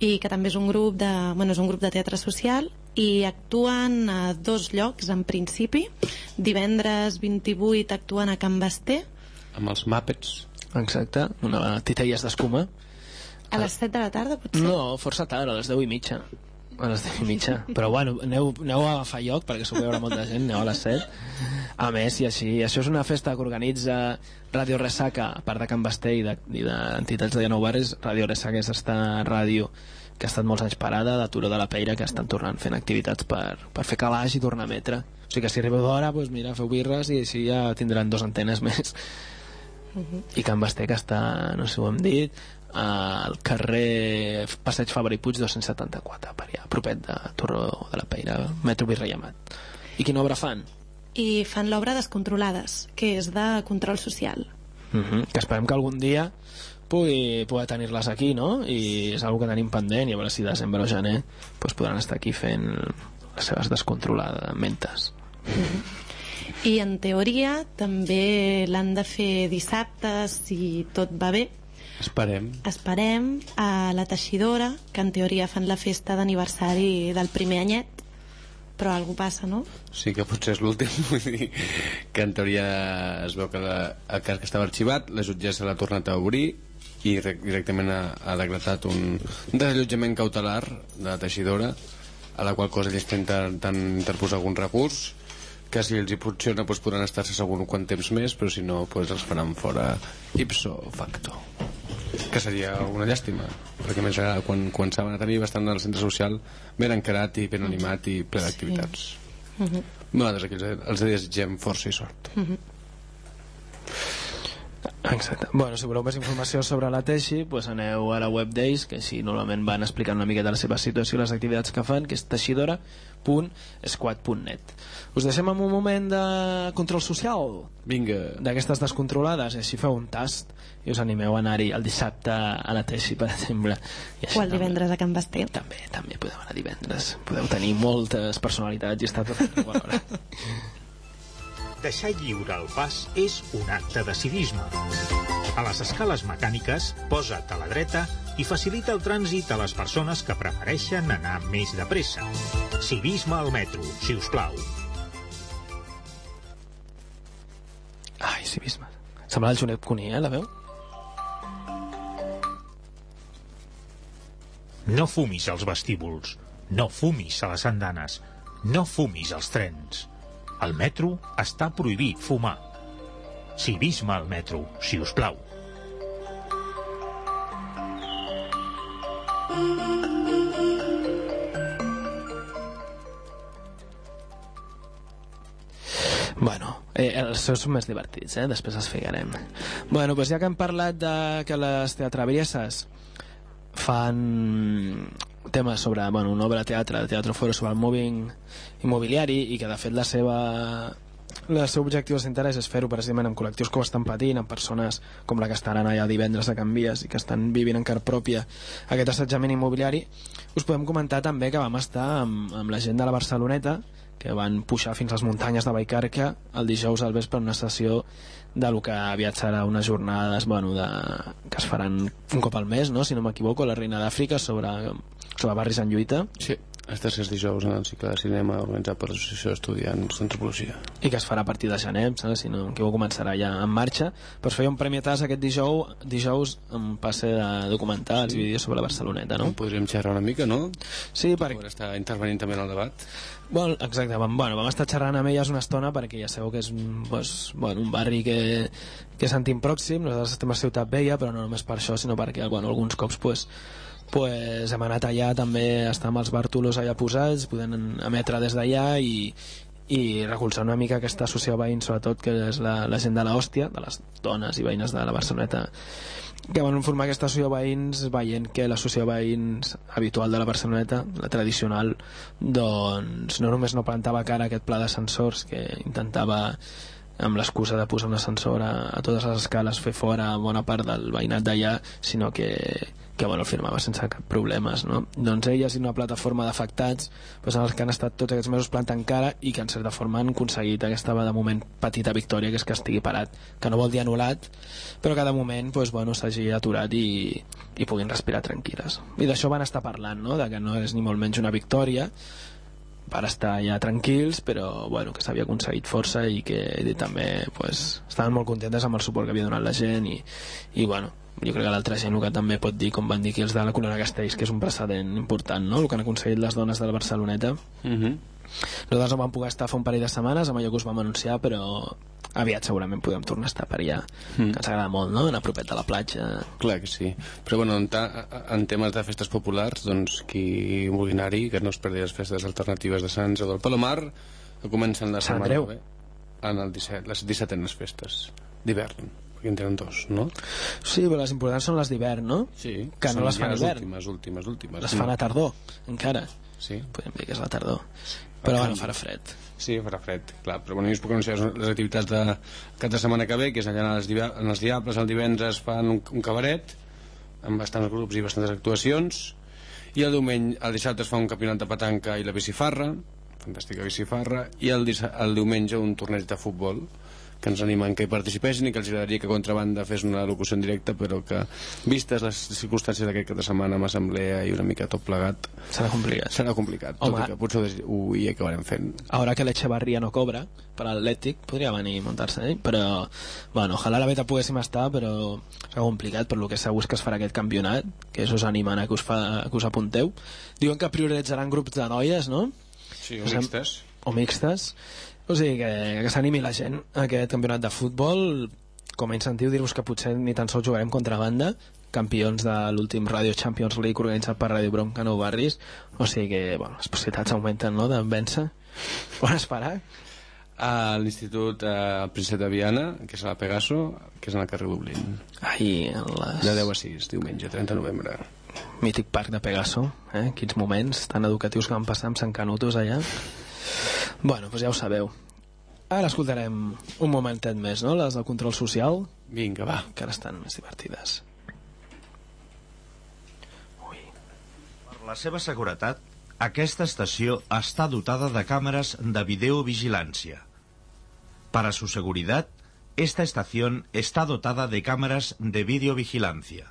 i que també és un grup de teatre social, i actuen a 2 llocs en principi. Divendres 28 actuen a Can Basté amb els Muppets. Exacte, una titelles d'escuma a les 7 de la tarda, potser? No, força tard, a les 10:30. A les 10:30. Però bueno, aneu a agafar lloc perquè s'ho veure molta gent, aneu a les 7. A més, i així, això és una festa que organitza Ràdio Ressaca, a part de Can Basté i d'entitats de 19 barris. Ràdio Ressaca és esta ràdio que ha estat molts anys parada, de Turó de la Peira, que estan tornant fent activitats per fer calaix i tornar a emetre. O sigui que si arribeu d'hora, doncs mira, feu birres i així ja tindran 2 antenes més. I Can Basté, que està, no sé si ho hem dit, al carrer Passeig Fabra i Puig 274, per allà, propet de Turó de la Peira, metro Virrei Amat. I quina obra fan? I fan l'obra Descontrolades, que és de control social. Que esperem que algun dia pugui poder tenir-les aquí, no? I és una que tenim pendent, i a veure si desembre o gener doncs podran estar aquí fent les seves descontrolades mentes. I en teoria també l'han de fer dissabte, si tot va bé. Esperem a la Teixidora, que en teoria fan la festa d'aniversari del primer anyet, però alguna passa, no? Sí, que potser és l'últim, vull dir que en teoria es veu que el cas que estava arxivat, la jutgessa l'ha tornat a obrir i directament ha decretat un desallotjament cautelar de la Teixidora, a la qual cosa ells intenten interposar algun recurs, que si els hi funciona doncs podran estar-se segur quant temps més, però si no doncs els faran fora ipso facto, que seria una llàstima, perquè més quan saben a tenir bastant al centre social ben encarat i ben animat i ple d'activitats. Nosaltres aquí els desitgem força i sort. Exacte. Bueno, si voleu més informació sobre la Teixi, doncs aneu a la web d'ells, que així normalment van explicant una miqueta la seva situació i les activitats que fan, que és teixidora.squad.net. Us deixem en un moment de control social. Vinga. D'aquestes descontrolades, i així feu un tast i us animeu a anar-hi el dissabte a la Teixi, per exemple. O el divendres a Can Basté. També podeu anar divendres. Podeu tenir moltes personalitats i estar tot alhora. Deixar lliure el pas és un acte de civisme. A les escales mecàniques, posa't a la dreta i facilita el trànsit a les persones que prefereixen anar més de pressa. Civisme al metro, si us plau. Ai, civisme. Sembla el Joanet Cuní, la veu? No fumis als vestíbuls, no fumis a les andanes, no fumis als trens. Al metro està prohibit fumar. Civisme al metro, si us plau. Bueno, els seus són més divertits, després els ficarem. Bueno, doncs ja que hem parlat de que les teatrabieses fan temes sobre una obra de teatre fora sobre el moving immobiliari, i que de fet el seu objectiu d'interès és fer-ho precisament amb col·lectius que ho estan patint, amb persones com la que estaran allà divendres a Can Vies i que estan vivint en car pròpia aquest assetjament immobiliari. Us podem comentar també que vam estar amb la gent de la Barceloneta, que van pujar fins a les muntanyes de Vallcarca el dijous al vespre en una sessió de lo que aviat serà unes jornades que es faran un cop al mes, no? Si no m'equivoco, la Reina d'Àfrica sobre barris en lluita. Sí, els tercers dijous en el cicle de cinema organitzat per l'Associació d'Estudiants d'Antropologia. I que es farà a partir de gener, si no m'equivoco començarà ja en marxa. Però es feia un premi tas aquest dijous en passe de documentar els vídeos sobre la Barceloneta, no? Podríem xerrar una mica, no? Sí, perquè... Podrà estar intervenint també en el debat. Bueno, exacte, vam estar xerrant amb elles una estona perquè ja sabeu que és un barri que sentim pròxim. Nosaltres estem a Ciutat Vella, però no només per això, sinó perquè alguns cops hem anat allà també a estar amb els bàrtolos allà posats, podent emetre des d'allà i recolzar una mica aquesta associació de veïns, sobretot, que és la gent de l'Hòstia, de les dones i veïnes de la Barceloneta, que van formar aquesta associació de veïns veient que l'associació de veïns habitual de la Barceloneta, la tradicional, doncs no només no plantava cara a aquest pla d'ascensors que intentava, amb l'excusa de posar un ascensor a totes les escales, fer fora bona part del veïnat d'allà, sinó que que bueno, el firmava sense cap problemes, no? Doncs ella és una plataforma d'afectats en els que han estat tots aquests mesos plantant cara i que en certa forma han aconseguit aquesta de moment petita victòria, que és que estigui parat, que no vol dir anul·lat, però que de moment s'hagi aturat i puguin respirar tranquil·les. I d'això van estar parlant, no? De que no és ni molt menys una victòria, per estar ja tranquils, però bueno, que s'havia aconseguit força i que també estaven molt contentes amb el suport que havia donat la gent i bueno, jo crec que l'altra gent el que també pot dir, com van dir aquí els de la Corona Castells, que és un precedent important, no? El que han aconseguit les dones de la Barceloneta. Nosaltres vam poder estar fa un parell de setmanes, amb allò que us vam anunciar, però aviat segurament podem tornar a estar per allà, que ens agrada molt, no? Anar propet a la platja. Clar que sí, però bueno, en temes de festes populars, doncs qui vulgui anar-hi, que no es perdi les festes alternatives de Sants o del Palomar, que comencen la setmana que ve, en el 17, les 17enes festes d'hivern, perquè en tenen dos, no? Sí, però les importants són les d'hivern, no? Sí, que no les fan a hivern. Les últimes. Les fan a tardor, encara. Sí. Podem dir que és la tardor. Però bueno, farà fred. Sí, farà fred, clar. Però bueno, jo us puc anunciar les activitats de cap de setmana que ve, que és allà en els Diables, el divendres fan un cabaret, amb bastants grups i bastantes actuacions, i el dissabte es fa un campionat de petanca i la bicifarra, fantàstica bicifarra, i el diumenge un torneig de futbol, que ens animen que hi participessin i que els agradaria que Contrabanda fes una locució en directe, però que vistes les circumstàncies d'aquest cap de setmana amb assemblea i una mica tot plegat serà complicat. Tot i que potser ho hi acabarem fent. Ara que l'Echevarria no cobra per l'Atlètic podria venir a muntar-se, però bueno, ojalà la beta poguéssim estar, però serà complicat, per lo que segur és que es farà aquest campionat, que us animen a que us apunteu. Diuen que prioritzaran grups de noies, no? Sí, o mixtes. O sigui, que s'animi la gent a aquest campionat de futbol. Com a incentiu, dir-vos que potser ni tan sols jugarem contra banda, campions de l'últim Radio Champions League organitzat per Radio Bronca Nou Barris. O sigui que, bueno, les possibilitats augmenten, no?, de vèncer. On esperar? A l'Institut Príncep de Viana, que és a la Pegaso, que és en el carrer Dublín. De 10 a 6, diumenge, 30 de novembre. Mític parc de Pegaso, quins moments tan educatius que van passar amb Sant Canutos allà. Bueno, doncs ja ho sabeu. Ara escoltarem un momentet més, no? Les del control social. Vinga, va. Que ara estan més divertides. Per la seva seguretat, aquesta estació està dotada de càmeres de videovigilància. Para su seguridad, esta estación está dotada de cámaras de videovigilancia.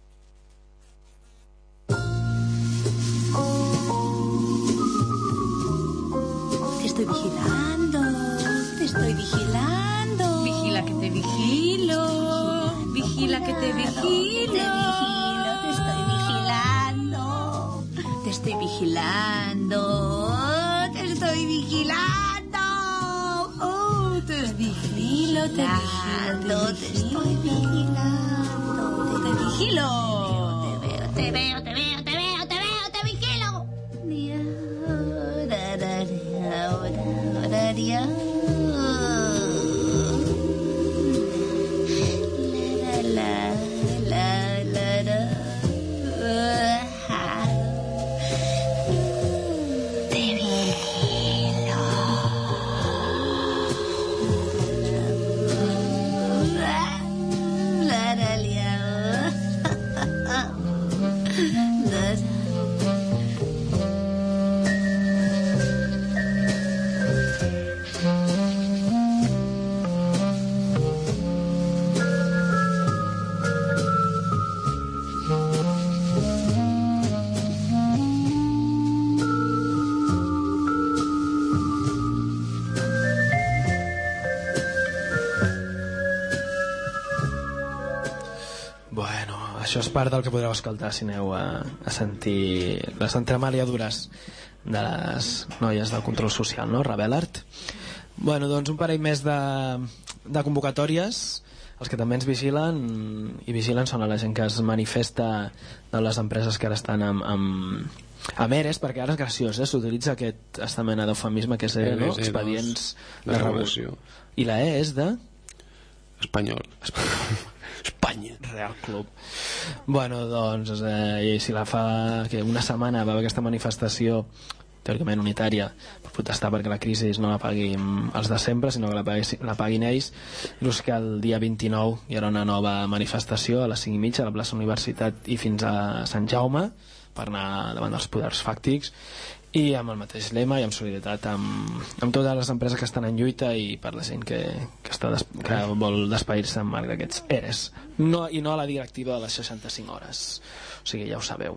Te estoy vigilando, te estoy vigilando. Vigila que te vigilo, vigila que te vigilo. Te estoy vigilando, te estoy vigilando, te estoy vigilando. Oh, te vigilo, te vigilo, te estoy vigilando, te vigilo. Te veo, te veo, te veo, te veo, te vigilo. Això és part del que podreu escoltar si aneu a sentir les entremaliadures de les noies del control social, no? Rebel Art. Bueno, doncs un parell més de convocatòries. Els que també ens vigilen i vigilen són a la gent que es manifesta de les empreses que ara estan amb ERES, perquè ara és graciós, s'utilitza aquesta mena d'eufemisme que és no? Expedients de revolució. I la E és de? Espanyol. Espanya. Real Club. Bueno, doncs, si la fa una setmana va haver aquesta manifestació teòricament unitària, per protestar perquè la crisi no la paguin els de sempre, sinó que la paguin ells. Just que el dia 29 hi haurà una nova manifestació a les 5:30 a la plaça Universitat i fins a Sant Jaume per anar davant dels poders fàctics, i amb el mateix lema i amb solidaritat amb totes les empreses que estan en lluita i per la gent que vol despedir-se en marc d'aquests ERES, i no a la directiva de les 65 hores, o sigui, ja ho sabeu.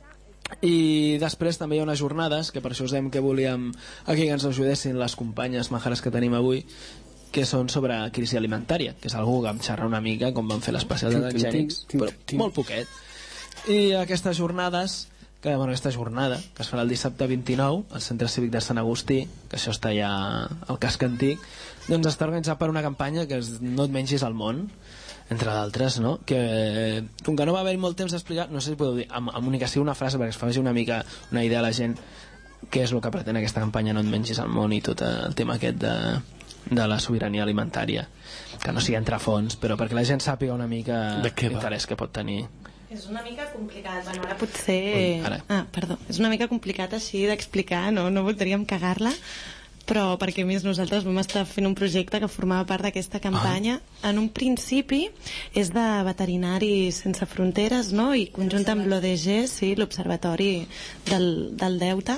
I després també hi ha unes jornades que per això us dèiem que volíem aquí que ens ajudessin les companyes majares que tenim avui, que són sobre crisi alimentària, que és algú que em xerra una mica com van fer l'especial de transgènics, però molt poquet. I aquestes jornades aquesta jornada, que es farà el dissabte 29 al Centre Cívic de Sant Agustí, que això està ja al casc antic, doncs està organitzat per una campanya que és No et mengis el món, entre d'altres, no? Que com que no va haver molt temps d'explicar, no sé si podeu dir amb única sigui una frase perquè es faci una mica una idea a la gent què és el que pretén aquesta campanya No et mengis el món i tot el tema aquest de la sobirania alimentària, que no sigui entre fons, però perquè la gent sàpiga una mica l'interès que pot tenir. És una mica complicat, bueno, ara potser... perdó, és una mica complicat així d'explicar, no voldríem cagar-la, però perquè a més nosaltres vam estar fent un projecte que formava part d'aquesta campanya. En un principi és de Veterinaris Sense Fronteres, no? I conjunt amb l'ODG, sí, l'Observatori del Deute,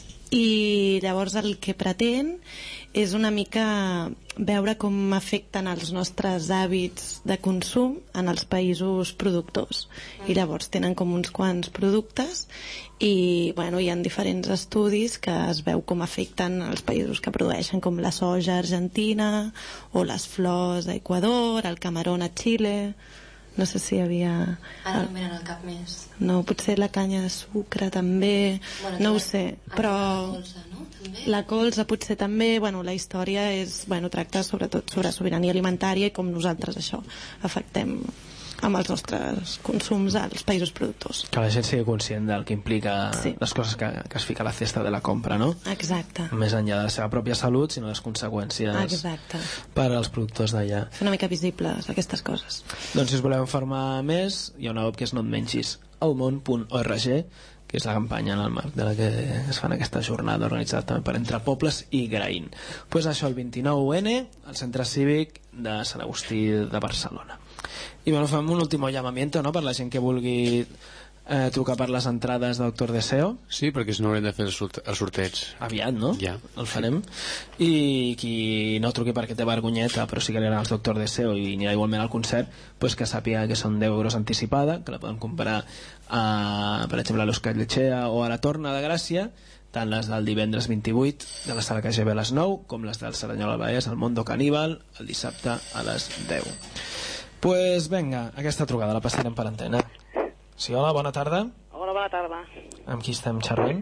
i llavors el que pretén és una mica veure com afecten els nostres hàbits de consum en els països productors, i llavors tenen com uns quants productes i hi ha diferents estudis que es veu com afecten els països que produeixen, com la soja a Argentina o les flors a Equador, el camarón a Xile. No sé si hi havia... Ara no em venen al cap més. No, potser la canya de sucre també, no ho sé, però... La colza, no? També? La colza potser també, la història tracta sobretot sobre sobirania alimentària i com nosaltres això afectem amb els nostres consums als països productors. Que la gent sigui conscient del que implica les coses que es fica a la cesta de la compra, no? Exacte. Més enllà de la seva pròpia salut, sinó les conseqüències per als productors d'allà. Fer una mica visibles aquestes coses. Doncs si us voleu informar més, hi ha una web que és notmengiselmon.org, que és la campanya en el marc de la que es fan aquesta jornada organitzada també per Entre Pobles i Graín. Pues això, el 29N, al Centre Cívic de Sant Agustí de Barcelona. I fem un últim llamamiento, no?, per la gent que vulgui trucar per les entrades de Doctor Deseo. Sí, perquè si no haurem de fer el sorteig aviat, no? Ja. El farem. I qui no truqui perquè té vergonyeta però sí que li agrada els Doctor Deseo i anirà igualment al concert, pues que sàpiga que són 10 euros anticipada, que la poden comprar per exemple a l'Euskal Lechea o a la Torna de Gràcia, tant les del divendres 28 de la sala KGB a les 9 com les del Cerdanyola del Vallès al Mondo Caníbal el dissabte a les 10. Pues venga, aquesta trucada la passarem per antena. Sí, hola, bona tarda. Hola, bona tarda. Amb qui estem xerrant?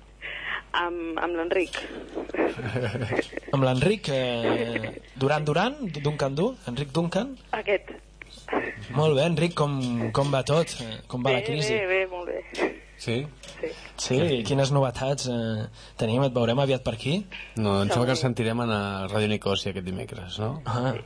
Amb l'Enric. Amb l'Enric Duran, Duncan Du? Enric Duncan? Aquest. Molt bé, Enric, com va tot? Com va la crisi? Bé, molt bé. Sí? Sí, quines novetats tenim? Et veurem aviat per aquí? No, em sembla que ens sentirem a Ràdio Nicòsia aquest dimecres, no?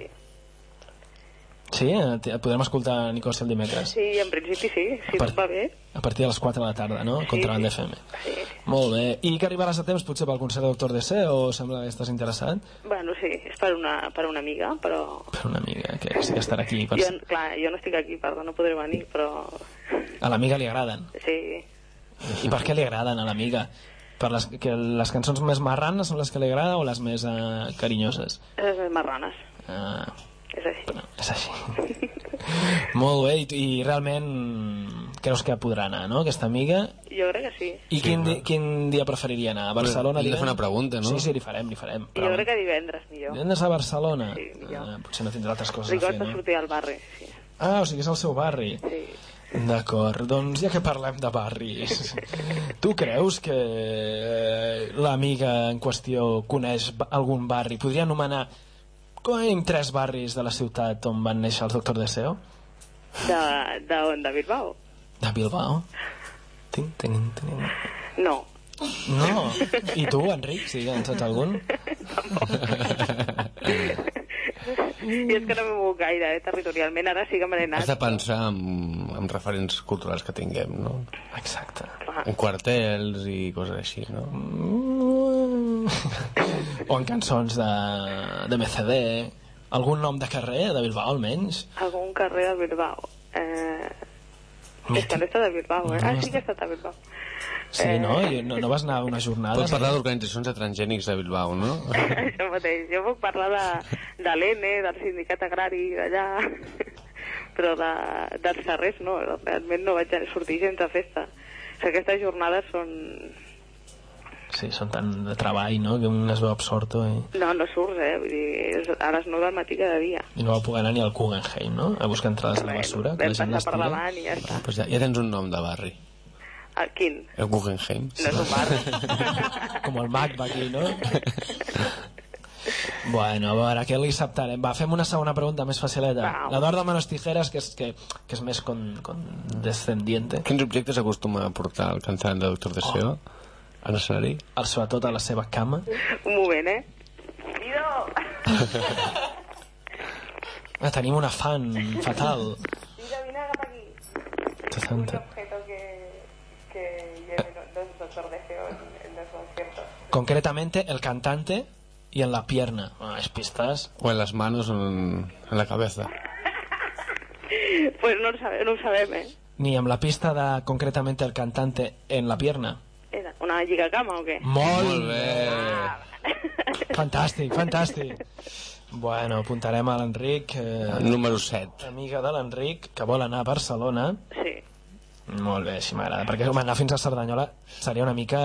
Sí, podrem escoltar Nicòsia el dimecres. Sí, en principi sí, si tot va bé. A partir de les 4 de la tarda, no? Contra l'FM. Sí. Molt bé. I que arribaràs a temps potser pel concert de Doctor DC o sembla que estàs interessat? Bueno, sí, és per una amiga, però... Per una amiga, que sí que estarà aquí. Jo no estic aquí, perdó, no podré venir, però... A l'amiga li agraden? Sí. I per què li agraden a l'amiga? Per les cançons més marranes són les que li agraden o les més carinyoses? Les més marranes. És així. Però és així. Molt bé, i realment creus que podrà anar, no, aquesta amiga? Jo crec que sí. I quin dia preferiria anar? A Barcelona? Hem de fer una pregunta, no? Sí, li farem. Jo crec que divendres, millor. Divendres a Barcelona? Sí, millor. Potser no tindrà altres coses a fer, no? no? Sortir al barri, sí. O sigui, és el seu barri? Sí. D'acord, doncs ja que parlem de barris, tu creus que l'amiga en qüestió coneix algun barri? Podria anomenar com a mínim 3 barris de la ciutat on van néixer els Doctor Deseo? De Bilbao? De Bilbao? No. No? I tu, Enric, sí, en saps algun? I és que no m'he mogut gaire, territorialment, ara sí que me n'he anat. Has de pensar en referents culturals que tinguem, no? Exacte. En quartels i coses així, no? O en cançons de MCD. Algun nom de carrer de Bilbao, almenys? Algun carrer de Bilbao. És que no he estat a Bilbao, eh? Sí que he estat a Bilbao. Sí, no? No vas anar a unes jornades? Pots parlar d'organitzacions de transgènics de Bilbao, no? Això mateix. Jo puc parlar de l'ENE, del sindicat agrari d'allà, però dels carrers no. Realment no vaig sortir gens de festa. O sigui, aquestes jornades són... Sí, són tant de treball, no?, que un es veu absorto. No surts, Vull dir, a les 9 del matí cada dia. I no va poder anar ni al Guggenheim, no?, a buscar entrades a la basura. Vam passar per davant i ja està. Pues ja tens un nom de barri. Quin? El Guggenheim. No és un barri. Com el MAC va aquí, no? Bueno, a veure, què li acceptarem? Va, fem una segona pregunta més facileta. L'Eduardo Manos Tijeras, que és més condescendiente. Quins objectes acostuma a portar el cantant de Doctor Deseo? A l'escenari? Sobretot a la seva cama. Un moment, Guido! Tenim una fan fatal. Guido, vine cap aquí. Un objeto que lleve Doctor Deseo en los conciertos. Concretamente, el cantante y en la pierna. ¿Es pistas? O en las manos o en la cabeza. Pues no ho sabem, Ni amb la pista de concretamente el cantante en la pierna. Era una lligacama o què? Molt bé! Fantàstic. Bueno, apuntarem a l'Enric. Número 7. Amiga de l'Enric, que vol anar a Barcelona. Sí. Molt bé, així m'agrada. Perquè anar fins a Cerdanyola seria una mica...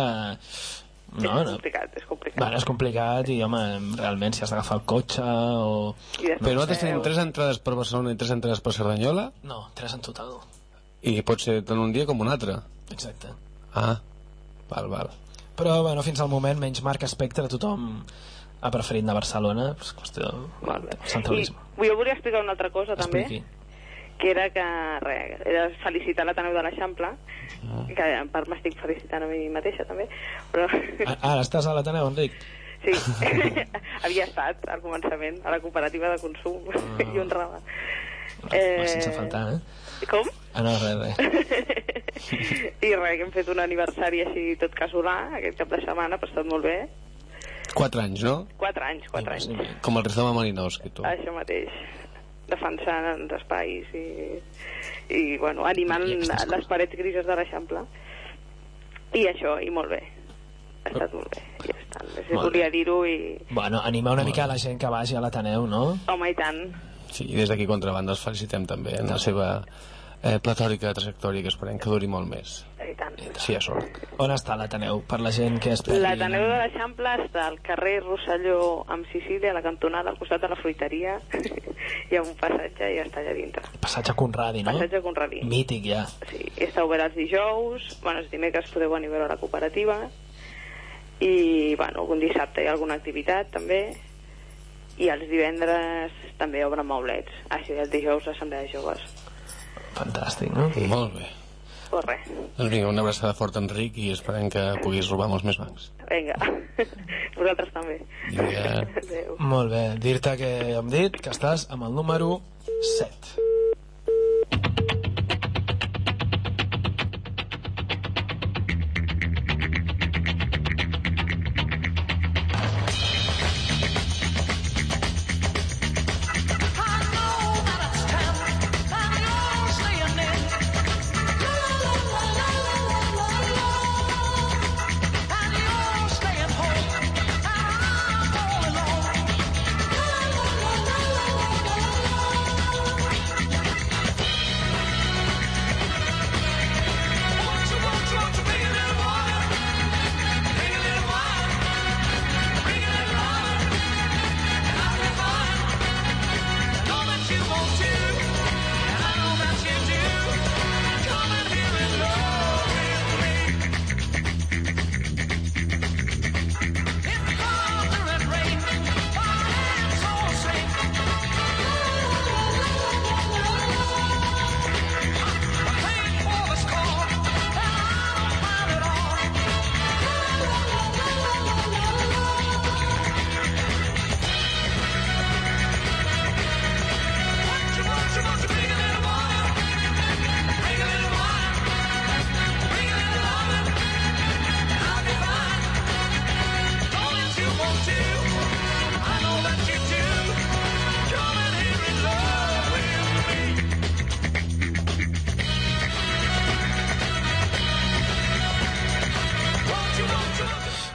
És complicat. Bueno, és complicat i, home, realment, si has d'agafar el cotxe o... Però nosaltres tenim 3 entrades per Barcelona i 3 entrades per Cerdanyola? No, 3 en total. I pot ser tant un dia com un altre? Exacte. Val. Però, bueno, fins al moment, menys Marc Espectre, tothom ha preferit anar a Barcelona, és qüestió de centralisme. I jo volia explicar una altra cosa, també, que era que, era felicitar l'Ateneu de l'Eixample, que en part m'estic felicitant a mi mateixa, també, però... Ara estàs a l'Ateneu, Enric? Sí, havia estat al començament, a la cooperativa de consum, i un raba. Sense faltar, Com? No, res. I res, que hem fet un aniversari així tot casolà, aquest cap de setmana, però ha estat molt bé. 4 anys, no? 4 anys. Com el Rizoma Malinowski, tu. Això mateix. Defensant els espais i bueno, animant les parets grises de l'Eixample. I això, i molt bé. Ha estat molt bé. Ja està. Volia dir-ho i... Bueno, animar una mica a la gent que vagi a l'Ateneu, no? Home, i tant. Sí, i des d'aquí Contrabanda els felicitem també en la seva platòrica trajectòria, que esperem que duri molt més. I tant. Sí, a sort. On està l'Ateneu, per la gent que esperi? L'Ateneu de l'Eixample està al carrer Rosselló amb Sicília, a la cantonada, al costat de la fruiteria. Hi ha un passatge i està allà dintre. Passatge Conradi, no? Passatge Conradi. Mític, ja. Sí, està obert els dijous, bueno, els dimecres podeu venir a veure la cooperativa, i, bueno, algun dissabte hi ha alguna activitat, també, i els divendres també obren maulets. Així, els dijous l'assemblea de joves. Fantàstic, no? Molt bé. Pues res. Doncs vinga, una abraçada forta, Enric, i esperem que puguis robar molts més bancs. Vinga. Vosaltres també. Vinga. Adéu. Molt bé. Dir-te que hem dit que estàs amb el número 7.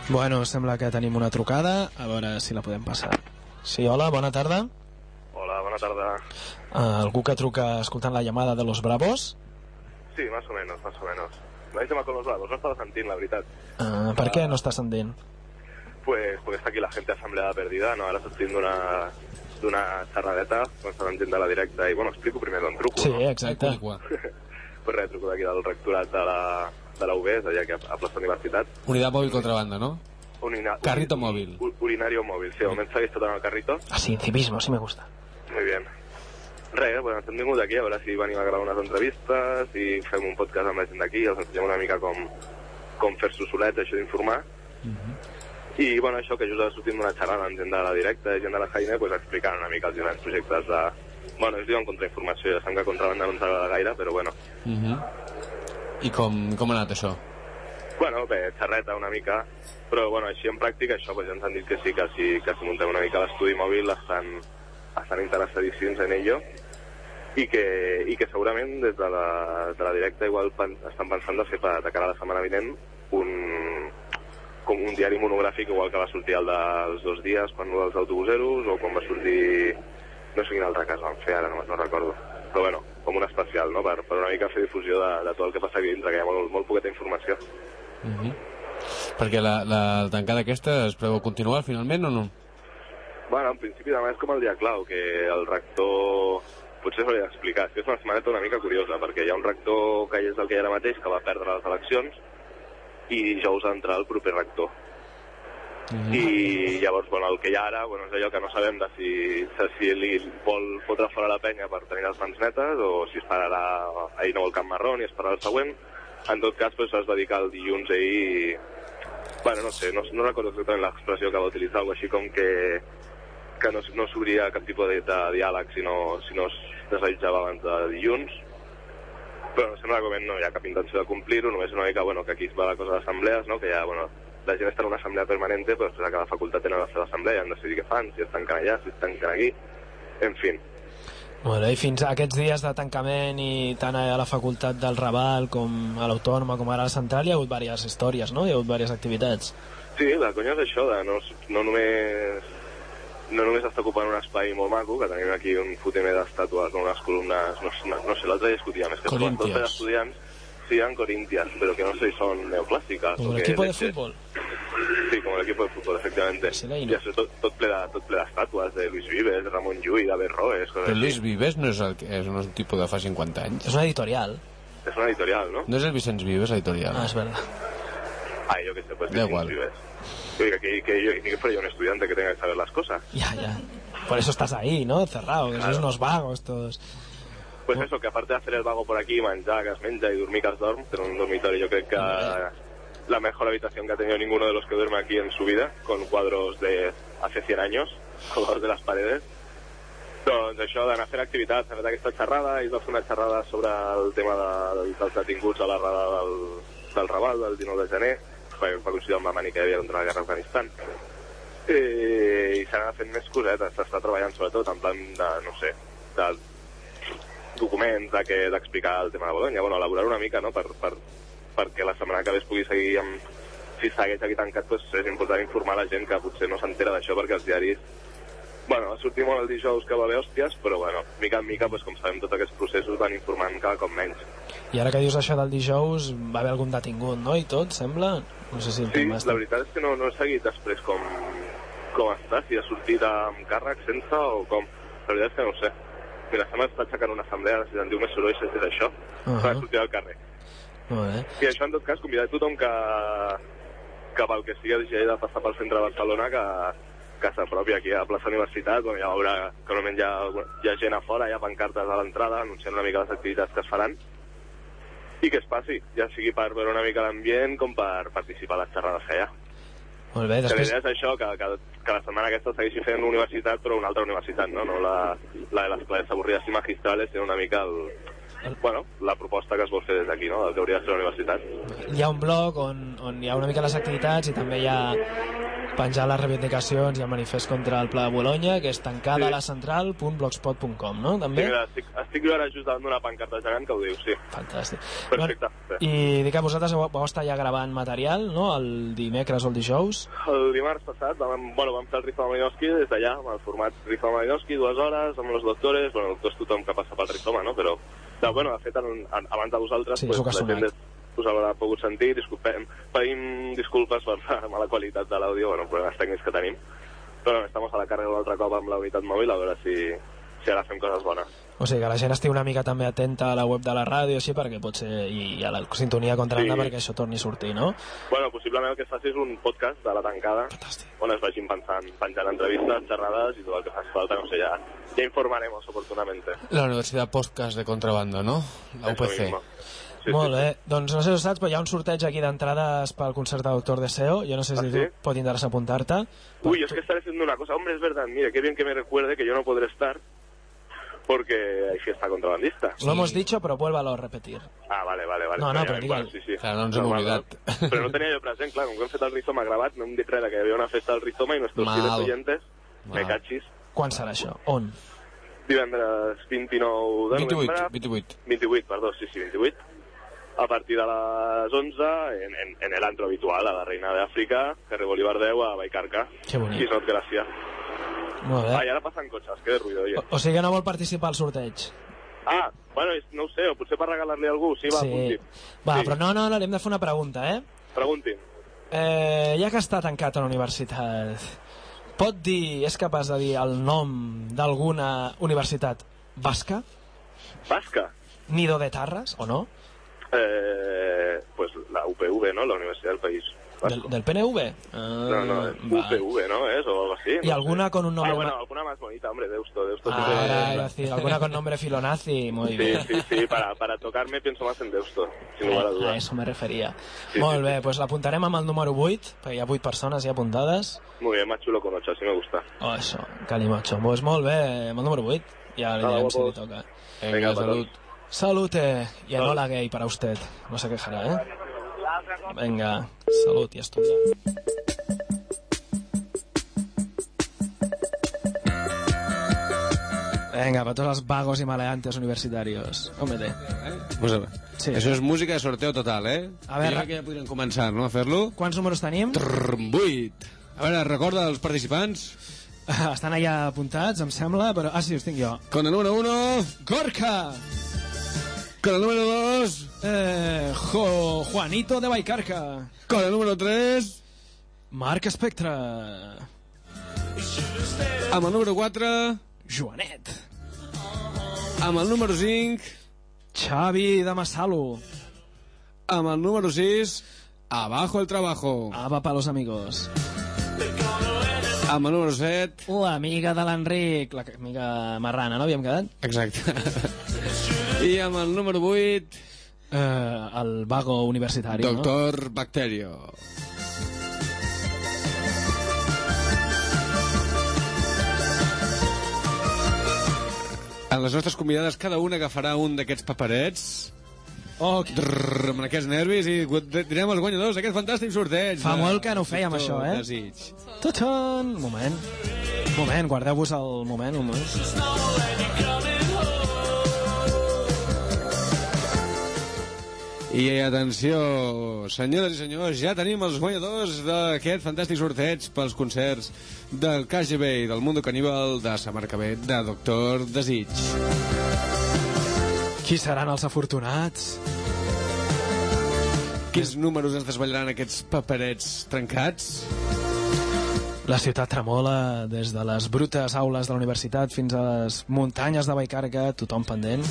Bueno, sembla que tenim una trucada, a veure si la podem passar. Sí, hola, bona tarda. Hola, bona tarda. Algú que truca escoltant la llamada de Los Bravos? Sí, más o menos. No hay tema con los Bravos, no estaba sentint, la veritat. Per què no està sentint? Pues porque está aquí la gente assemblea perdida, no? Ara sortim d'una xerradeta, on estan gent de la directa, i bueno, explico primer d'on truco, sí, no? Sí, exacte. Pues res, truco d'aquí del rectorat de la UB, és allà que a plaça Universitat. Unidad móvil contrabanda, ¿no? Carrito móvil. Urinario móvil, sí, de moment segueix tot en el carrito. Ah, sí, civismo, sí me gusta. Muy bien. Res, bueno, ens hem vingut aquí a veure si venim a gravar unes entrevistes i fem un podcast amb la gent d'aquí, els ensenyem una mica com fer-s'ho solets, això d'informar. I, bueno, això que just ha sortit d'una xerrada amb gent de la directa i gent de la feina, pues, explicant una mica els diferents projectes de... Bueno, es diuen contrainformació, ja sabem que contrabanda no ens agrada gaire, però bueno. I com ha anat això? Bueno, bé, xerreta una mica, però bueno, així en pràctica això, pues, ja ens han dit que sí, que si muntem una mica l'estudi mòbil estan interessadíssims en ello i que segurament des de la directa igual estan pensant de fer de cara a la setmana vinent com un diari monogràfic igual que va sortir el dels 2 dies quan dels autobuseros o quan va sortir no sé quin altre cas van fer ara, no recordo, però bueno, com un especial, no? Per una mica fer difusió de tot el que passa aquí dintre, que hi ha molt poqueta informació. Perquè la tancada aquesta es preveu continuar finalment o no? Bueno, en principi demà és com el dia clau, que el rector potser s'hauria d'explicar. És una setmaneta una mica curiosa, perquè hi ha un rector que és el que hi era mateix, que va perdre les eleccions, i dijous ha d'entrar el proper rector. I llavors, bueno, el que hi ha ara, bueno, és allò que no sabem de si li vol fotre fora la penya per tenir les mans netes, o si esperarà ahir no el Camp Marrón i esperarà el següent. En tot cas, pues, es va dir que el dilluns ahir... Bueno, no sé, no recordo exactament l'expressió que va utilitzar, algo així com que no s'obria cap tipus de diàleg si no es desallotjava abans de dilluns, però sembla que no hi ha cap intenció de complir-ho, només una mica, bueno, que aquí es va la cosa d'assemblees, no? Que ja, bueno, la gent està en una assemblea permanente, però després a cada facultat tenen la seva assemblea i han de decidir què fan, si es tanquen allà, si es tanquen aquí, en fi. Bueno, i fins a aquests dies de tancament i tant a la facultat del Raval com a l'Autònoma com ara a la Central hi ha hagut diverses històries, no? Hi ha hagut diverses activitats. Sí, la conya és això, de no només està ocupant un espai molt maco, que tenim aquí un fotemer d'estàtues o unes columnes, no sé, l'altre discutíem, és que són tots els estudiants, sí, en Corinthians, pero que no sé si son neoclásicas. ¿Como el equipo de fútbol? Sí, como el equipo de fútbol, efectivamente. Y això tot ple d'estàtues de Luis Vives, de Ramon Llull, de Berroes... Però Luis Vives no és un tipus de fa 50 anys. És una editorial. És una editorial, ¿no? No és el Vicenç Vives, editorial. Ah, es verdad. Ah, yo qué sé, pues Vicenç Vives. Oiga, que fuera yo un estudiante que tenga que saber las cosas. Ya. Por eso estás ahí, ¿no? Cerrado, que sois unos vagos todos. Pues eso, que aparte de hacer el vago por aquí, menjar que es menja y dormir que es dorm, pero un dormitorio yo creo que la mejor habitación que ha tenido ninguno de los que duerme aquí en su vida, con cuadros de hace 100 años, colgados de las paredes. Doncs això, d'anar a fer activitats, ha fet aquesta xerrada, i va fer una xerrada sobre el tema dels detinguts a la rada del Raval, del 19 de gener, va coincidir amb la mani que hi havia contra la guerra a Afganistan. I s'han anat fent més cosetes, s'està treballant sobretot en plan de, no sé, de documents d'explicar el tema de Bolonya, bueno, elaborar una mica, no?, perquè la setmana que ve es pugui seguir si segueix aquí tancat, doncs és important informar la gent que potser no s'entera d'això, perquè els diaris, bueno, sortim molt el dijous que va haver hòsties, però bueno, mica en mica, com sabem, tots aquests processos van informant cada cop menys. I ara que dius això del dijous, va haver algun detingut, no?, i tot, sembla? No sé si sí, la veritat és que no he seguit després com està, si ha sortit amb càrrec, sense, o com, la veritat és que no ho sé. Mira, estem aixecant una assemblea, si se'n diu més soroll, és això, per sortir al carrer. I això, en tot cas, convidar tothom que pel que sigui hagi de passar pel centre de Barcelona, que s'apropi aquí a plaça Universitat, on ja veurà que normalment hi ha gent a fora, hi ha pancartes a l'entrada, anunciant una mica les activitats que es faran, i que es passi, ja sigui per veure una mica l'ambient com per participar a les xerrades que hi ha. Molt bé, després... La idea és això, que la setmana aquesta segueixi fent universitat, però una altra universitat, no la de les clases avorrides i magistrales, sinó una mica la proposta que es vol fer des d'aquí, no?, del que hauria de ser la universitat. Hi ha un blog on hi ha una mica les activitats i també hi ha penjar les reivindicacions i el manifest contra el Pla de Bolonya, que és tancada a la central.blogspot.com, no? També? Sí, mira, estic ara just davant d'una pancarta gegant que ho diu, sí. Fantàstic. Perfecte. I dic que vosaltres vau estar ja gravant material, no?, el dimecres o el dijous? El dimarts passat vam fer el Riff de Malinowski des d'allà, amb el format Riff de Malinowski, 2 hores, amb els doctors, el doctor és tothom que passa pel Rizoma, no? Però, de fet, abans de vosaltres, sí, la gent us haurà pogut sentir, pedim disculpes per la mala qualitat de l'àudio, problemes tècnics que tenim, però estem a la càrrega un altre cop amb la unitat mòbil, a veure si ara fem coses bones. O sigui, que la gent estigui una mica també atenta a la web de la ràdio, així, perquè pot ser, i a la sintonia contra l'Anna, perquè això torni a sortir, no? Bueno, possiblement el que es faci és un podcast de la tancada, on es vagin penjant entrevistes, xerrades i tot el que faci falta, no sé, ja informaremos oportunamente. La Universitat Podcast de Contrabanda, no? La UPC. Sí, molt bé, doncs no sé si ho saps, però hi ha un sorteig aquí d'entrades pel concert de Doctor Deseo. Yo no sé si tú pot interesar apuntarte. Uy, es que estaré haciendo una cosa. Hombre, es verdad, mire, qué bien que me recuerde que yo no podré estar porque hay fiesta contrabandista. Lo hemos dicho, pero vuélvalo a repetir. Ah, vale. No, però digue'l. Sí. Clar, no ens hem oblidat. Però no tenia jo present, clar, com que hem fet el Rizoma gravat, no em dit res que hi havia una festa del Rizoma i nuestros fieles oyentes, me cachis. Quan serà això? On? Divendres 29 de novembre... 28, perdó, sí, 28. A partir de les 11 en el antro habitual, a la Reina de África, Carrer Bolívar 10, a Baicarca. Que bonic. Quisnot, gràcies. Molt bé. I ara passen cotxes, que de ruïdo, oye. O sigui que no vol participar al sorteig. Ah, bueno, no ho sé, o potser per regalar-li a algú, sí, va, apunti. Va, però no, li hem de fer una pregunta, Pregunti. Ja que està tancat a la universitat, pot dir, és capaç de dir el nom d'alguna universitat basca? Basca? Nido de Tarras, o no? Pues la UPV, ¿no? La Universidad del País Vasco. ¿Del PNV? No, UPV, ¿no? ¿Es? O algo así. ¿Y alguna con un nombre bueno, alguna más bonita, hombre, Deusto. Decir, alguna con nombre filonazi, muy bien. Sí, para tocarme pienso más en Deusto, sin lugar a dudas. A eso me refería. Molt bé, pues l'apuntarem amb el número 8, perquè hi ha 8 persones ja apuntades. Muy bien, más chulo con 8, así me gusta. Oh, això, calimocho. Pues molt bé, amb el número 8, ja li direm si li toca. Venga, salud. Salute y Enola gay para usted. No se quejará, Venga, salud y estudiar. Venga, para todos los vagos y maleantes universitarios. Hombre. Pues a veure, sí. Això és música de sorteo total, A veure, que ja podríem començar, no, a fer-lo? Quants números tenim? 8. A veure, recorda els participants? Estan allà apuntats, em sembla, però... Ah, sí, els tinc jo. Con el número 1... Gorka! Con el número 2... Juanito de Baicarca. Con el número 3... Marc Espectre. Amb el número 4... Joanet. Amb el número 5... Xavi de Massalo. Amb el número 6... Abajo el trabajo. Ava pa los amigos. Amb el número 7... L'amiga de l'Enric. L'amiga marrana, no havíem quedat? Exacte. I amb el número 8... el vago universitari, Doctor Bacterio. En les nostres convidades, cada una agafarà un d'aquests paperets... amb aquests nervis, i direm els guanyadors d'aquest fantàstic sorteig. Fa molt que no ho fèiem, això, Desig. Tot-on! Moment, guardeu-vos el moment, un moment. I atenció, senyores i senyors, ja tenim els guanyadors d'aquest fantàstic sorteig pels concerts del KGB i del Mundo Caníbal de Samarcabé de Doctor Desig. Qui seran els afortunats? Quins números ens desvetllaran aquests paperets trencats? La ciutat tremola des de les brutes aules de la universitat fins a les muntanyes de Baicarca, tothom pendent.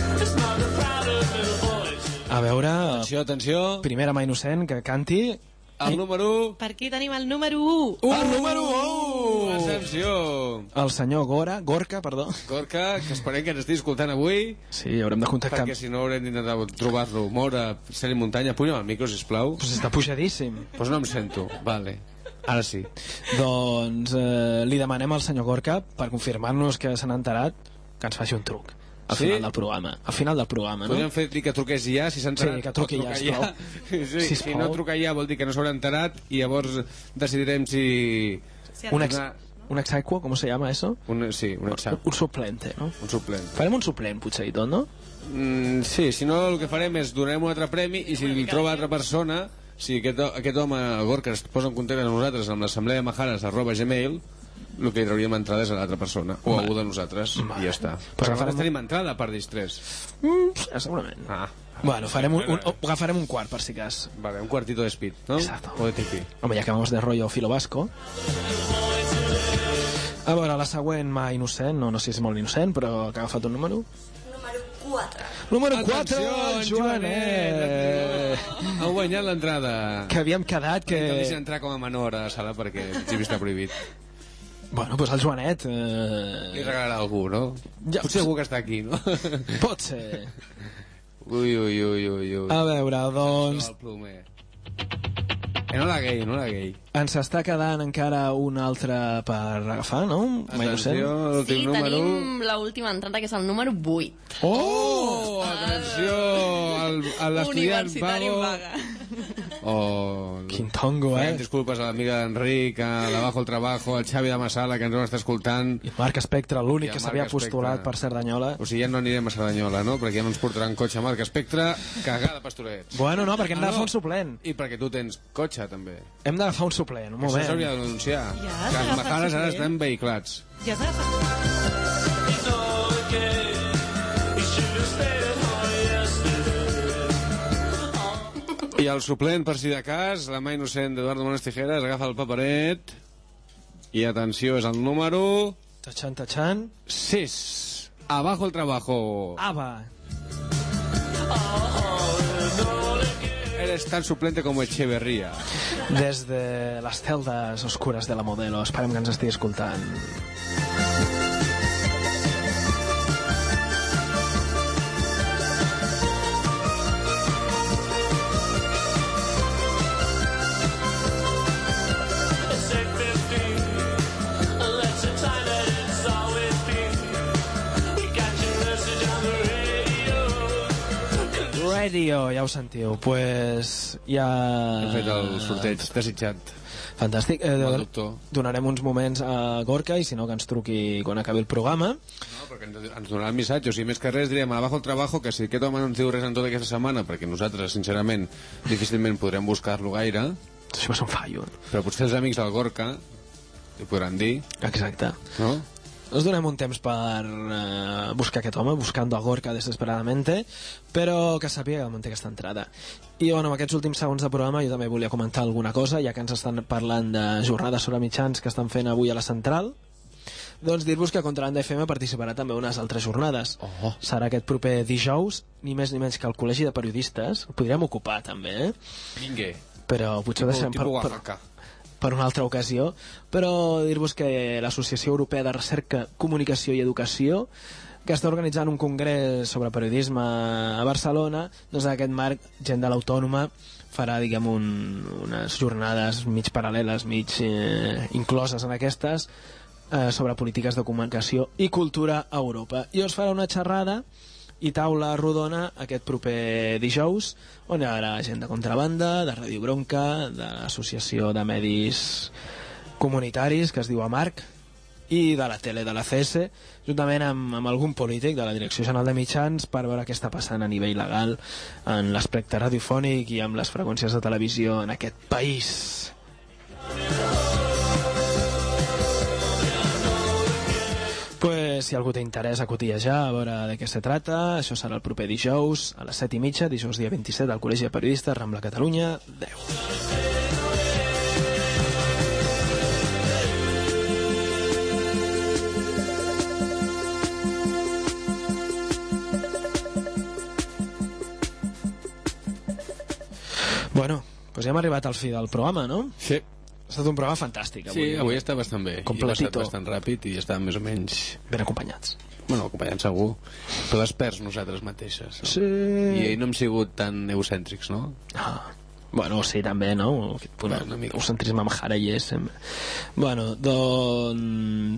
A veure... Atenció. Primera mà innocent, que canti... El número 1... Per aquí tenim el número 1. El número 1! Atenció! El senyor Gorka, perdó. Gorka, que esperem que ens estigui escoltant avui. Sí, haurem de contactar... Perquè si no haurem d'intentar trobar-lo. Moure, ser-hi muntanya. Puja'm el micro, sisplau. Pues està pujadíssim. Pues no em sento. Vale. Ara sí. Doncs li demanem al senyor Gorka, per confirmar-nos que se n'ha enterat, que ens faci un truc. al final del programa. Al final del programa, no? Podríem dir que truqués ja, si s'ha enterat. Sí, que truqui ja, sisplau. Si no truca ja vol dir que no s'haurà enterat i llavors decidirem si... Un exequo, ¿cómo se llama eso? Sí, un exequo. Un suplente, no? Un suplent. Farem un suplent, potser i tot, no? Sí, si no el que farem és donarem un altre premi i si el troba altra persona, si aquest home, el Gorka, es posa en contacte amb nosaltres amb l'assemblea de majares@gmail, el que li trauríem entrades a l'altra persona o a algú de nosaltres i ja està. Però nosaltres tenim entrada per distrés. Segurament. Bueno, agafarem un quart per si cas. Vale, un cuartito de speed, ¿no? Exacto. O de tipi. Home, ja que vamos de rollo filo vasco. A veure, la següent mà innocent, no sé si és molt innocent, però que ha agafat un número. Número 4, Joanet. Ha guanyat l'entrada. Que havíem quedat que... No deixa entrar com a menor a la sala perquè el principi està prohibit. Bueno, doncs el Joanet... Li regalarà algú, no? Ja, potser algú que està aquí, no? Pot ser. Ui. A veure, doncs... No la gay. Ens està quedant encara un altre per agafar, no? Atenció, sí, tenim l'última entrada, que és el número 8. Oh, atenció, a l'estudiant Universitari Pago. Vaga. Quin tongo, Disculpes a l'amiga d'Enric, a l'Abajo el Trabajo, al Xavi de Massala, que ens està escoltant. I Marc Espectre, l'únic que s'havia postulat per Cerdanyola. O sigui, ja no anirem a Cerdanyola, no? Perquè ja no ens portaran cotxe Marc Espectre, cagada pastorets. Bueno, no, perquè hem d'agafar un suplent. I perquè tu tens cotxe, també. Hem d'agafar un suplent, un moment. Això s'hauria de denunciar. Que els majares ara estan vehiclats. Ja has agafat. I el suplent, per si de cas, la mà innocent d'Eduardo Mones Tijeras, agafa el paperet i atenció, és el número... Tachan. 6. Abajo el Trabajo. Ava. Eres tan suplente como Echeverría. Des de les celdes oscures de la Modelo. Esperem que ens estigui escoltant. Radio, ja ho sentiu. Pues ja... Hem fet el sorteig desitjat. Fantàstic. Donarem uns moments a Gorka i si no que ens truqui quan acabi el programa. No, perquè ens donarà el missatge. O sigui, més que res diríem abajo el trabajo, que si aquest home no ens diu res en tota aquesta setmana, perquè nosaltres, sincerament, difícilment podrem buscar-lo gaire. Això va ser un fallo. Però potser els amics del Gorka ho podran dir. Exacte. No? Ens donem un temps per buscar aquest home, buscando a Gorka desesperadamente, però que sàpiga que manté aquesta entrada. I bueno, en aquests últims segons de programa jo també volia comentar alguna cosa, ja que ens estan parlant de jornades sobre mitjans que estan fent avui a la Central. Doncs dir-vos que contra l'ANDFM participarà també unes altres jornades. Serà aquest proper dijous, ni més ni menys que el Col·legi de Periodistes. El podríem ocupar també, Vinga. Però potser deixem per una altra ocasió, però dir-vos que l'Associació Europea de Recerca, Comunicació i Educació, que està organitzant un congrés sobre periodisme a Barcelona, doncs en aquest marc, gent de l'Autònoma farà, diguem, unes jornades mig paral·leles, mig incloses en aquestes, sobre polítiques de comunicació i cultura a Europa. I us farà una xerrada i taula rodona aquest proper dijous, on hi haurà gent de Contrabanda, de Ràdio Bronca, de l'Associació de Medis Comunitaris, que es diu AMARC, i de la tele de la CS, juntament amb algun polític de la Direcció General de Mitjans, per veure què està passant a nivell legal en l'aspecte radiofònic i amb les freqüències de televisió en aquest país. Pues, si algú té interès a cotillejar, a veure de què se trata, això serà el proper dijous a les 7:30, dijous dia 27, al Col·legi de Periodistes, Rambla Catalunya, 10. Bueno, pues ja hem arribat al fi del programa, no? Sí. Ha estat un programa fantàstic avui. Sí, avui està bastant bé. Completito. I ha passat bastant ràpid i estàvem més o menys... Ben acompanyats. Bueno, acompanyats segur, però desperts nosaltres mateixes. No? Sí. I ahir no hem sigut tan egocèntrics, no? Bueno, sí, també, no? Aquest punt, una mica. egocentrisme amb Jara i és... Bueno, doncs...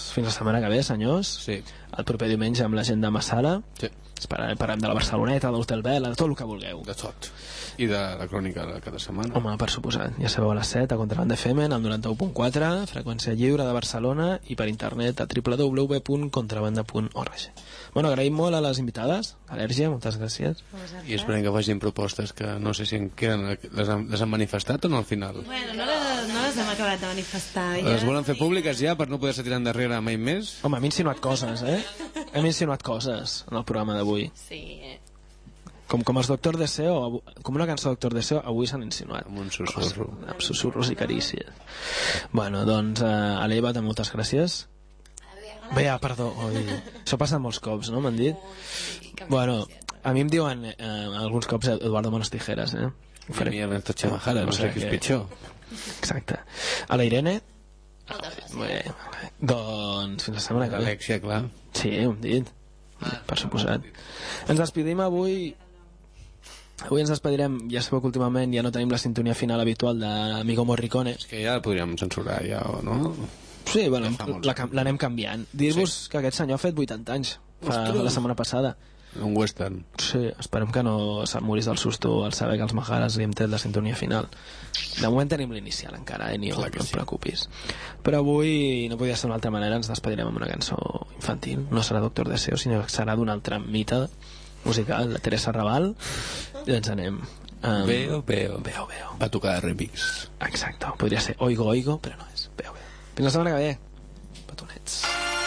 fins la setmana que ve, senyors. Sí. El proper diumenge amb la gent de Massara. Sí. Parlem de la Barceloneta, de l'Hotel Vela, de tot el que vulgueu. De tot. I de la crònica de cada setmana. Home, per suposat. Ja sabeu, a les 7 a Contrabanda FM, al 91.4, freqüència lliure de Barcelona, i per internet a www.contrabanda.org. Bueno, agraïm molt a les invitades. Al·lèrgia, moltes gràcies. I esperem que facin propostes que no sé si en queden, les han manifestat o no al final. Bueno, no les hem acabat de manifestar. Les volen fer públiques ja per no poder-se tirar endarrere mai més? Home, hem insinuat coses, Hem insinuat coses en el programa d'avui. Sí, Com els Doctor Deseo, com una cançó de Doctor Deseo, avui s'han insinuat. Amb un susurro. Amb susurros i carícies. Bueno, doncs, a l'Eva, moltes gràcies. Bea, perdó. Oi. Això passa molts cops, no? M'han dit. Bueno, a mi em diuen alguns cops Eduardo Manos Tijeras, I a mi Ernesto Chamajara, no sé què és pitjor. Exacte. A la Irene? Bé, doncs fins la setmana que ve. Alexia, clar. Sí, ho hem dit. Per suposat. Ens despedim avui. Avui ens despedirem. Ja sabeu que últimament ja no tenim la sintonia final habitual d'Amigo Morricone. És que ja la podríem censurar, ja, o no? Sí, bueno, l'anem canviant. Dir-vos que aquest senyor ha fet 80 anys la setmana passada. Un western. Sí, esperem que no se'n morís del susto al saber que els Majares li hem tret la sintonia final. De moment tenim l'inicial encara, Nio, no et preocupis. Però avui no podia ser d'una altra manera, ens despedirem amb una cançó infantil. No serà Doctor Deseo, sinó que serà d'un altre mite musical, la Teresa Raval, i ens anem Veo. Va tocar de remix. Exacte, podria ser Oigo, però no és Veo. Fins la setmana que ve, petonets.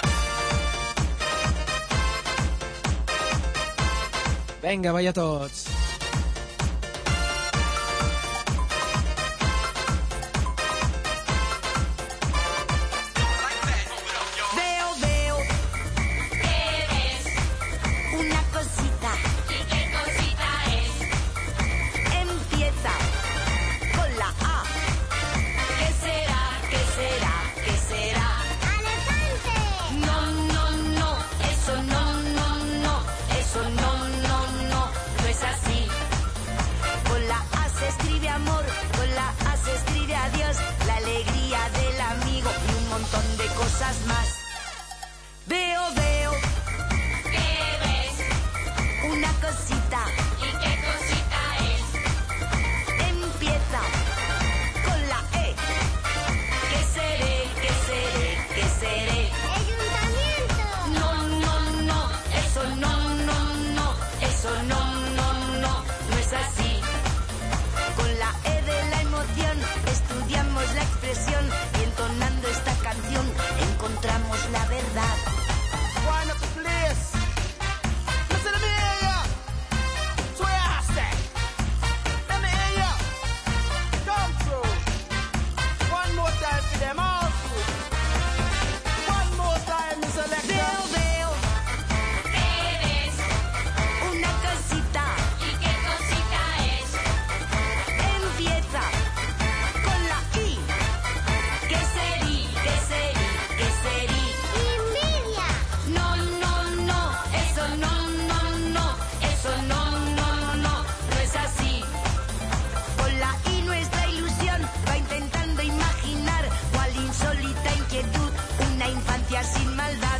Vinga, vaya tots. Veo ¿qué ves? Una cosita. ¿Y qué cosita es? Empieza con la A. ¿Qué será? ¿Qué será? ¿Qué será? ¡Elefante! No, eso no, eso no es así. Con la A se escribe amor, con la A se escribe adiós, la alegría del amigo y un montón de cosas más. Veo ¿qué ves? Una cosita. ¿Y qué cosita es? Empieza con la E. ¿Qué seré? ¿Qué seré? ¿Qué seré? ¡Ayuntamiento! No, eso no, eso no es así. Con la E de la emoción estudiamos la expresión y entonando esta canción encontramos la verdad. Wind up the place. Listen to me, yeah. Twist. Let me hear ya. Come through. One more time for them all through. One more time, Miss Alexa. Veo ¿qué ves? Una cosita. ¿Y qué cosita es? Empieza con la I. ¿Qué serí? ¿Qué serí? ¿Qué serí? Envidia. No, eso no, eso no es así. Con la I nuestra ilusión va intentando imaginar cuál insólita inquietud, una infancia sin maldad.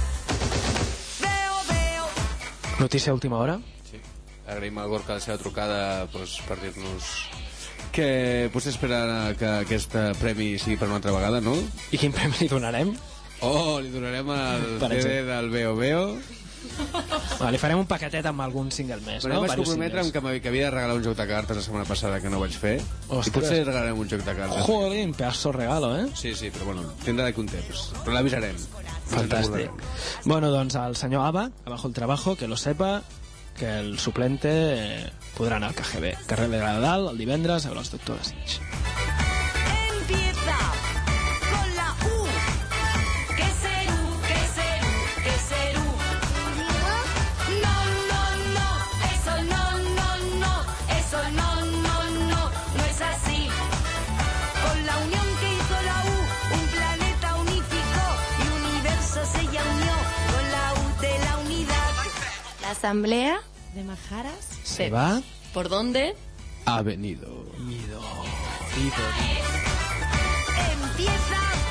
Veo. Notícia a última hora. Sí. Agraïm al Gorka la seva trucada per dir-nos que potser espera que aquest premi sigui per una altra vegada, no? I quin premi li donarem? Li donarem el CD del Veo. Li farem un paquetet amb algun single més, Però no? vaig comprometre'm que havia de regalar un joc de cartes la setmana passada que no vaig fer. Ostres. I potser regalarem un joc de cartes. Jolín, pedazo regalo, Sí, però bueno, tindrà d'aquí un temps. Però l'avisarem. Fantàstic. Bueno, doncs al senyor Ava, abajo el trabajo, que lo sepa, que el suplente podrà anar al KGB. Carrer de Dalt, el divendres, a veure els doctors. Empieza con la U. ¿Qué serú? ¿Qué serú? ¿Qué serú? No, eso no, eso no es así. Con la unión que hizo la U, un planeta unificó y universo se ya unió con la U de la unidad. La asamblea de Majaras se va. ¿Por dónde? Ha venido. Empieza